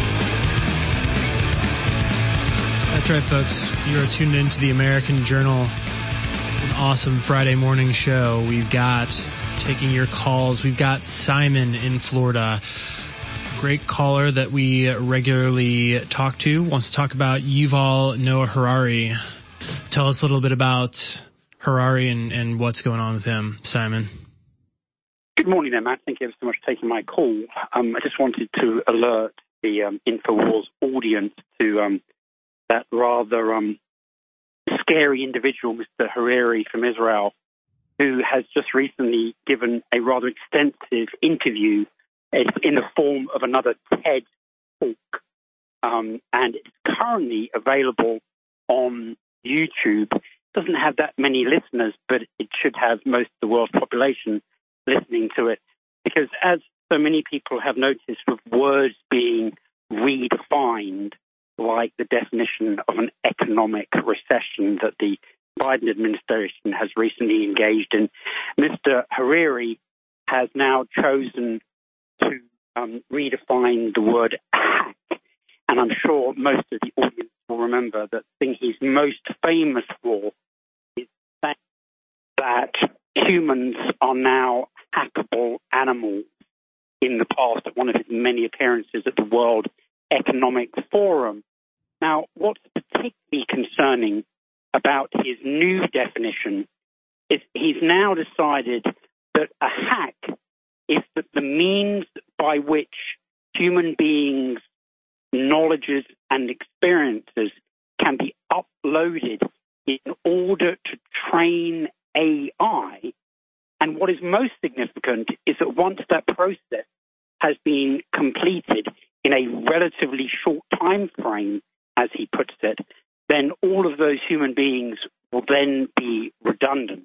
That's right, folks. You are tuned into The American Journal. It's an awesome Friday morning show. We've got taking your calls. We've got Simon in Florida. Great caller that we regularly talk to. Wants to talk about Yuval Noah Harari. Tell us a little bit about Harari and what's going on with him, Simon. Good morning there, Matt. Thank you ever so much for taking my call. I just wanted to alert the InfoWars audience to that rather scary individual, Mr. Harari from Israel, who has just recently given a rather extensive interview in the form of another TED talk, and it's currently available on YouTube. It doesn't have that many listeners, but it should have most of the world's population listening to it, because as so many people have noticed, with words being redefined, like the definition of an economic recession that the Biden administration has recently engaged in, Mr. Harari has now chosen to redefine the word hack. And I'm sure most of the audience will remember that the thing he's most famous for is that humans are now hackable animals. In the past, at one of his many appearances at the World Economic Forum. Now, what's particularly concerning about his new definition is he's now decided that a hack is that the means by which human beings' knowledges and experiences can be uploaded in order to train AI. And what is most significant is that once that process has been completed in a relatively short time frame, as he puts it, then all of those human beings will then be redundant.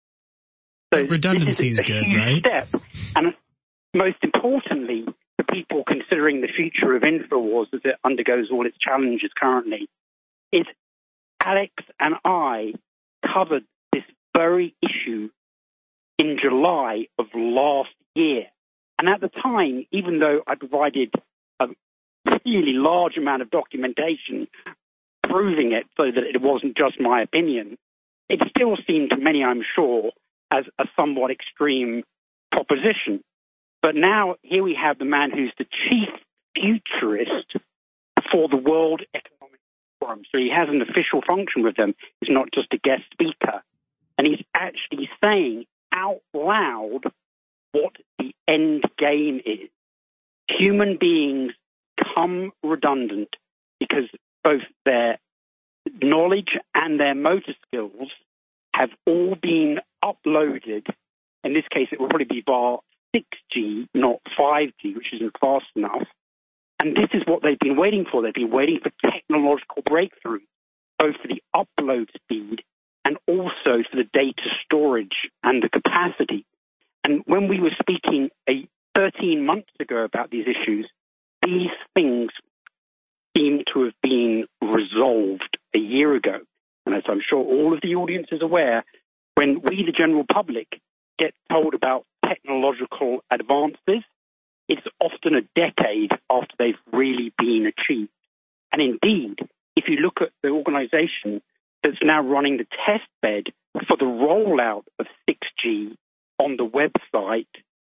So redundancy is good, right? Step. And most importantly, for people considering the future of InfoWars as it undergoes all its challenges currently, is Alex and I covered this very issue in July of last year. And at the time, even though I provided a really large amount of documentation proving it so that it wasn't just my opinion, it still seemed to many, I'm sure, as a somewhat extreme proposition. But now here we have the man who's the chief futurist for the World Economic Forum. So he has an official function with them. He's not just a guest speaker. and he's actually saying out loud what the end game is. Human beings become redundant because both their knowledge and their motor skills have all been uploaded. In this case, it will probably be via 6G, not 5G, which isn't fast enough. And this is what they've been waiting for. They've been waiting for technological breakthrough, both for the upload speed and also for the data storage and the capacity. And when we were speaking 13 months ago about these issues, these things seem to have been resolved a year ago. And as I'm sure all of the audience is aware, when we, the general public, get told about technological advances, it's often a decade after they've really been achieved. And indeed, if you look at the organization that's now running the test bed for the rollout of 6G on the website,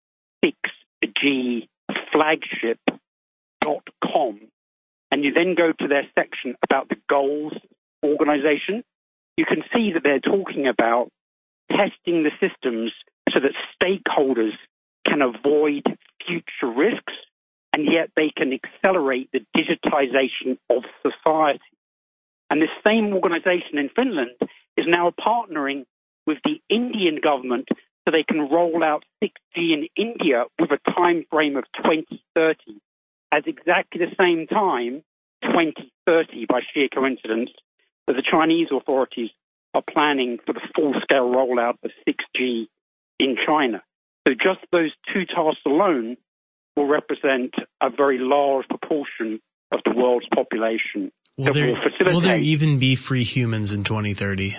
6gflagship.com, and you then go to their section about the goals organization, you can see that they're talking about testing the systems so that stakeholders can avoid future risks, and yet they can accelerate the digitization of society. And this same organization in Finland is now partnering with the Indian government so they can roll out 6G in India with a time frame of 2030, at exactly the same time, 2030, by sheer coincidence, that the Chinese authorities are planning for the full-scale rollout of 6G in China. So just those two tasks alone will represent a very large proportion of the world's population. Will there even be free humans in 2030?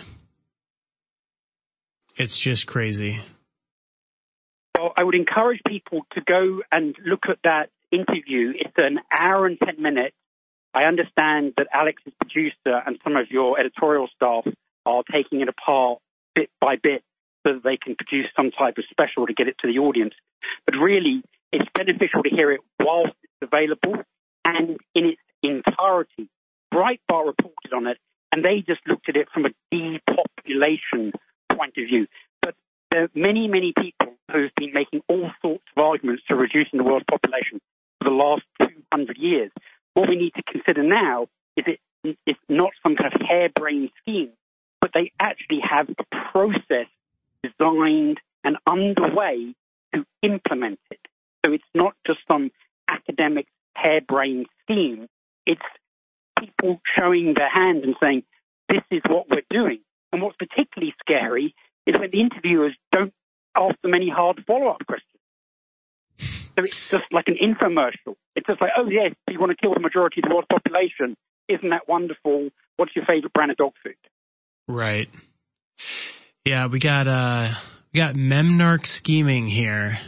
It's just crazy. Well, I would encourage people to go and look at that interview. It's an hour and 10 minutes. I understand that Alex's producer and some of your editorial staff are taking it apart bit by bit so that they can produce some type of special to get it to the audience. But really, it's beneficial to hear it whilst it's available and in its entirety. Breitbart reported on it, and they just looked at it from a depopulation point of view. But there are many, many people who've been making all sorts of arguments to reducing the world's population for the last 200 years. What we need to consider now is it's not some kind of harebrained scheme, but they actually have a process designed and underway to implement it. So it's not just some academic harebrained scheme. It's people showing their hand and saying, this is what we're doing. And what's particularly scary is when the interviewers don't ask them any hard follow-up questions. So it's just like an infomercial. It's just like, oh, yes, you want to kill the majority of the world's population. Isn't that wonderful? What's your favorite brand of dog food? Right. Yeah, we got Memnarch scheming here.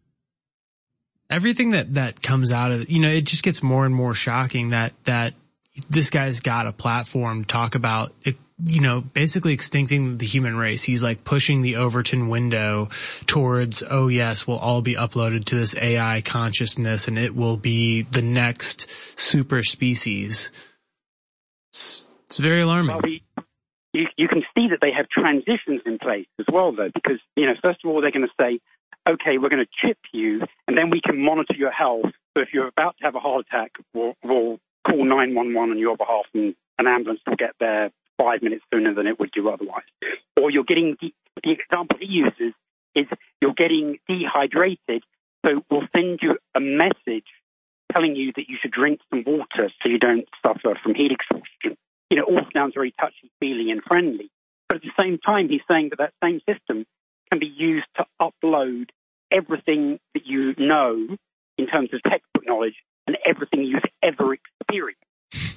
Everything that comes out of it, it just gets more and more shocking that this guy's got a platform to talk about, basically extincting the human race. He's like pushing the Overton window towards, oh yes, we'll all be uploaded to this AI consciousness and it will be the next super species. It's very alarming. Well, you can see that they have transitions in place as well, though, because, first of all, they're going to say, okay, we're going to chip you, and then we can monitor your health. So if you're about to have a heart attack, we'll call 911 on your behalf, and an ambulance will get there 5 minutes sooner than it would do otherwise. Or you're getting, the example he uses is you're getting dehydrated, so we'll send you a message telling you that you should drink some water so you don't suffer from heat exhaustion. All sounds very touchy-feely and friendly. But at the same time, he's saying that same system can be used to upload everything that you know in terms of textbook knowledge and everything you've ever experienced.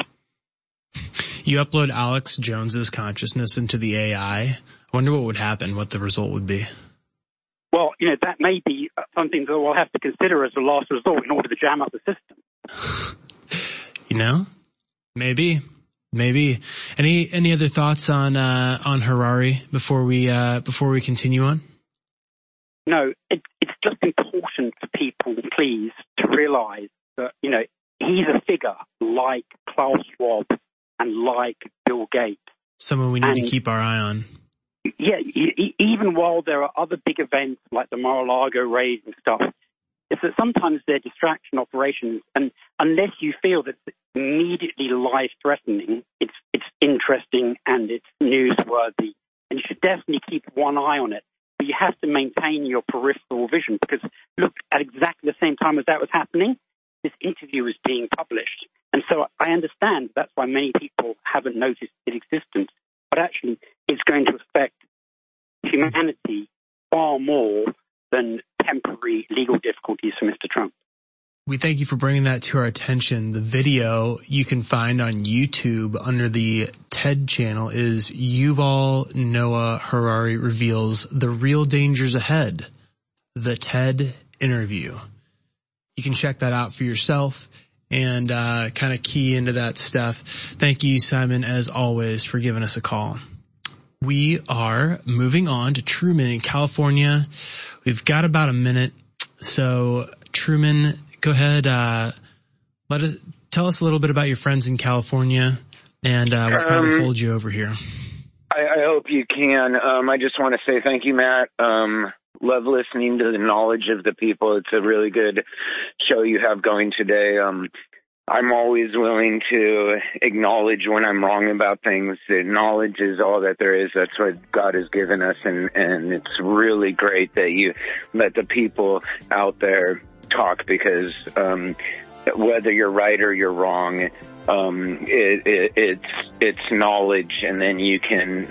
You upload Alex Jones's consciousness into the AI. I wonder what would happen, what the result would be. Well, that may be something that we'll have to consider as a last resort in order to jam up the system. Maybe. Any other thoughts on Harari before we continue on? No, it's just important for people, please, to realize that, he's a figure like Klaus Schwab and like Bill Gates. Someone we need to keep our eye on. Yeah, even while there are other big events like the Mar-a-Lago raid and stuff, it's that sometimes they're distraction operations, and unless you feel that it's immediately life-threatening, it's interesting and it's newsworthy, and you should definitely keep one eye on it. But you have to maintain your peripheral vision, because look, at exactly the same time as that was happening, this interview was being published. And so I understand that's why many people haven't noticed its existence, but actually it's going to affect humanity far more than temporary legal difficulties for Mr. Trump. We thank you for bringing that to our attention. The video you can find on YouTube under the TED channel is Yuval Noah Harari reveals the real dangers ahead, the TED interview. You can check that out for yourself and kind of key into that stuff. Thank you, Simon, as always, for giving us a call. We are moving on to Truman in California. We've got about a minute. So, Truman, go ahead. Tell us a little bit about your friends in California and what kind of pulled you over here. I hope you can. I just want to say thank you, Matt. Love listening to the knowledge of the people. It's a really good show you have going today. I'm always willing to acknowledge when I'm wrong about things. Knowledge is all that there is. That's what God has given us, and it's really great that you let the people out there talk, because whether you're right or you're wrong, it's knowledge, and then you can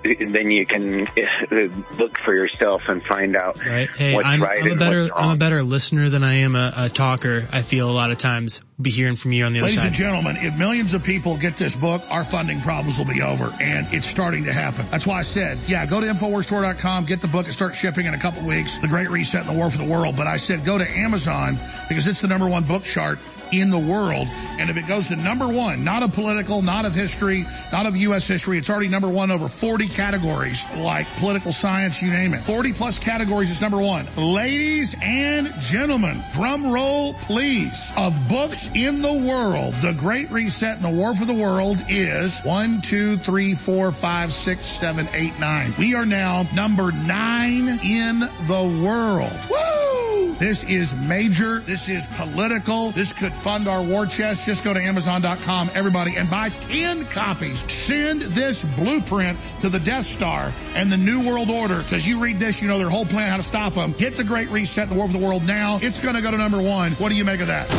look for yourself and find out right. Hey, what's right and what's wrong. I'm a better listener than I am a talker. I feel a lot of times. Be hearing from you on the other side. Ladies and gentlemen, if millions of people get this book, our funding problems will be over, and it's starting to happen. That's why I said, go to InfoWarsStore.com, get the book, and start shipping in a couple weeks. The Great Reset and the War for the World. But I said go to Amazon, because it's the #1 book chart in the world. And if it goes to #1, not of political, not of history, not of U.S. history, it's already #1 over 40 categories, like political science, you name it. 40 plus categories is #1. Ladies and gentlemen, drum roll please, of books in the world, The Great Reset and the War for the World is 1, 2, 3, 4, 5, 6, 7, 8, 9. We are now number 9 in the world. Woo! This is major. This is political. This could fund our war chest. Just go to Amazon.com, everybody, and buy 10 copies. Send this blueprint to the Death Star and the New World Order, because you read this, you know their whole plan, how to stop them. Get The Great Reset and the War for the World now. It's going to go to #1. What do you make of that?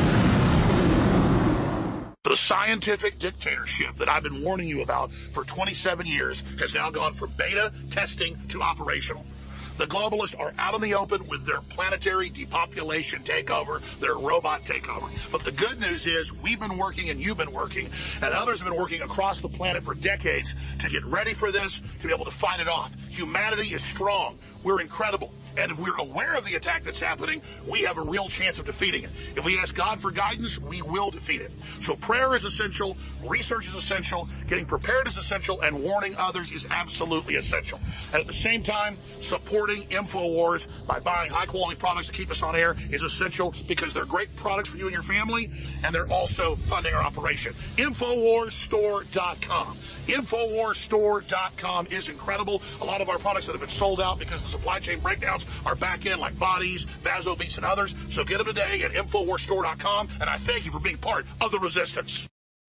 The scientific dictatorship that I've been warning you about for 27 years has now gone from beta testing to operational. The globalists are out in the open with their planetary depopulation takeover, their robot takeover. But the good news is we've been working and you've been working and others have been working across the planet for decades to get ready for this, to be able to fight it off. Humanity is strong. We're incredible. And if we're aware of the attack that's happening, we have a real chance of defeating it. If we ask God for guidance, we will defeat it. So prayer is essential, research is essential, getting prepared is essential, and warning others is absolutely essential. And at the same time, supporting InfoWars by buying high-quality products to keep us on air is essential, because they're great products for you and your family, and they're also funding our operation. InfoWarsStore.com. InfoWarsStore.com is incredible. A lot of our products that have been sold out because of supply chain breakdowns are back in, like bodies, Vasobeats, and others. So get them today at InfoWarsStore.com, and I thank you for being part of the resistance.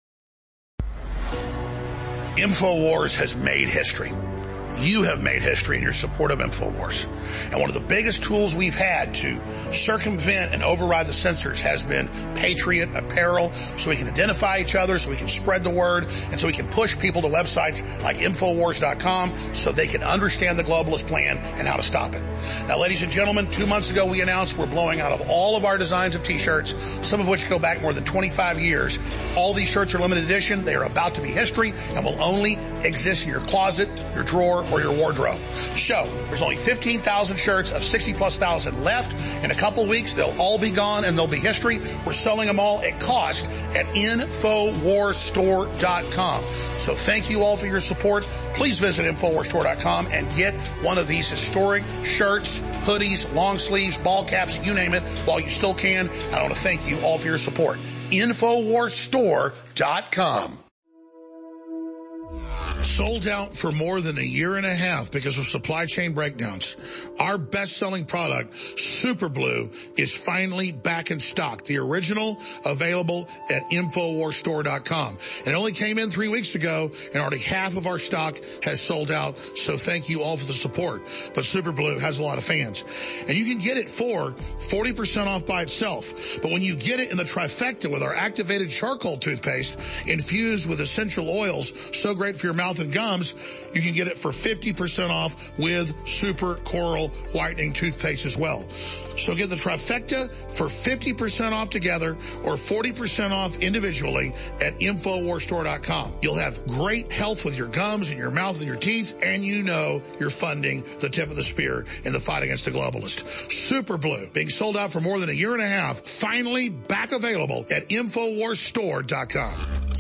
InfoWars has made history. You have made history in your support of InfoWars. And one of the biggest tools we've had to circumvent and override the censors has been Patriot Apparel, so we can identify each other, so we can spread the word, and so we can push people to websites like Infowars.com so they can understand the globalist plan and how to stop it. Now, ladies and gentlemen, 2 months ago we announced we're blowing out of all of our designs of T-shirts, some of which go back more than 25 years. All these shirts are limited edition. They are about to be history and will only exist in your closet, your drawer, or your wardrobe. So, there's only 15,000 shirts of 60-plus thousand left. In a couple weeks, they'll all be gone and they'll be history. We're selling them all at cost at InfoWarsStore.com. So thank you all for your support. Please visit InfoWarsStore.com and get one of these historic shirts, hoodies, long sleeves, ball caps, you name it, while you still can. I want to thank you all for your support. InfoWarsStore.com. Sold out for more than a year and a half because of supply chain breakdowns. Our best-selling product, Super Blue, is finally back in stock. The original, available at InfoWarsStore.com. It only came in 3 weeks ago, and already half of our stock has sold out, so thank you all for the support. But Super Blue has a lot of fans. And you can get it for 40% off by itself. But when you get it in the trifecta with our activated charcoal toothpaste infused with essential oils, so great for your mouth and gums, you can get it for 50% off with Super Coral Whitening Toothpaste as well. So get the trifecta for 50% off together or 40% off individually at InfoWarsStore.com. You'll have great health with your gums and your mouth and your teeth, and you know you're funding the tip of the spear in the fight against the globalist. Super Blue, being sold out for more than a year and a half, finally back available at InfoWarsStore.com.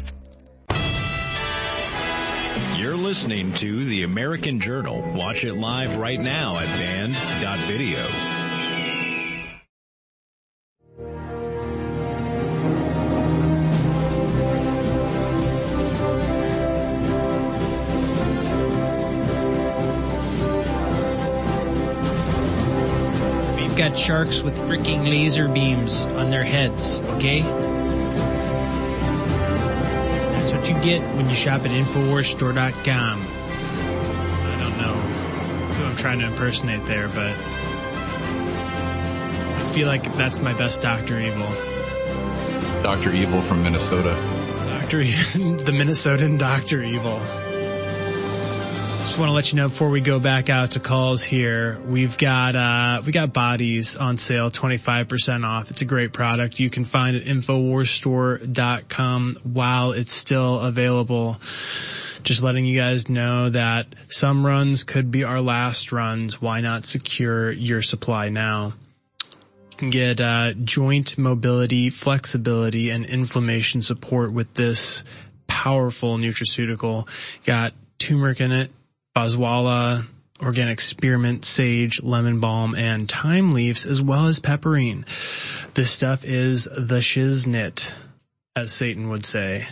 You're listening to The American Journal. Watch it live right now at band.video. We've got sharks with freaking laser beams on their heads, okay? That's what you get when you shop at InfoWarsStore.com. I don't know who I'm trying to impersonate there, but I feel like that's my best Dr. Evil. Dr. Evil from Minnesota. The Minnesotan Dr. Evil. Just want to let you know before we go back out to calls here, we got bodies on sale, 25% off. It's a great product. You can find it at InfoWarsStore.com while it's still available. Just letting you guys know that some runs could be our last runs. Why not secure your supply now? You can get joint mobility, flexibility, and inflammation support with this powerful nutraceutical. Got turmeric in it, boswellia, organic spearmint, sage, lemon balm, and thyme leaves, as well as pepperine. This stuff is the shiznit, as Satan would say.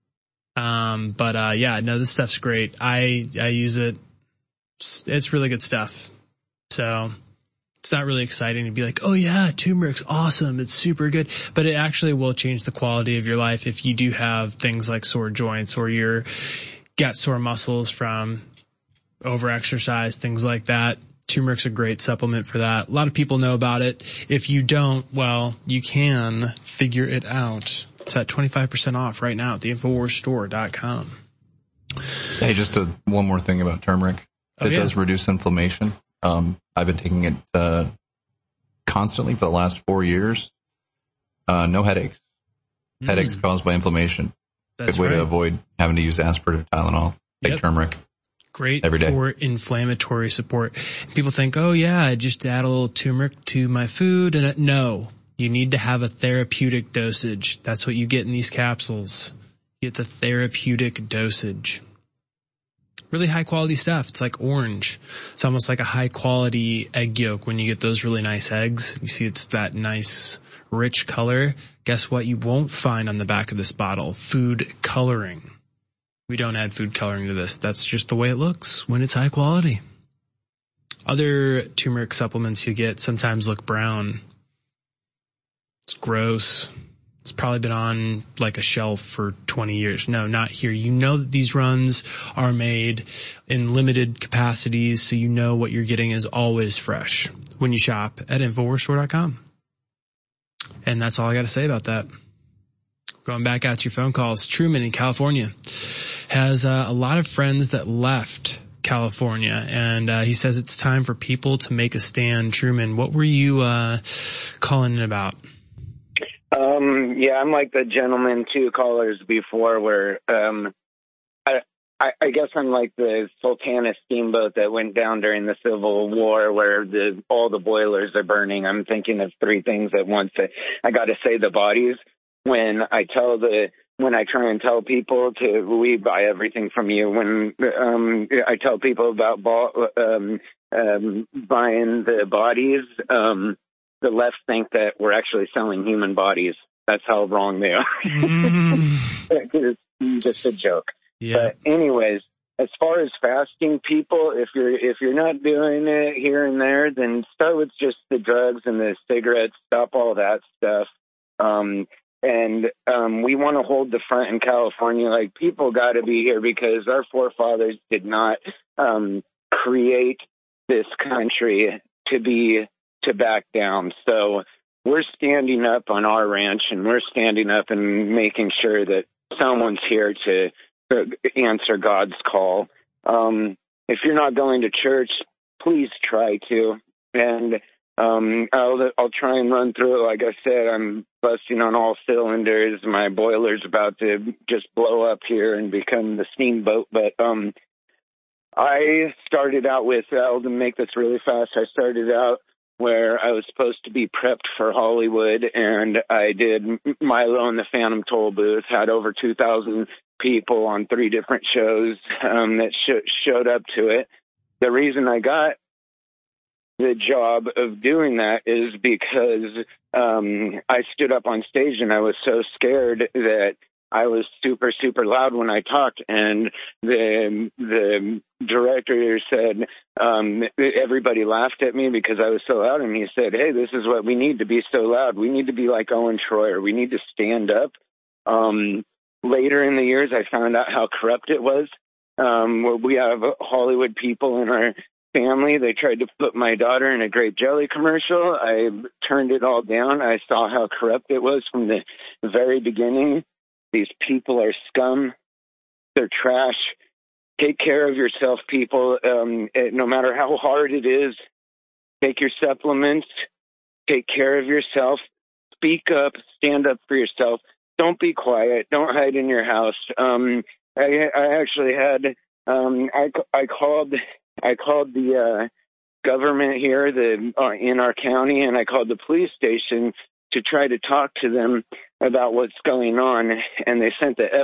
This stuff's great. I use it. It's really good stuff. So it's not really exciting to be like, oh yeah, turmeric's awesome. It's super good. But it actually will change the quality of your life if you do have things like sore joints or you're got sore muscles from overexercise, things like that. Turmeric's a great supplement for that. A lot of people know about it. If you don't, well, you can figure it out. It's at 25% off right now at the InfoWarsStore.com. Hey, just one more thing about turmeric. It does reduce inflammation. I've been taking it constantly for the last 4 years. No headaches. Headaches caused by inflammation. That's good way right. to avoid having to use aspirin or Tylenol. Take turmeric. Great every day for inflammatory support. People think, oh yeah, I just add a little turmeric to my food. And no, you need to have a therapeutic dosage. That's what you get in these capsules. You get the therapeutic dosage. Really high quality stuff. It's like orange. It's almost like a high quality egg yolk when you get those really nice eggs. You see it's that nice rich color. Guess what you won't find on the back of this bottle? Food coloring. We don't add food coloring to this. That's just the way it looks when it's high quality. Other turmeric supplements you get sometimes look brown. It's gross. It's probably been on like a shelf for 20 years. No, not here. You know that these runs are made in limited capacities, so you know what you're getting is always fresh when you shop at InfoWarsStore.com. And that's all I got to say about that. Going back out to your phone calls, Truman in California has a lot of friends that left California, and he says it's time for people to make a stand. Truman, what were you calling in about? I'm like the gentleman, 2 callers before, where I guess I'm like the Sultana steamboat that went down during the Civil War, where all the boilers are burning. I'm thinking of 3 things at once. I got to say the bodies. When I try and tell people we buy everything from you. When I tell people about buying the bodies, the left think that we're actually selling human bodies. That's how wrong they are. It's just a joke. Yeah. But anyways, as far as fasting, people, if you're not doing it here and there, then start with just the drugs and the cigarettes. Stop all that stuff. We want to hold the front in California. Like, people got to be here because our forefathers did not create this country to back down. So we're standing up on our ranch, and we're standing up and making sure that someone's here to answer God's call. If you're not going to church, please try to. And I'll try and run through it. Like I said, I'm busting on all cylinders. My boiler's about to just blow up here and become the steamboat. But I started out with, I'll make this really fast. I started out where I was supposed to be prepped for Hollywood, and I did Milo and the Phantom Toll Booth, had over 2,000 people on 3 different shows that showed up to it. The reason I got the job of doing that is because I stood up on stage and I was so scared that I was super, super loud when I talked, and the director said everybody laughed at me because I was so loud, and he said, hey, this is what we need to be so loud. We need to be like Owen Schroyer. We need to stand up. Later in the years, I found out how corrupt it was. We have Hollywood people in our family. They tried to put my daughter in a grape jelly commercial. I turned it all down. I saw how corrupt it was from the very beginning. These people are scum. They're trash. Take care of yourself, people. No matter how hard it is, take your supplements. Take care of yourself. Speak up. Stand up for yourself. Don't be quiet. Don't hide in your house. I actually had I called the government here in our county, and I called the police station to try to talk to them about what's going on, and they sent the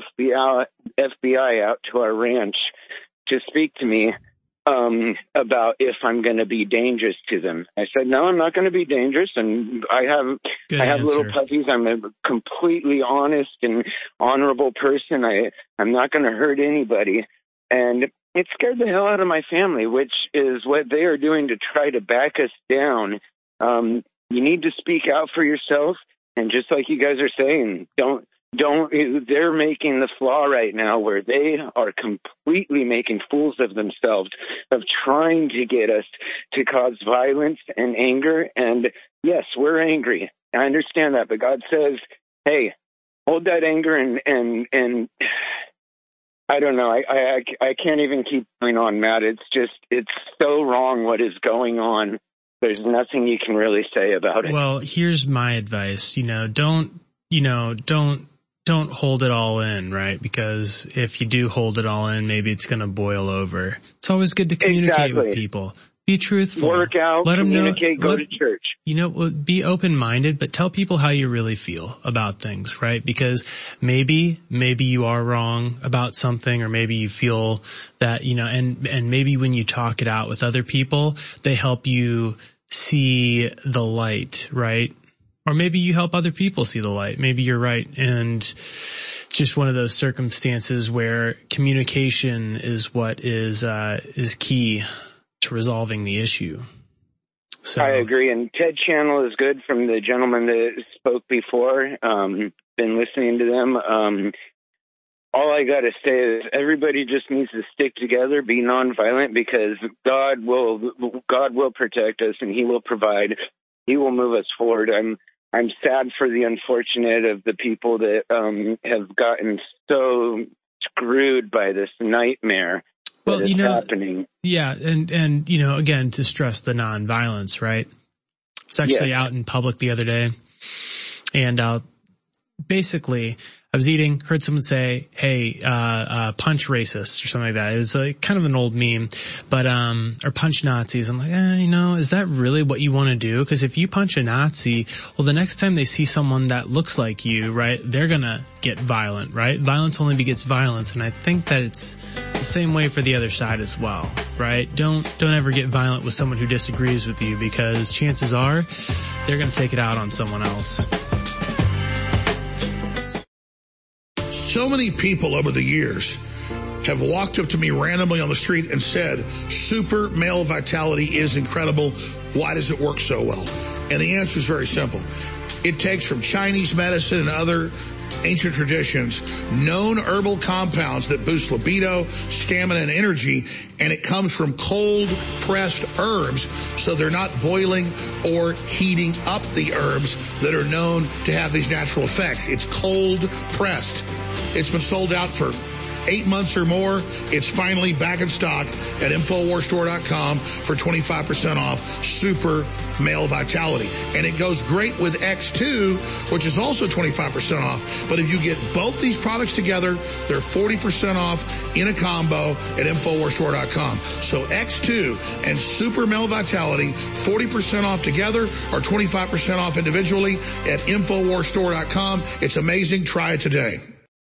FBI out to our ranch to speak to me about if I'm going to be dangerous to them. I said, no, I'm not going to be dangerous, and I have little puppies. I'm a completely honest and honorable person. I'm not going to hurt anybody, and it scared the hell out of my family, which is what they are doing to try to back us down. You need to speak out for yourself. And just like you guys are saying, they're making the flaw right now where they are completely making fools of themselves, of trying to get us to cause violence and anger. And yes, we're angry. I understand that. But God says, hey, hold that anger and I don't know. I can't even keep going on, Matt. It's so wrong what is going on. There's nothing you can really say about it. Well, here's my advice. Don't hold it all in, right? Because if you do hold it all in, maybe it's going to boil over. It's always good to communicate with people. Be truthful. Work out, let them communicate, go to church. Be open-minded, but tell people how you really feel about things, right? Because maybe you are wrong about something, or maybe you feel that, and maybe when you talk it out with other people, they help you see the light, right? Or maybe you help other people see the light. Maybe you're right. And it's just one of those circumstances where communication is what is key to resolving the issue. So I agree. And Ted Channel is good, from the gentleman that spoke before. Been listening to them. All I got to say is everybody just needs to stick together, be nonviolent, because God will protect us, and He will provide. He will move us forward. I'm sad for the unfortunate of the people that have gotten so screwed by this nightmare. Well, happening. Yeah, and again, to stress the nonviolence, right? I was actually out in public the other day, and basically I was eating, heard someone say, hey, punch racist or something like that. It was kind of an old meme, but, or punch Nazis. I'm like, is that really what you want to do? Because if you punch a Nazi, well, the next time they see someone that looks like you, right, they're gonna get violent, right? Violence only begets violence. And I think that it's the same way for the other side as well, right? Don't ever get violent with someone who disagrees with you, because chances are they're gonna take it out on someone else. So many people over the years have walked up to me randomly on the street and said, Super Male Vitality is incredible. Why does it work so well? And the answer is very simple. It takes from Chinese medicine and other ancient traditions known herbal compounds that boost libido, stamina, and energy, and it comes from cold-pressed herbs, so they're not boiling or heating up the herbs that are known to have these natural effects. It's cold-pressed. It's been sold out for 8 months or more. It's finally back in stock at InfoWarsStore.com for 25% off Super Male Vitality. And it goes great with X2, which is also 25% off. But if you get both these products together, they're 40% off in a combo at InfoWarsStore.com. So X2 and Super Male Vitality, 40% off together or 25% off individually at InfoWarsStore.com. It's amazing. Try it today.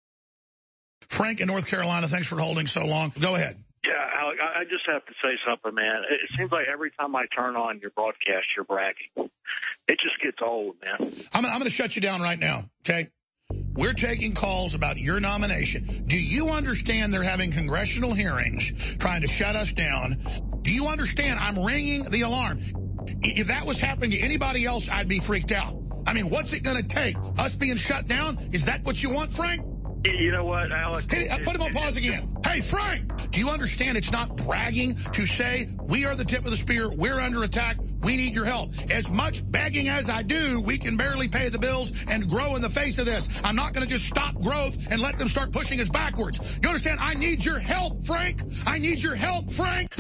Frank in North Carolina, thanks for holding so long. Go ahead. Yeah, Alec, I just have to say something, man. It seems like every time I turn on your broadcast, you're bragging. It just gets old, man. I'm going to shut you down right now, okay? We're taking calls about your nomination. Do you understand they're having congressional hearings trying to shut us down? Do you understand I'm ringing the alarm? If that was happening to anybody else, I'd be freaked out. I mean, what's it going to take? Us being shut down? Is that what you want, Frank? You know what, Alex? Hey, put him on pause again. Hey, Frank, do you understand it's not bragging to say we are the tip of the spear, we're under attack, we need your help? As much begging as I do, we can barely pay the bills and grow in the face of this. I'm not going to just stop growth and let them start pushing us backwards. You understand? I need your help, Frank. I need your help, Frank.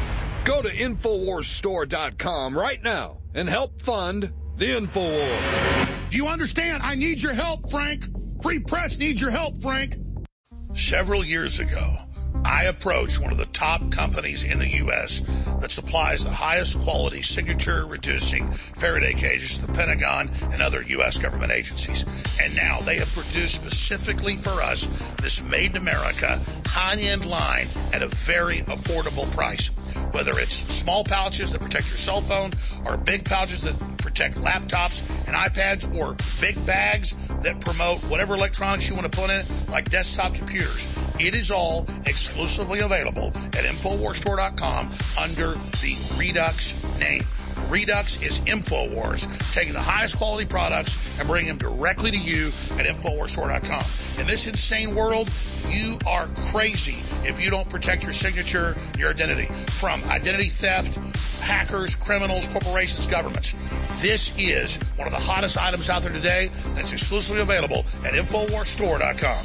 Go to InfoWarsStore.com right now and help fund the InfoWars. Do you understand? I need your help, Frank. Free press needs your help, Frank. Several years ago, I approached one of the top companies in the U.S. that supplies the highest quality signature-reducing Faraday cages to the Pentagon and other U.S. government agencies. And now they have produced specifically for us this made-in-America high-end line at a very affordable price. Whether it's small pouches that protect your cell phone or big pouches that protect laptops and iPads or big bags that promote whatever electronics you want to put in it, like desktop computers. It is all exclusively available at InfoWarsStore.com under the Redux name. Redux is InfoWars, taking the highest quality products and bringing them directly to you at InfoWarsStore.com. In this insane world, you are crazy if you don't protect your signature, your identity from identity theft, hackers, criminals, corporations, governments. This is one of the hottest items out there today that's exclusively available at InfoWarsStore.com.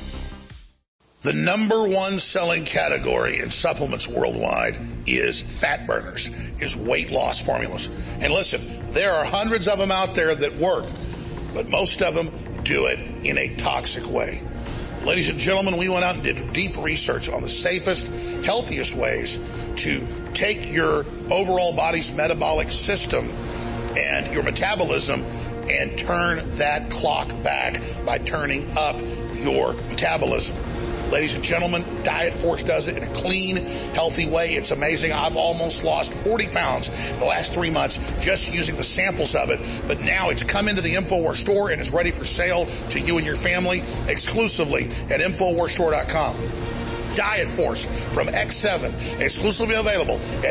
The number one selling category in supplements worldwide is fat burners, is weight loss formulas. And listen, there are hundreds of them out there that work, but most of them do it in a toxic way. Ladies and gentlemen, we went out and did deep research on the safest, healthiest ways to take your overall body's metabolic system and your metabolism and turn that clock back by turning up your metabolism. Ladies and gentlemen, Diet Force does it in a clean, healthy way. It's amazing. I've almost lost 40 pounds in the last 3 months just using the samples of it. But now it's come into the InfoWars store and is ready for sale to you and your family exclusively at InfoWarsStore.com. Diet Force from X7, exclusively available at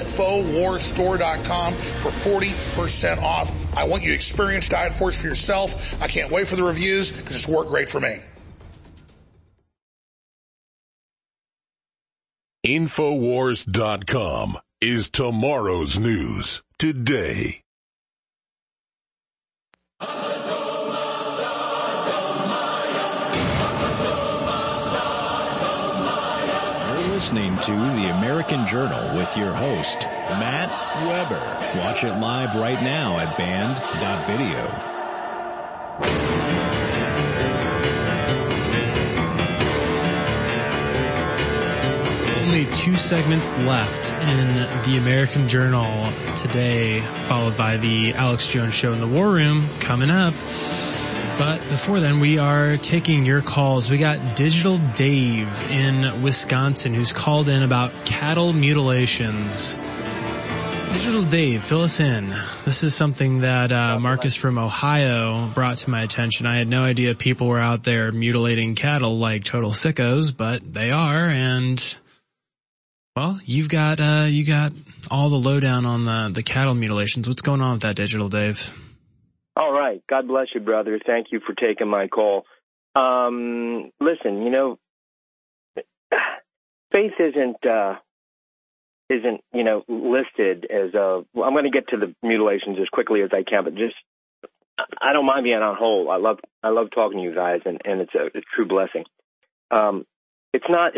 InfoWarsStore.com for 40% off. I want you to experience Diet Force for yourself. I can't wait for the reviews because it's worked great for me. InfoWars.com is tomorrow's news today. You're listening to The American Journal with your host, Matt Weber. Watch it live right now at band.video. Only 2 segments left in the American Journal today, followed by the Alex Jones Show in the War Room coming up. But before then, we are taking your calls. We got Digital Dave in Wisconsin who's called in about cattle mutilations. Digital Dave, fill us in. This is something that Marcus from Ohio brought to my attention. I had no idea people were out there mutilating cattle like total sickos, but they are. And well, you got all the lowdown on the cattle mutilations. What's going on with that, Digital Dave? All right. God bless you, brother. Thank you for taking my call. Listen, faith isn't listed as I'm going to get to the mutilations as quickly as I can, but just I don't mind being on hold. I love talking to you guys, and it's a true blessing. It's not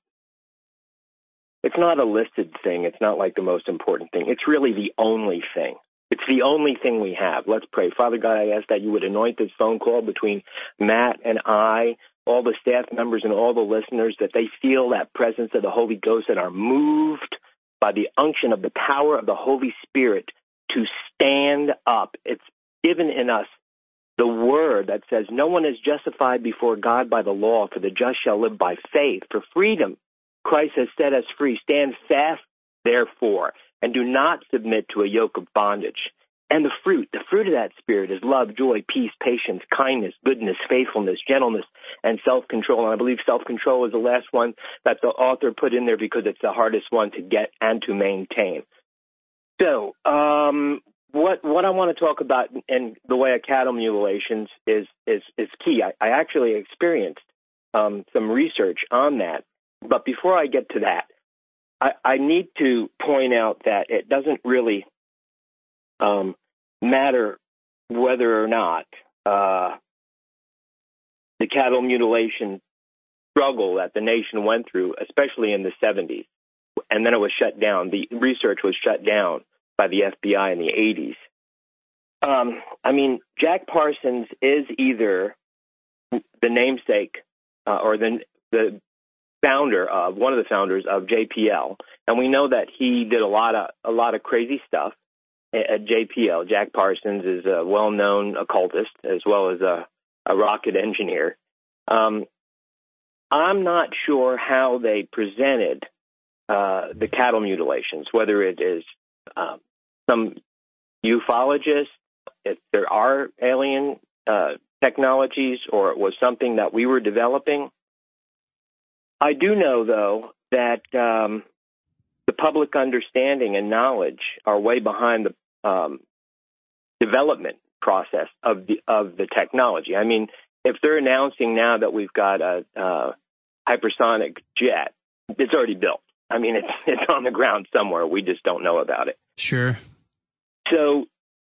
a listed thing. It's not like the most important thing. It's really the only thing. It's the only thing we have. Let's pray. Father God, I ask that you would anoint this phone call between Matt and I, all the staff members and all the listeners, that they feel that presence of the Holy Ghost and are moved by the unction of the power of the Holy Spirit to stand up. It's given in us the word that says, no one is justified before God by the law, for the just shall live by faith. For freedom, Christ has set us free. Stand fast, therefore, and do not submit to a yoke of bondage. And the fruit of that Spirit is love, joy, peace, patience, kindness, goodness, faithfulness, gentleness, and self-control. And I believe self-control is the last one that the author put in there because it's the hardest one to get and to maintain. So what I want to talk about in the way of cattle mutilations is key. I actually experienced some research on that. But before I get to that, I need to point out that it doesn't really matter whether or not the cattle mutilation struggle that the nation went through, especially in the 70s, and then it was shut down. The research was shut down by the FBI in the 80s. Jack Parsons is either the namesake or the founder of one of the founders of JPL, and we know that he did a lot of crazy stuff at JPL. Jack Parsons is a well-known occultist as well as a rocket engineer. I'm not sure how they presented the cattle mutilations, whether it is some ufologist, if there are alien technologies, or it was something that we were developing. I do know, though, that the public understanding and knowledge are way behind the development process of the technology. I mean, if they're announcing now that we've got a hypersonic jet, it's already built. I mean, it's on the ground somewhere. We just don't know about it. Sure. So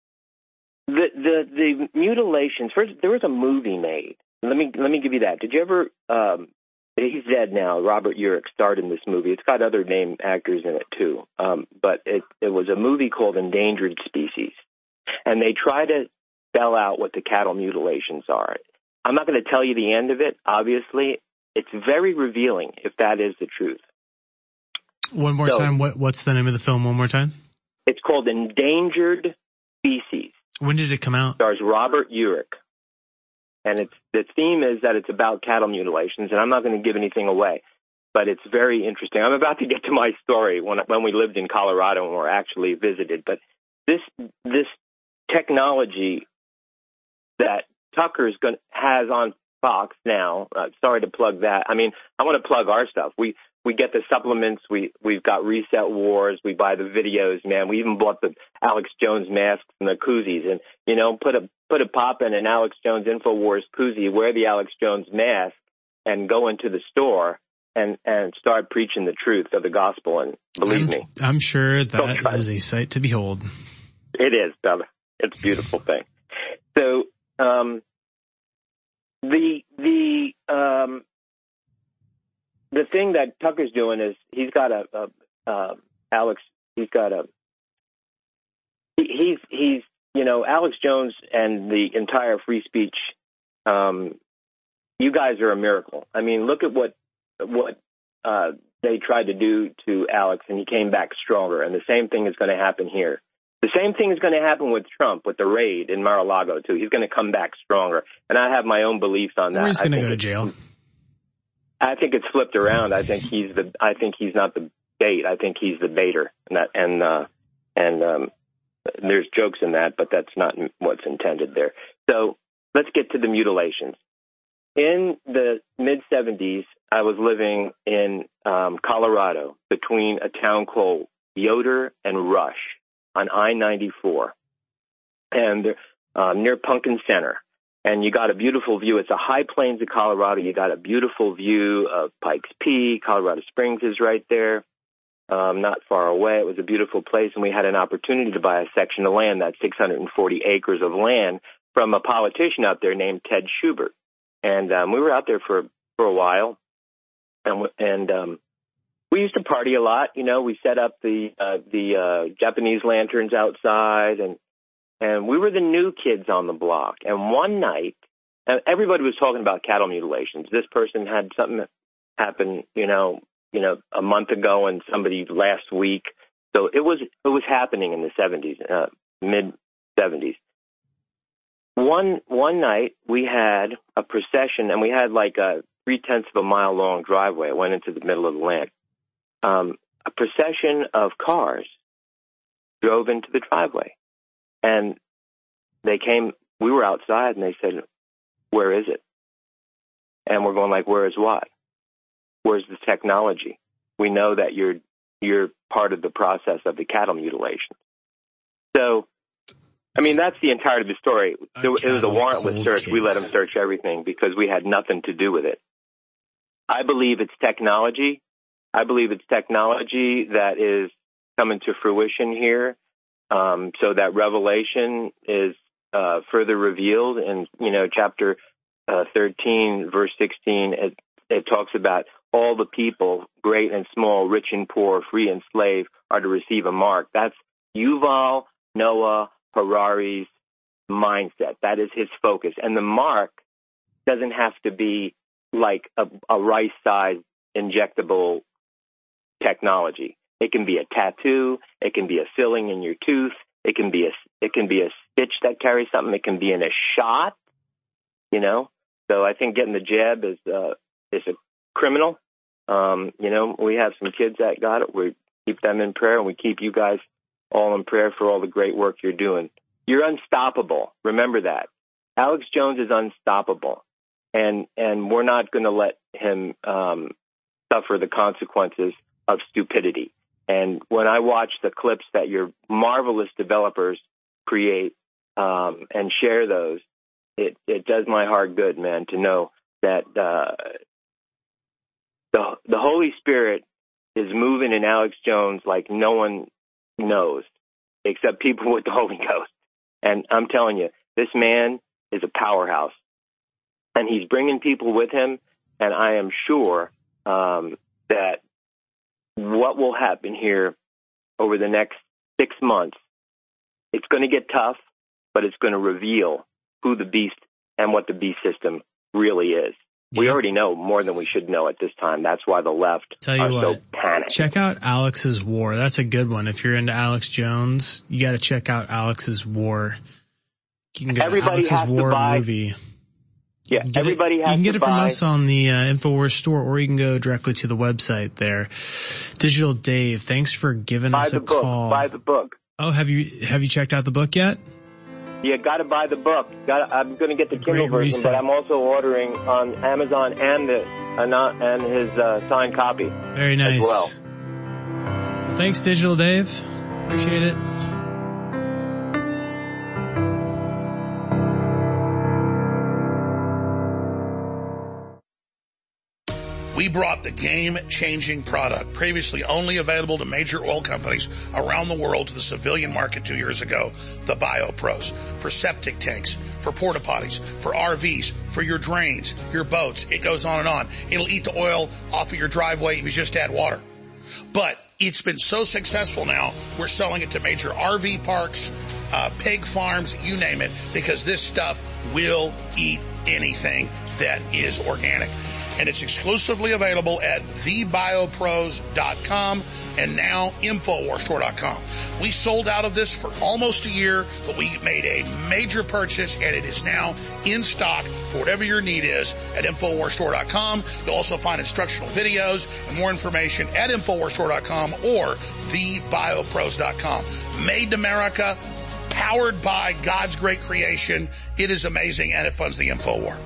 the mutilations. First, there was a movie made. Let me give you that. Did you ever? He's dead now. Robert Urich starred in this movie. It's got other name actors in it too. But it was a movie called Endangered Species, and they try to spell out what the cattle mutilations are. I'm not going to tell you the end of it. Obviously, it's very revealing if that is the truth. One more time. What's the name of the film? One more time. It's called Endangered Species. When did it come out? Stars Robert Urich. And the theme is that it's about cattle mutilations, and I'm not going to give anything away, but it's very interesting. I'm about to get to my story when we lived in Colorado and were actually visited. But this technology that Tucker has on Fox now, sorry to plug that. I mean, I want to plug our stuff. We get the supplements. We've got Reset Wars. We buy the videos, man. We even bought the Alex Jones masks and the koozies, and put a pop in an Alex Jones InfoWars koozie, wear the Alex Jones mask, and go into the store and start preaching the truth of the gospel. And believe me, I'm sure that is a sight to behold. It is, brother. It's a beautiful thing. So the thing that Tucker's doing is he's got Alex Jones and the entire free speech. You guys are a miracle. I mean, look at what they tried to do to Alex, and he came back stronger. And the same thing is going to happen here. The same thing is going to happen with Trump, with the raid in Mar-a-Lago, too. He's going to come back stronger. And I have my own beliefs on that. Or he's going to go to jail. I think it's flipped around. I think he's not the bait. I think he's the baiter. And And there's jokes in that, but that's not what's intended there. So let's get to the mutilations. In the mid-'70s, I was living in Colorado between a town called Yoder and Rush on I-94, and near Pumpkin Center. And you got a beautiful view. It's the high plains of Colorado. You got a beautiful view of Pikes Peak. Colorado Springs is right there, not far away. It was a beautiful place, and we had an opportunity to buy a section of land, that's 640 acres of land, from a politician out there named Ted Schubert. And we were out there for a while, and we used to party a lot. You know, we set up the Japanese lanterns outside, and we were the new kids on the block. And one night, everybody was talking about cattle mutilations. This person had something happen, you know, a month ago, and somebody last week. So it was happening in the 70s, mid-'70s. One night we had a procession, and we had like a 0.3 of a mile long driveway. It went into the middle of the land. A procession of cars drove into the driveway, and they came. We were outside, and they said, "Where is it?" And we're going like, "Where is what? Where's the technology? We know that you're part of the process of the cattle mutilation." So, I mean, that's the entirety of the story. It was a warrantless search. Case. We let them search everything because we had nothing to do with it. I believe it's technology. I believe it's technology that is coming to fruition here. So that revelation is further revealed in, chapter 13, verse 16. It talks about all the people, great and small, rich and poor, free and slave, are to receive a mark. That's Yuval Noah Harari's mindset. That is his focus. And the mark doesn't have to be like a rice-sized injectable technology. It can be a tattoo. It can be a filling in your tooth. It can be a stitch that carries something. It can be in a shot. So I think getting the jab is a criminal. We have some kids that got it. We keep them in prayer, and we keep you guys all in prayer for all the great work you're doing. You're unstoppable. Remember that. Alex Jones is unstoppable, and we're not going to let him suffer the consequences of stupidity. And when I watch the clips that your marvelous developers create and share those, it does my heart good, man, to know that the Holy Spirit is moving in Alex Jones like no one knows except people with the Holy Ghost. And I'm telling you, this man is a powerhouse, and he's bringing people with him. And I am sure that what will happen here over the next 6 months, it's going to get tough, but it's going to reveal who the beast and what the beast system really is. Yeah. We already know more than we should know at this time. That's why the left are so panicked. Check out Alex's War. That's a good one. If you're into Alex Jones, you got to check out Alex's War. You can get Everybody Alex's War buy, movie. Yeah, everybody has to buy. You can get it from us on the InfoWars store, or you can go directly to the website there. Digital Dave, thanks for giving us a call. Buy the book. Oh, have you checked out the book yet? You got to buy the book. I'm going to get the Kindle version, but I'm also ordering on Amazon and his signed copy. Very nice. As well. Thanks, Digital Dave. Appreciate it. We brought the game-changing product, previously only available to major oil companies around the world, to the civilian market 2 years ago, the BioPros. For septic tanks, for porta potties, for RVs, for your drains, your boats. It goes on and on. It'll eat the oil off of your driveway if you just add water. But it's been so successful now, we're selling it to major RV parks, pig farms, you name it, because this stuff will eat anything that is organic. and it's exclusively available at thebiopros.com and now InfoWarsStore.com. We sold out of this for almost a year, but we made a major purchase, and it is now in stock for whatever your need is at InfoWarsStore.com. You'll also find instructional videos and more information at InfoWarsStore.com or thebiopros.com. Made in America, powered by God's great creation. It is amazing, and it funds the InfoWar.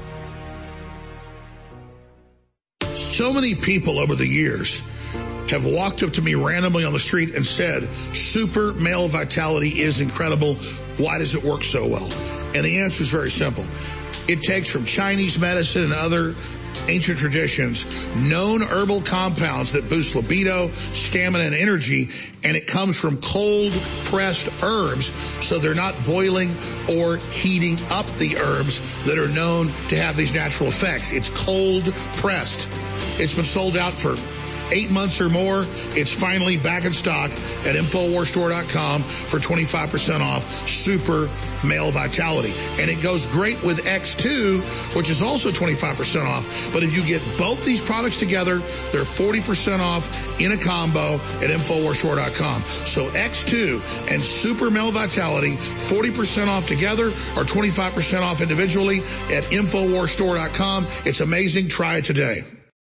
So many people over the years have walked up to me randomly on the street and said, super male vitality is incredible. Why does it work so well? And the answer is very simple. It takes from Chinese medicine and other ancient traditions known herbal compounds that boost libido, stamina, and energy, and it comes from cold-pressed herbs, so they're not boiling or heating up the herbs that are known to have these natural effects. It's cold-pressed. It's been sold out for 8 months or more. It's finally back in stock at InfoWarsStore.com for 25% off Super Male Vitality. And it goes great with X2, which is also 25% off. But if you get both these products together, they're 40% off in a combo at InfoWarsStore.com. So X2 and Super Male Vitality, 40% off together or 25% off individually at InfoWarsStore.com. It's amazing. Try it today.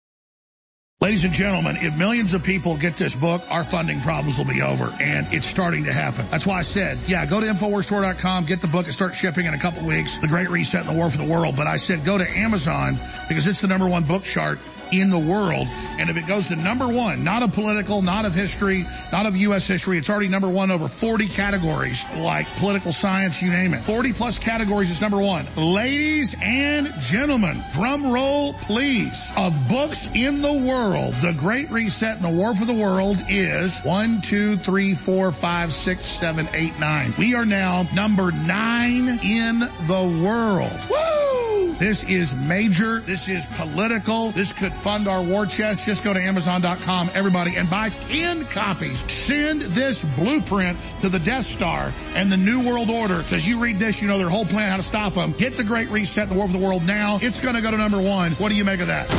Ladies and gentlemen, if millions of people get this book, our funding problems will be over, and it's starting to happen. That's why I said, go to InfoWarsStore.com, get the book, and start shipping in a couple weeks, The Great Reset and the War for the World. But I said go to Amazon because it's the #1 book chart in the world, and if it goes to #1, not of political, not of history, not of U.S. history, it's already #1 over 40 categories, like political science, you name it. 40-plus categories is #1. Ladies and gentlemen, drum roll, please. Of books in the world, The Great Reset and the War for the World is 1, 2, 3, 4, 5, 6, 7, 8, 9. We are now number 9 in the world. Woo! This is major. This is political. This could fund our war chest. Just go to Amazon.com, everybody, and buy 10 copies. Send this blueprint to the Death Star and the New World Order, because you read this, you know their whole plan, how to stop them. Get The Great Reset and the War for the World now. It's going to go to #1. What do you make of that?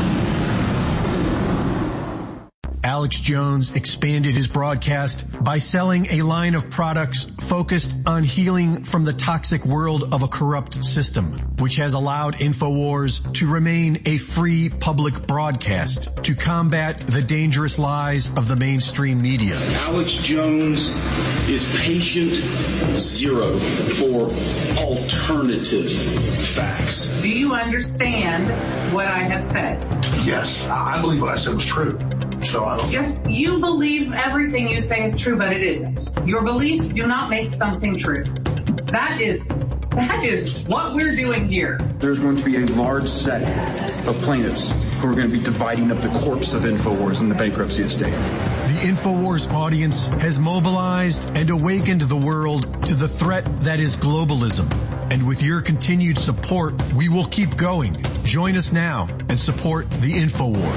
Alex Jones expanded his broadcast by selling a line of products focused on healing from the toxic world of a corrupt system, which has allowed InfoWars to remain a free public broadcast to combat the dangerous lies of the mainstream media. Alex Jones is patient zero for alternative facts. Do you understand what I have said? Yes, I believe what I said was true. So I don't. Yes, you believe everything you say is true, but it isn't. Your beliefs do not make something true. That is what we're doing here. There's going to be a large set of plaintiffs who are going to be dividing up the corpse of InfoWars in the bankruptcy estate. The InfoWars audience has mobilized and awakened the world to the threat that is globalism. And with your continued support, we will keep going. Join us now and support the InfoWar.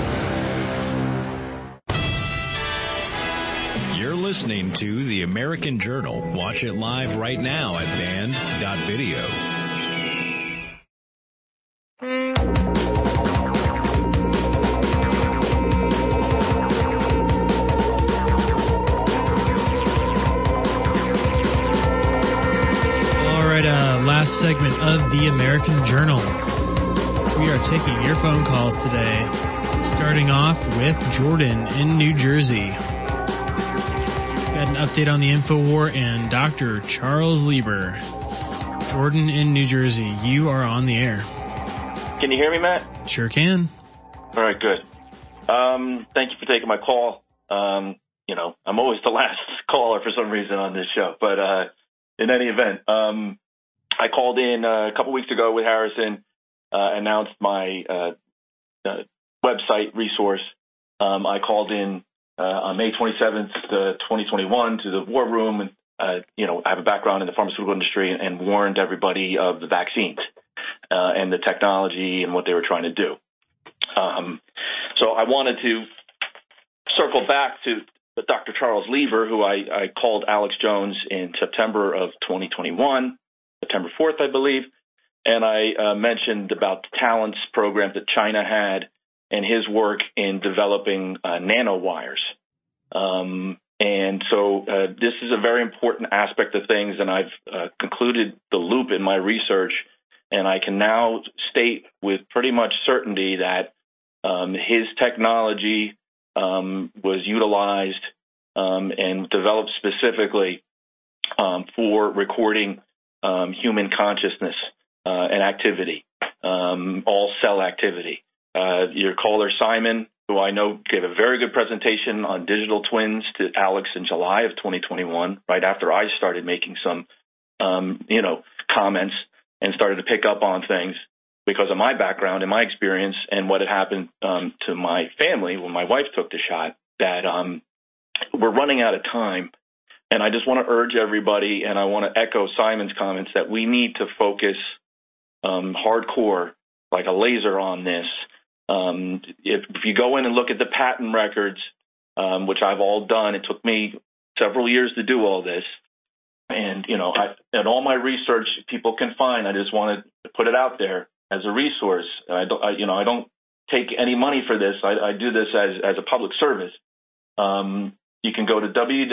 You're listening to The American Journal. Watch it live right now at band.video. All right, last segment of The American Journal. We are taking your phone calls today, starting off with Jordan in New Jersey. Got an update on the InfoWar and Dr. Charles Lieber. Jordan in New Jersey, you are on the air. Can you hear me, Matt? Sure can. All right, good. Thank you for taking my call. I'm always the last caller for some reason on this show. But in any event, I called in a couple weeks ago with Harrison, announced my website resource. I called in on May 27th, 2021 to the War Room. And, I have a background in the pharmaceutical industry and warned everybody of the vaccines and the technology and what they were trying to do. So I wanted to circle back to Dr. Charles Lieber, who I called Alex Jones in September of 2021, September 4th, I believe. And I mentioned about the talents program that China had and his work in developing nanowires. And so this is a very important aspect of things, and I've concluded the loop in my research, and I can now state with pretty much certainty that his technology was utilized and developed specifically for recording human consciousness and activity, all cell activity. Your caller, Simon, who I know gave a very good presentation on digital twins to Alex in July of 2021, right after I started making some, comments and started to pick up on things because of my background and my experience and what had happened to my family when my wife took the shot, that we're running out of time. And I just want to urge everybody, and I want to echo Simon's comments, that we need to focus hardcore, like a laser on this. If you go in and look at the patent records, which I've all done, it took me several years to do all this. And, and all my research people can find, I just wanted to put it out there as a resource. I don't take any money for this. I do this as a public service. You can go to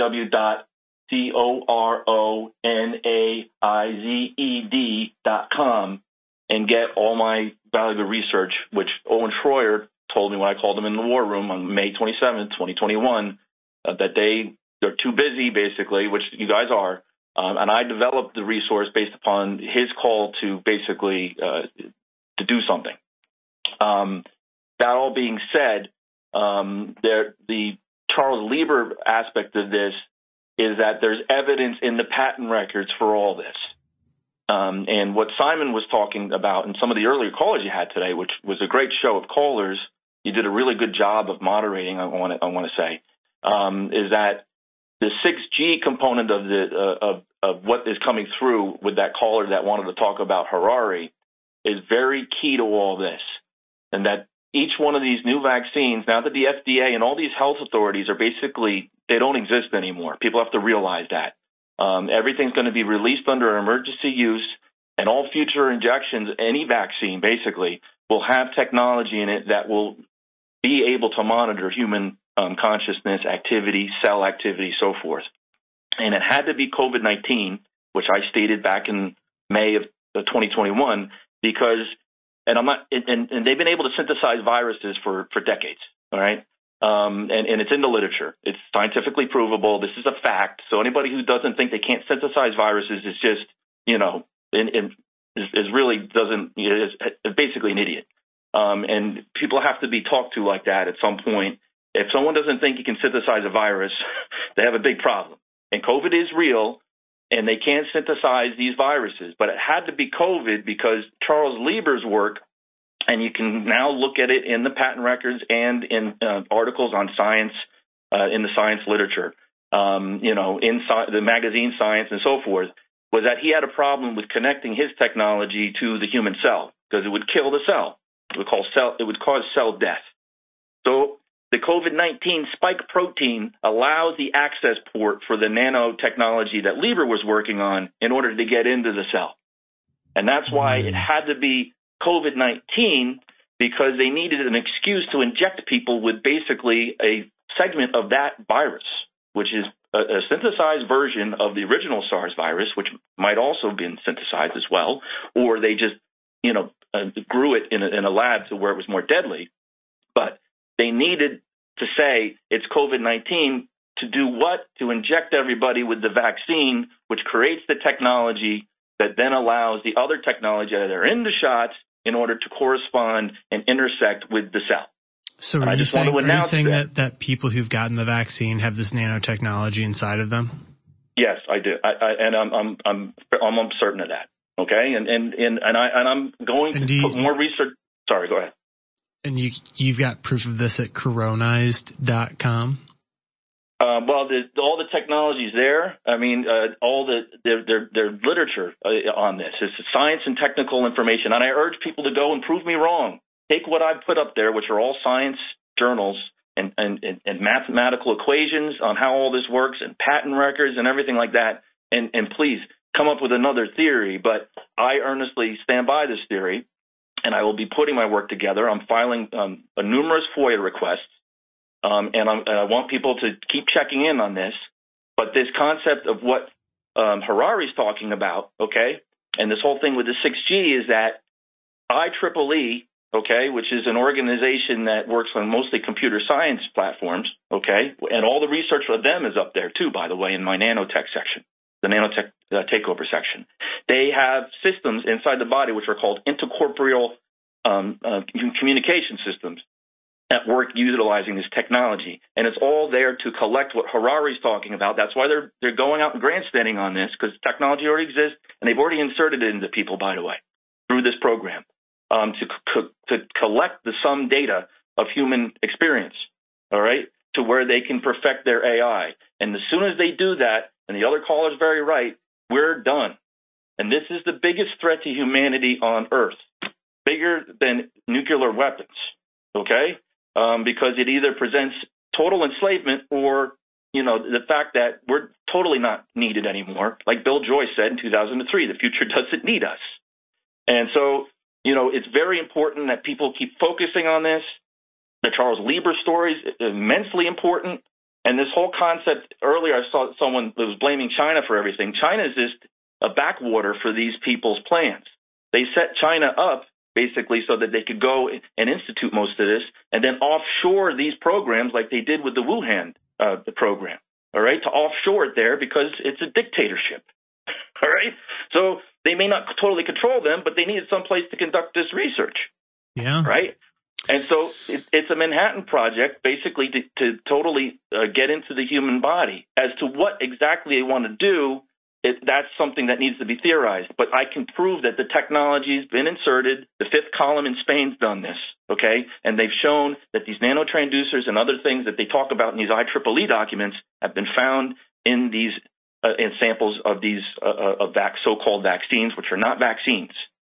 www.coronaized.com and get all my valuable research, which Owen Schroyer told me when I called him in the war room on May 27th, 2021, that they're too busy, basically, which you guys are. And I developed the resource based upon his call to basically to do something. That all being said, the Charles Lieber aspect of this is that there's evidence in the patent records for all this. And what Simon was talking about in some of the earlier callers you had today, which was a great show of callers, you did a really good job of moderating, I want to say, is that the 6G component of what is coming through with that caller that wanted to talk about Harari is very key to all this. And that each one of these new vaccines, now that the FDA and all these health authorities are basically, they don't exist anymore. People have to realize that. Everything's going to be released under emergency use, and all future injections, any vaccine basically, will have technology in it that will be able to monitor human consciousness, activity, cell activity, so forth. And it had to be COVID-19, which I stated back in May of 2021, because, and they've been able to synthesize viruses for decades, all right? And it's in the literature. It's scientifically provable. This is a fact. So anybody who doesn't think they can't synthesize viruses is just, is really doesn't, is basically an idiot. And people have to be talked to like that at some point. If someone doesn't think you can synthesize a virus, they have a big problem. And COVID is real, and they can't synthesize these viruses. But it had to be COVID because Charles Lieber's work, and you can now look at it in the patent records and in articles on science, in the science literature, in the magazine Science and so forth, was that he had a problem with connecting his technology to the human cell because it would kill the cell. It would cause cell death. So the COVID-19 spike protein allows the access port for the nanotechnology that Lieber was working on in order to get into the cell. And that's why it had to be COVID-19, because they needed an excuse to inject people with basically a segment of that virus, which is a synthesized version of the original SARS virus, which might also have been synthesized as well, or they just, grew it in a lab to where it was more deadly. But they needed to say it's COVID-19 to do what? To inject everybody with the vaccine, which creates the technology that then allows the other technology that are in the shots in order to correspond and intersect with the cell. So are you saying that people who've gotten the vaccine have this nanotechnology inside of them? Yes, I do. I'm certain of that. Okay. And I'm going to put more research. Sorry, go ahead. And you've got proof of this at coronaized.com? Well, all the technology's there. I mean, all their literature on this. It's science and technical information. And I urge people to go and prove me wrong. Take what I put up there, which are all science journals and mathematical equations on how all this works and patent records and everything like that. And please come up with another theory. But I earnestly stand by this theory. and I will be putting my work together. I'm filing numerous FOIA requests, and I want people to keep checking in on this. But this concept of what Harari's talking about, okay, and this whole thing with the 6G is that IEEE, okay, which is an organization that works on mostly computer science platforms, okay, and all the research for them is up there too, by the way, in my nanotech section, the nanotech takeover section. They have systems inside the body which are called intercorporeal communication systems that work utilizing this technology, and it's all there to collect what Harari's talking about. That's why they're going out and grandstanding on this, because technology already exists, and they've already inserted it into people, by the way, through this program. To collect the sum data of human experience, all right, to where they can perfect their AI. And as soon as they do that, and the other caller's very right, we're done. And this is the biggest threat to humanity on Earth, bigger than nuclear weapons, okay? Because it either presents total enslavement or, the fact that we're totally not needed anymore. Like Bill Joyce said in 2003, the future doesn't need us. And so, it's very important that people keep focusing on this. The Charles Lieber story is immensely important. And this whole concept, earlier I saw someone that was blaming China for everything. China is just a backwater for these people's plans. They set China up basically so that they could go and institute most of this and then offshore these programs like they did with the Wuhan the program, all right, to offshore it there because it's a dictatorship. All right. So they may not totally control them, but they needed some place to conduct this research. Yeah. Right. And so it's a Manhattan Project basically to totally get into the human body. As to what exactly they want to do, that's something that needs to be theorized. But I can prove that the technology's been inserted. The fifth column in Spain's done this. Okay. And they've shown that these nanotransducers and other things that they talk about in these IEEE documents have been found in these in samples of these so-called vaccines, which are not vaccines.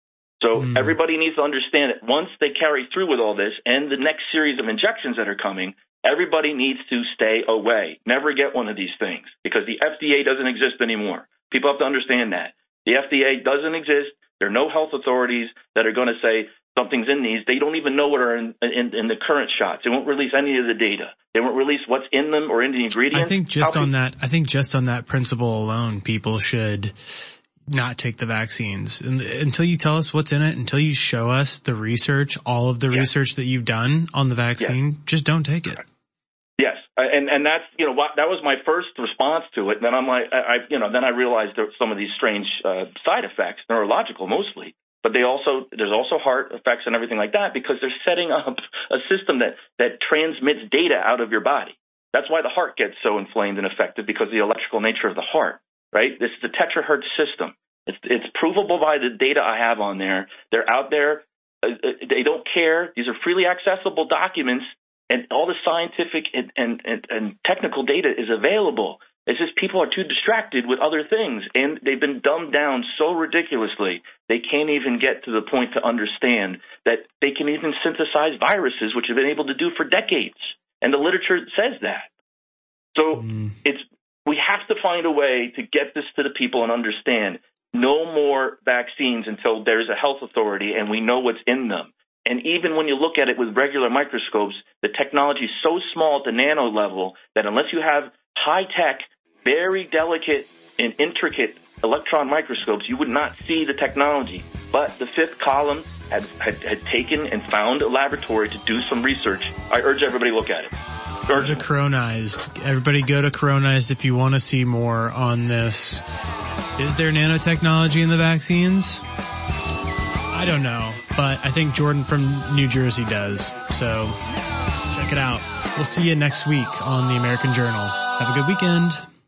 So everybody needs to understand that once they carry through with all this and the next series of injections that are coming, everybody needs to stay away. Never get one of these things because the FDA doesn't exist anymore. People have to understand that. The FDA doesn't exist. There are no health authorities that are going to say something's in these. They don't even know what are in the current shots. They won't release any of the data. They won't release what's in them or in the ingredients. I think just on that principle alone, people should not take the vaccines until you tell us what's in it, until you show us the research, all of the research that you've done on the vaccine. Just don't take it. Yes. And that's, that was my first response to it. And then I'm like, then I realized there were some of these strange side effects, neurological mostly. But there's also heart effects and everything like that because they're setting up a system that transmits data out of your body. That's why the heart gets so inflamed and affected because of the electrical nature of the heart, right? This is the terahertz system. It's provable by the data I have on there. They're out there. They don't care. These are freely accessible documents, and all the scientific and technical data is available. It's just people are too distracted with other things, and they've been dumbed down so ridiculously they can't even get to the point to understand that they can even synthesize viruses, which have been able to do for decades, and the literature says that. So we have to find a way to get this to the people and understand no more vaccines until there's a health authority and we know what's in them. And even when you look at it with regular microscopes, the technology is so small at the nano level that unless you have high-tech, very delicate and intricate electron microscopes, you would not see the technology. But the fifth column had taken and found a laboratory to do some research. I urge everybody to look at it. Go to Coronized. Everybody go to Coronized if you want to see more on this. Is there nanotechnology in the vaccines? I don't know, but I think Jordan from New Jersey does. So check it out. We'll see you next week on the American Journal. Have a good weekend.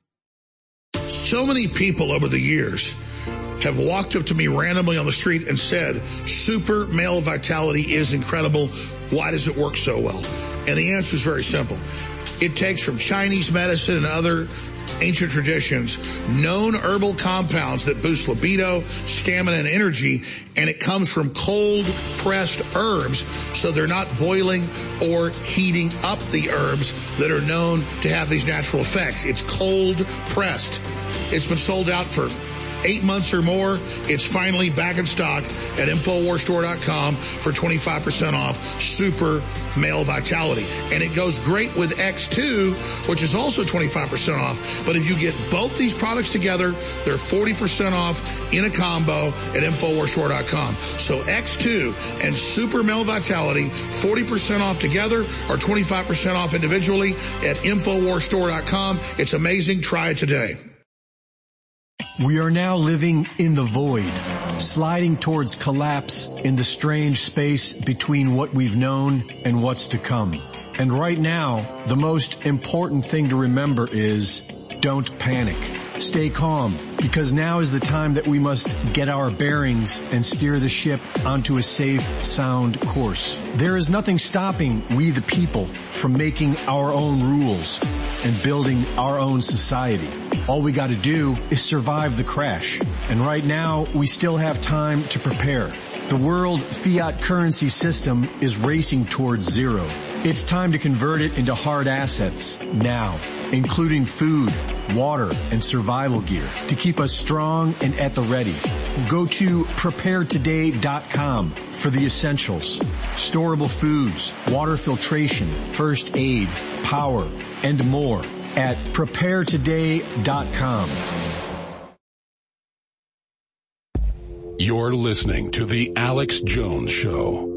So many people over the years have walked up to me randomly on the street and said, super male vitality is incredible. Why does it work so well? And the answer is very simple. It takes from Chinese medicine and other ancient traditions known herbal compounds that boost libido, stamina, and energy, and it comes from cold-pressed herbs, so they're not boiling or heating up the herbs that are known to have these natural effects. It's cold-pressed. It's been sold out for 8 months or more, it's finally back in stock at InfoWarsStore.com for 25% off Super Male Vitality. And it goes great with X2, which is also 25% off. But if you get both these products together, they're 40% off in a combo at InfoWarsStore.com. So X2 and Super Male Vitality, 40% off together or 25% off individually at InfoWarsStore.com. It's amazing. Try it today. We are now living in the void, sliding towards collapse in the strange space between what we've known and what's to come. And right now, the most important thing to remember is don't panic. Stay calm, because now is the time that we must get our bearings and steer the ship onto a safe, sound course. There is nothing stopping we the people from making our own rules and building our own society. All we got to do is survive the crash. And right now, we still have time to prepare. The world fiat currency system is racing towards zero. It's time to convert it into hard assets now, including food, water, and survival gear to keep us strong and at the ready. Go to preparetoday.com for the essentials: storable foods, water filtration, first aid, power, and more at preparetoday.com. You're listening to The Alex Jones Show.